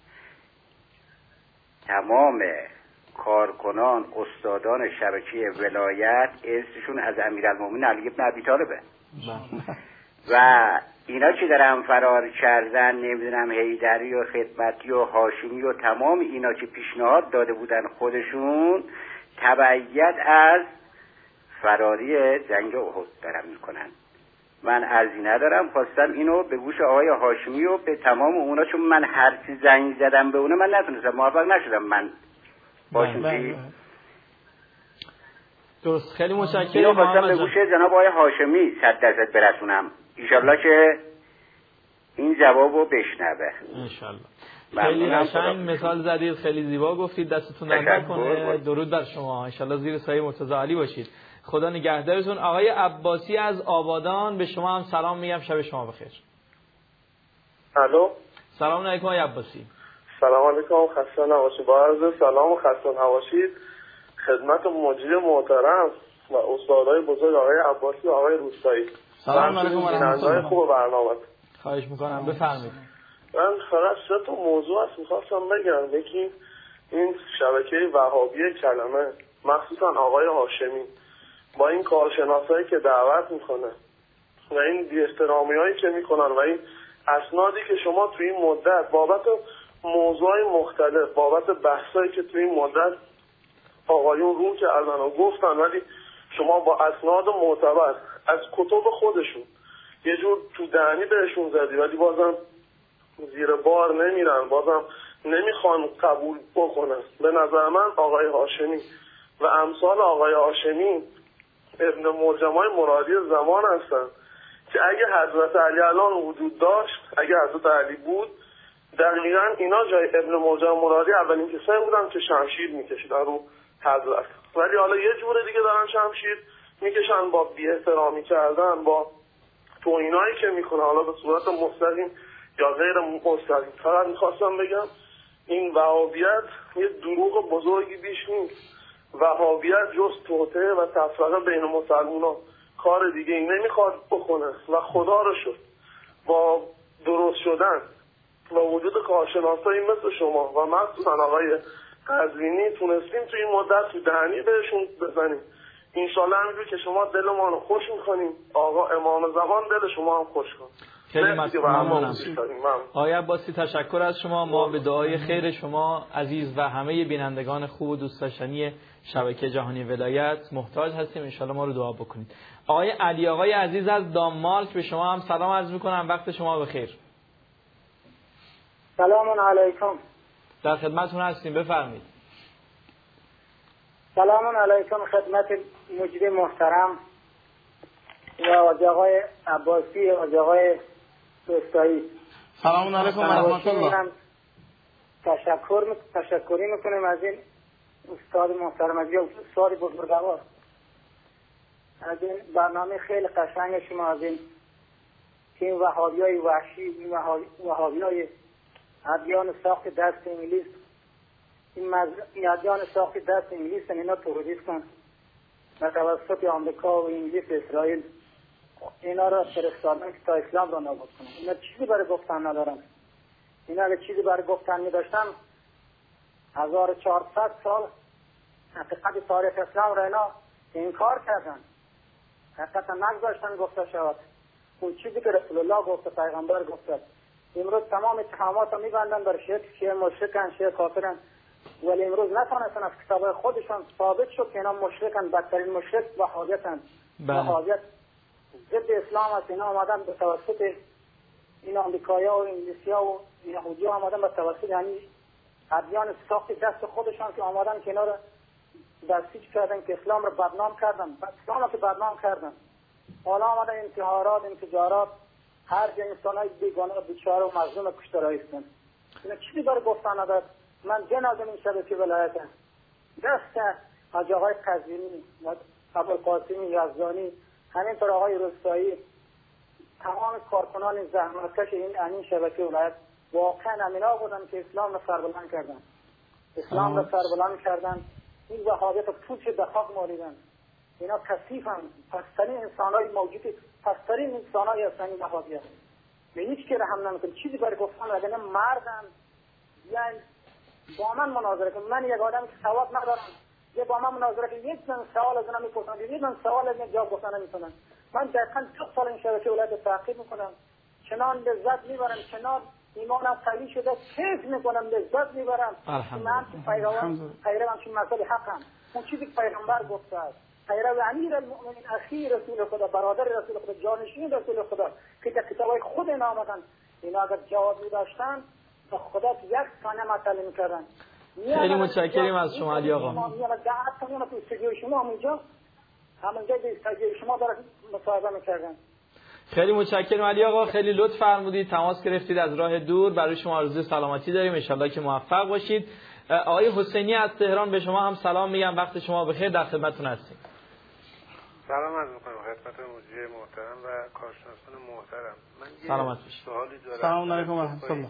تمام کارکنان استادان شبکه ولایت ارثشون از امیرالمومنین علی بن ابی طالبه و اینا که دارن فرار کردن، نمیدونم حیدری و خدمتی و هاشمی و تمام اینا که پیشنهاد داده بودن خودشون تبعیت از فراری جنگ احد دارن میکنن. من عرضی ندارم، خواستم اینو به گوش آقای هاشمی و به تمام اونا، چون من هرچی زنگ زدم به اونا من نتونستم، موفق نشدم من باشون درست. خیلی اینو متشکرم خواستم به گوشه جناب آقای هاشمی 100% برسونم، ایشالله که این جوابو بشنوه انشالله. خیلی قشنگ مثال زدید، خیلی زیبا گفتید، دستتون درد نکنه. درود بر شما، انشالله زیر سایه مرتضی علی باشید. خدا نگهدارتون. آقای عباسی از آبادان، به شما هم سلام میگم، شب شما بخیر. الو، سلام علیکم آقای عباسی. سلام علیکم، خسته نباشید. با عرض سلام و خسته نباشید خدمت مجری محترم و استادای بزرگ آقای عباسی و آقای روستایی. سلام علیکم و رحمت الله. خوب برنامه. خواهش میکنم، بفرمایید. من فقط 3 تا موضوع است میخواستم بگم. یکی این شبکه وهابی کلمه، مخصوصا آقای هاشمی با این کارشناسایی که دعوت میکنه و این بی‌احترامیایی که میکنن و این اسنادی که شما توی این مدت بابت موضوعای مختلف، بابت بحثایی که توی این مدت آقایون رو کردن و گفتن، ولی شما با اسناد معتبر از کتب خودشون یه جور تو دهنی بهشون زدی، ولی بازم زیر بار نمیرن، بازم نمیخوان قبول بکنن. به نظر من آقای هاشمی و امثال آقای هاشمی ابن مرجمای مرادی زمان هستن که اگه حضرت علی الان وجود داشت، اگه حضرت علی بود، دقیقا اینا جای ابن مرجم مرادی اولین کسایی بودن که شمشیر میکشیدن رو حضرت. ولی حالا یه جور دیگه دارن شمشیر میکشن با بی احترامی کردن، با توهینایی که میکنه، حالا به صورت مستقیم یا غیر مستقیم. فقط میخواستم بگم این وهابیت یه دروغ بزرگی بیش نیست. وهابیت جز توطئه و تفرقه بین مسلمانان کار دیگه ای نمیخواد بکنه و خدا رو شد با درست شدن و وجود کارشناسایی مثل شما و مخصوصا آقای قزوینی تونستیم توی این مدت تو دهنی بهشون بزنیم. انشالله همینجور که شما دل ما رو خوش میکنیم، آقا امام زمان دل شما هم خوش کن. خیلی ممنونم. آقای عباسی تشکر از شما. ما به دعای خیر شما عزیز و همه بینندگان خوب و دوست داشتنی شبکه جهانی ولایت محتاج هستیم، انشالله ما رو دعا بکنید. آقای علی آقای عزیز از دانمارک، به شما هم سلام عرض میکنم، وقت شما بخیر. سلام علیکم. در خدمتتون هستیم، بفرمایید. سلام علیکم خدمت مجری محترم و آقای عباسی و آقای روستایی. سلام علیکم و رحمت الله. تشکری میکنیم از این استاد محترم، از این استاد بزرگوار، از این برنامه خیلی قشنگ شما، از این که این وهابیای وحشی، این وهابیای ادیان ساخت دست انگلیس، این ادیان ساخت دست انگلیس اینا تروریست کن و توسط آمریکا و انگلیس و اسرائیل اینا را فرستادن که تا اسلام را نابود کنن. اینا چیزی برای گفتن ندارن. اینا اگه چیزی برای گفتن می‌داشتن 1400 سال حقیقت تاریخ اسلام را اینا انکار کردن، حقیقت نگذاشتن گفته شود. اون چیزی که رسول الله گفته، پیغمبر گفته. امروز تمام اتهامات رو می‌بندن بر شیعه مشرکن، شیعه کافرن، ولی امروز نتونستن از کتاب خودشان ثابت شد که اینا مشرکن. بدترین مشرک وهابیتن. وهابیت ضد اسلام است. اینا آمدن به توسط این آمریکایی‌ها و انگلیسی‌ها و یهودی‌ها آمدن به توسط یعنی ادیان ساخت دست خودشان که آمدن که اینا رو بسیج کردن، که اسلام رو بدنام کردن، اسلام رو که بدنام کردن. حالا آمدن انتحارات، انفجارات، هر جا انسان‌های بیگانه و بیچاره و مظلوم کشته رایستن. اینا چیزی برای گفتن ندارد. من جنازم این شبکه ولایت دست از آقای قزوینی و ابوالقاسمی یزدانی، همینطور آقای روستایی، تمام کارکنان زحمتکش این شبکه ولایت واقعا امینا بودن که اسلام را سربلند کردن. اسلام را سربلند کردن. این وهابیت پوچ به خاک مالیدن. اینا کثیفن. پسترین انسان‌های موجودی، پسترین انسان‌های هستن این وهابیت. به هیچ کی رحم نمی‌کنه. چیزی برای گفتن اگه مردن یعنی با من مناظره کن. من یک آدم که سواد ندارم، یه با من مناظره کن، یک من سوال از من میپرسن، یک من سوال از من جواب گفتن نمیتونن. من دقیقاً 2 سال این شبکه ولایت تعقیب میکنم، چنان لذت میبرم، چنان ایمانم قوی شده، کیف میکنم، لذت میبرم. من پیروان چون مسئله حقم. اون چیزی که پیغمبر گفته است، پیرو امیر المؤمنین اخی رسول خدا، برادر رسول خدا، جانشین رسول خدا که در کتابای خود اینا آمدن، اینا اگر جوابی داشتن به خدا یک ثانیه مطلع میکردن. خیلی متشکریم از شما علی آقا. میاد دعوت کنیم تو استودیو شما اونجا همونجا دیستگی شما داره مصاحبه میکردن. خیلی متشکرم علی آقا، خیلی لطف فرمودید، تماس گرفتید از راه دور. برای شما آرزوی سلامتی داریم، ان شاءالله که موفق باشید. آقای حسینی از تهران به شما هم سلام میگم، وقت شما بخیر، در خدمتتون هستیم. سلام عرض می‌کنم خدمت مجری محترم و کارشناسان محترم. من سلامت یه سوالی دارم. سلام علیکم و رحمت الله.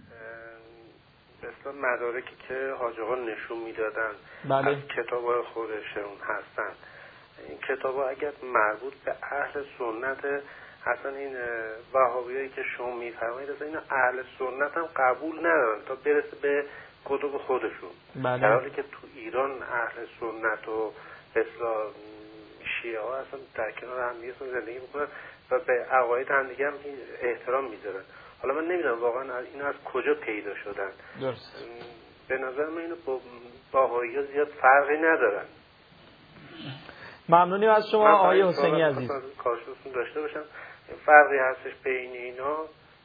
به اصطلاح مدارکی که حاج آقا نشون میدادن بله. از کتاب‌های خودشون هستن، این کتاب‌ها اگر مربوط به اهل سنت، اصلا این وهابیایی که شما میفرمایید اصلا اینا اهل سنت هم قبول ندارن تا برسه به کتب خودشون. بله. در حالی که تو ایران اهل سنت و اصلاح شیعه ها اصلا در کنار همدیگه زندگی میکنن و به عقاید همدیگه هم احترام میذارن. حالا من نمیدونم واقعا اینا از کجا پیدا شدن. درست. به نظر من اینو با باهایی ها زیاد فرقی ندارن. ممنونیم از شما آقای حسینی عزیز. کارشناسون داشته باشم فرقی هستش بین اینا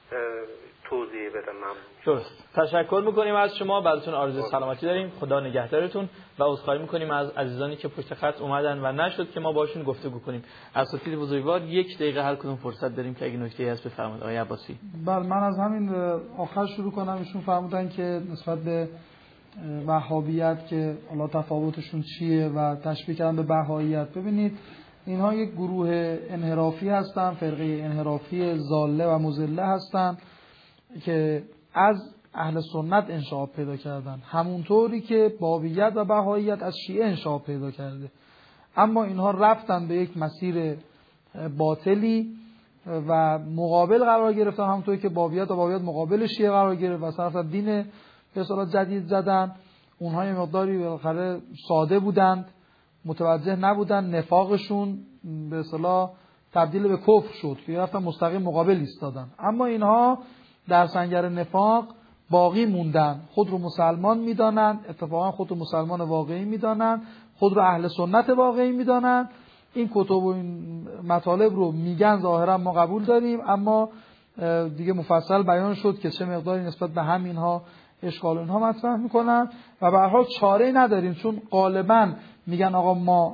توضیح بدم. ممنون. درست. تشکر میکنیم از شما، براتون آرزوی سلامتی داریم، خدا نگهدارتون و عذرخواهی میکنیم از عزیزانی که پشت خط اومدن و نشد که ما باشون گفتگو کنیم. اساتید بزرگوار 1 دقیقه هر کدوم فرصت داریم که اگه نکته‌ای هست بفرمایید آقای عباسی. بله، من از همین آخر شروع کنم. ایشون فرمودن که نسبت به وهابیت که حالا تفاوتشون چیه و تشبیه کردن به بهاییت. ببینید اینها یک گروه انحرافی هستن، فرقه انحرافی ضاله و مضله هستن که از اهل سنت انشعاب پیدا کردن، همونطوری که بابیت و بهاییت از شیعه انشعاب پیدا کرده. اما اینها رفتن به یک مسیر باطلی و مقابل قرار گرفتن، همونطوری که بابیت و بابیت مقابل شیعه قرار گرفت و صرف دین به اصطلاح جدید زدن. اونها یه مقداری بالاخره ساده بودند، متوجه نبودن، نفاقشون به اصطلاح تبدیل به کفر شد که رفتن مستقیم مقابل ایستادن. اما اینها در سنگر نفاق باقی موندن، خود رو مسلمان میدانن، اتفاقا خود رو مسلمان واقعی میدانن، خود رو اهل سنت واقعی میدانن. این کتب و این مطالب رو میگن ظاهرا ما قبول داریم، اما دیگه مفصل بیان شد که چه مقداری نسبت به همینها اشکال اینها مطرح میکنن و به هر حال چاره‌ای نداریم، چون غالبا میگن آقا ما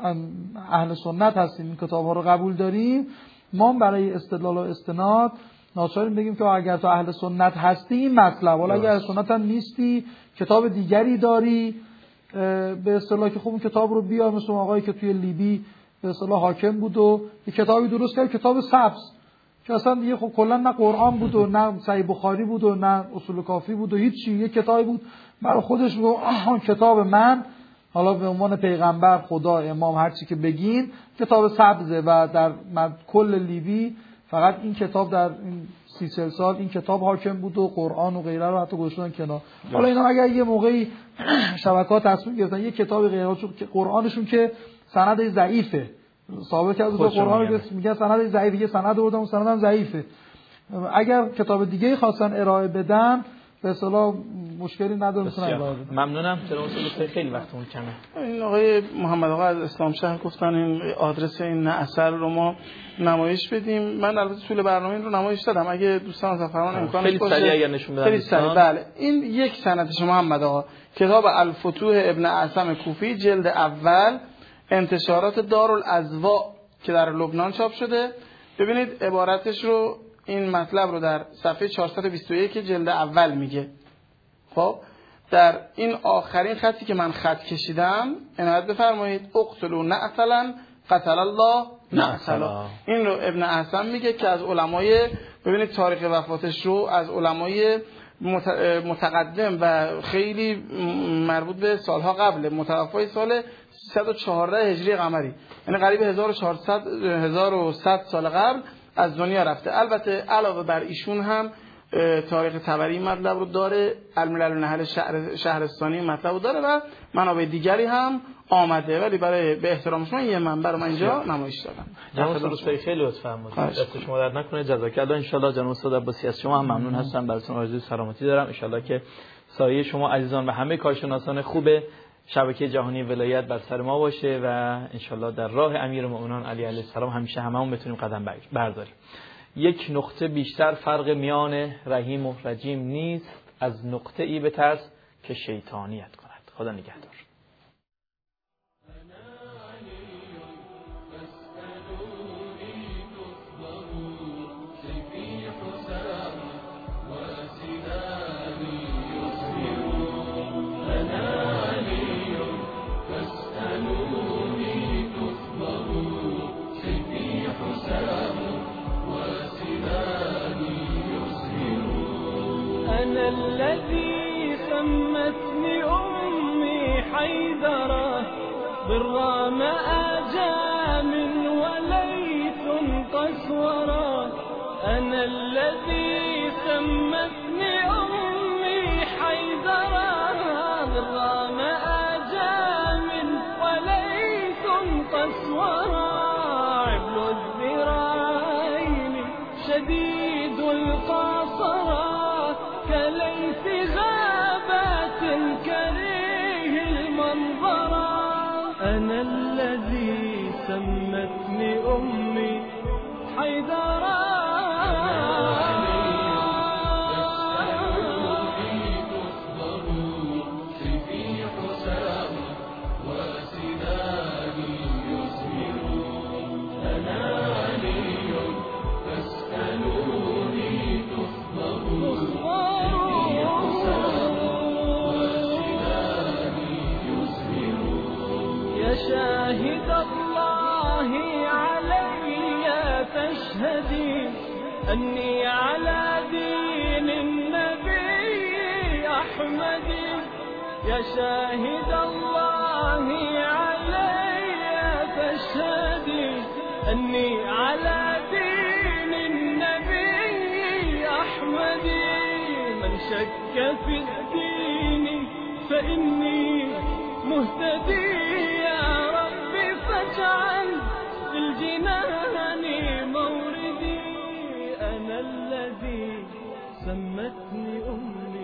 اهل سنت هستیم، این کتاب‌ها رو قبول داریم. ما برای استدلال و استناد ناچاریم بگیم که اگر تو اهل سنت هستی این مطلب، ولی اگر اهل سنت هم نیستی کتاب دیگری داری به اصطلاح که خب اون کتاب رو بیار، مثل آقایی که توی لیبی به اصطلاح حاکم بود و یه کتابی درست کرد، کتاب سبز که اصلا دیگه خب کلا نه قرآن بود و نه صحیح بخاری بود و نه اصول کافی بود و هیچ چی، یه کتابی بود برای خودش میگه آها کتاب من، حالا به عنوان پیغمبر، خدا، امام، هر چی که بگین، کتاب سبزه و در کل لیبی فقط این کتاب در این 30-40 سال این کتاب حاکم بود و قرآن و غیره رو حتی گذاشتن کنار. حالا اینا اگر یه موقعی شبکه‌ها تصمیم گرفتن یه کتاب غیره چون قرآنشون که سند ضعیفه ثابت کرده تو قرآن رو میگه سند ضعیفه، یه سند آوردن اون سند هم ضعیفه، اگر کتاب دیگه خواستن ارائه بدن به اصطلاح مشکلی نداره میتونن ارائه بدن. ممنونم. چرا اصلا خیلی وقتمون کمه. این آقای محمد آقا از اسلام شهر گفتن این آدرس این اثر رو ما نمایش بدیم. من البته طول برنامه این رو نمایش دادم، اگه دوستان از فرمان امکانش باشه خیلی سریع اگر نشون بدن. خیلی سریع. بله، این یک سندش محمد آقا، کتاب الفتوح ابن اعصم کوفی، جلد اول، انتشارات دارالازواء که در لبنان چاپ شده. ببینید عبارتش رو، این مطلب رو در صفحه 421 جلد اول میگه. خب در این آخرین خطی که من خط کشیدم عنایت بفرمایید، اقتلوا نعسلا قتل الله نعسلا. این رو ابن اعصم میگه که از علمای، ببینید تاریخ وفاتش رو از علمای متقدم و خیلی مربوط به سالها قبل، متوفای سال 314 هجری قمری، یعنی قریب 1100 سال قبل از دنیا رفته. البته علاوه بر ایشون هم تاریخ طبری مطلب رو داره، الملل النحل شهرستانی مطلب رو داره و منابع دیگری هم آمده، ولی برای به احترام شما یه منبر رو من اینجا نمایش دادم. جناب استاد خیلی لطف فرمودید، دست شما درد نکنه، جزاک الله. ان شاء الله جناب استاد عباسی از شما هم ممنون هستم، براتون آرزوی سلامتی دارم. ان شاء الله که سایه شما عزیزان و همه کارشناسان خوب شبکه جهانی ولایت بر سر ما باشه و ان شاء الله در راه امیرالمومنین علی علیه السلام همیشه هممون بتونیم قدم برداریم. یک نقطه بیشتر فرق میان رحیم و رجیم نیست، از نقطه ای بترس که شیطانیت کند. خدا نگهدار. حيدرا بالرام آجام وليث قسورا أنا الذي سمتني أمي حيدرا بالرام آجام وليث قسورا عبل الذراعين شديد القاصرة كليث غابات كريه المنظرة أنا الذي سمتني أمي حيدرا شاهد الله علي فاشهدي أني على دين النبي أحمد يا شاهد الله علي فاشهدي أني على دين النبي أحمد من شك في الدين فإني مهتدي يا ربي فاجعل في الجنان موردي أنا الذي سمتني أمي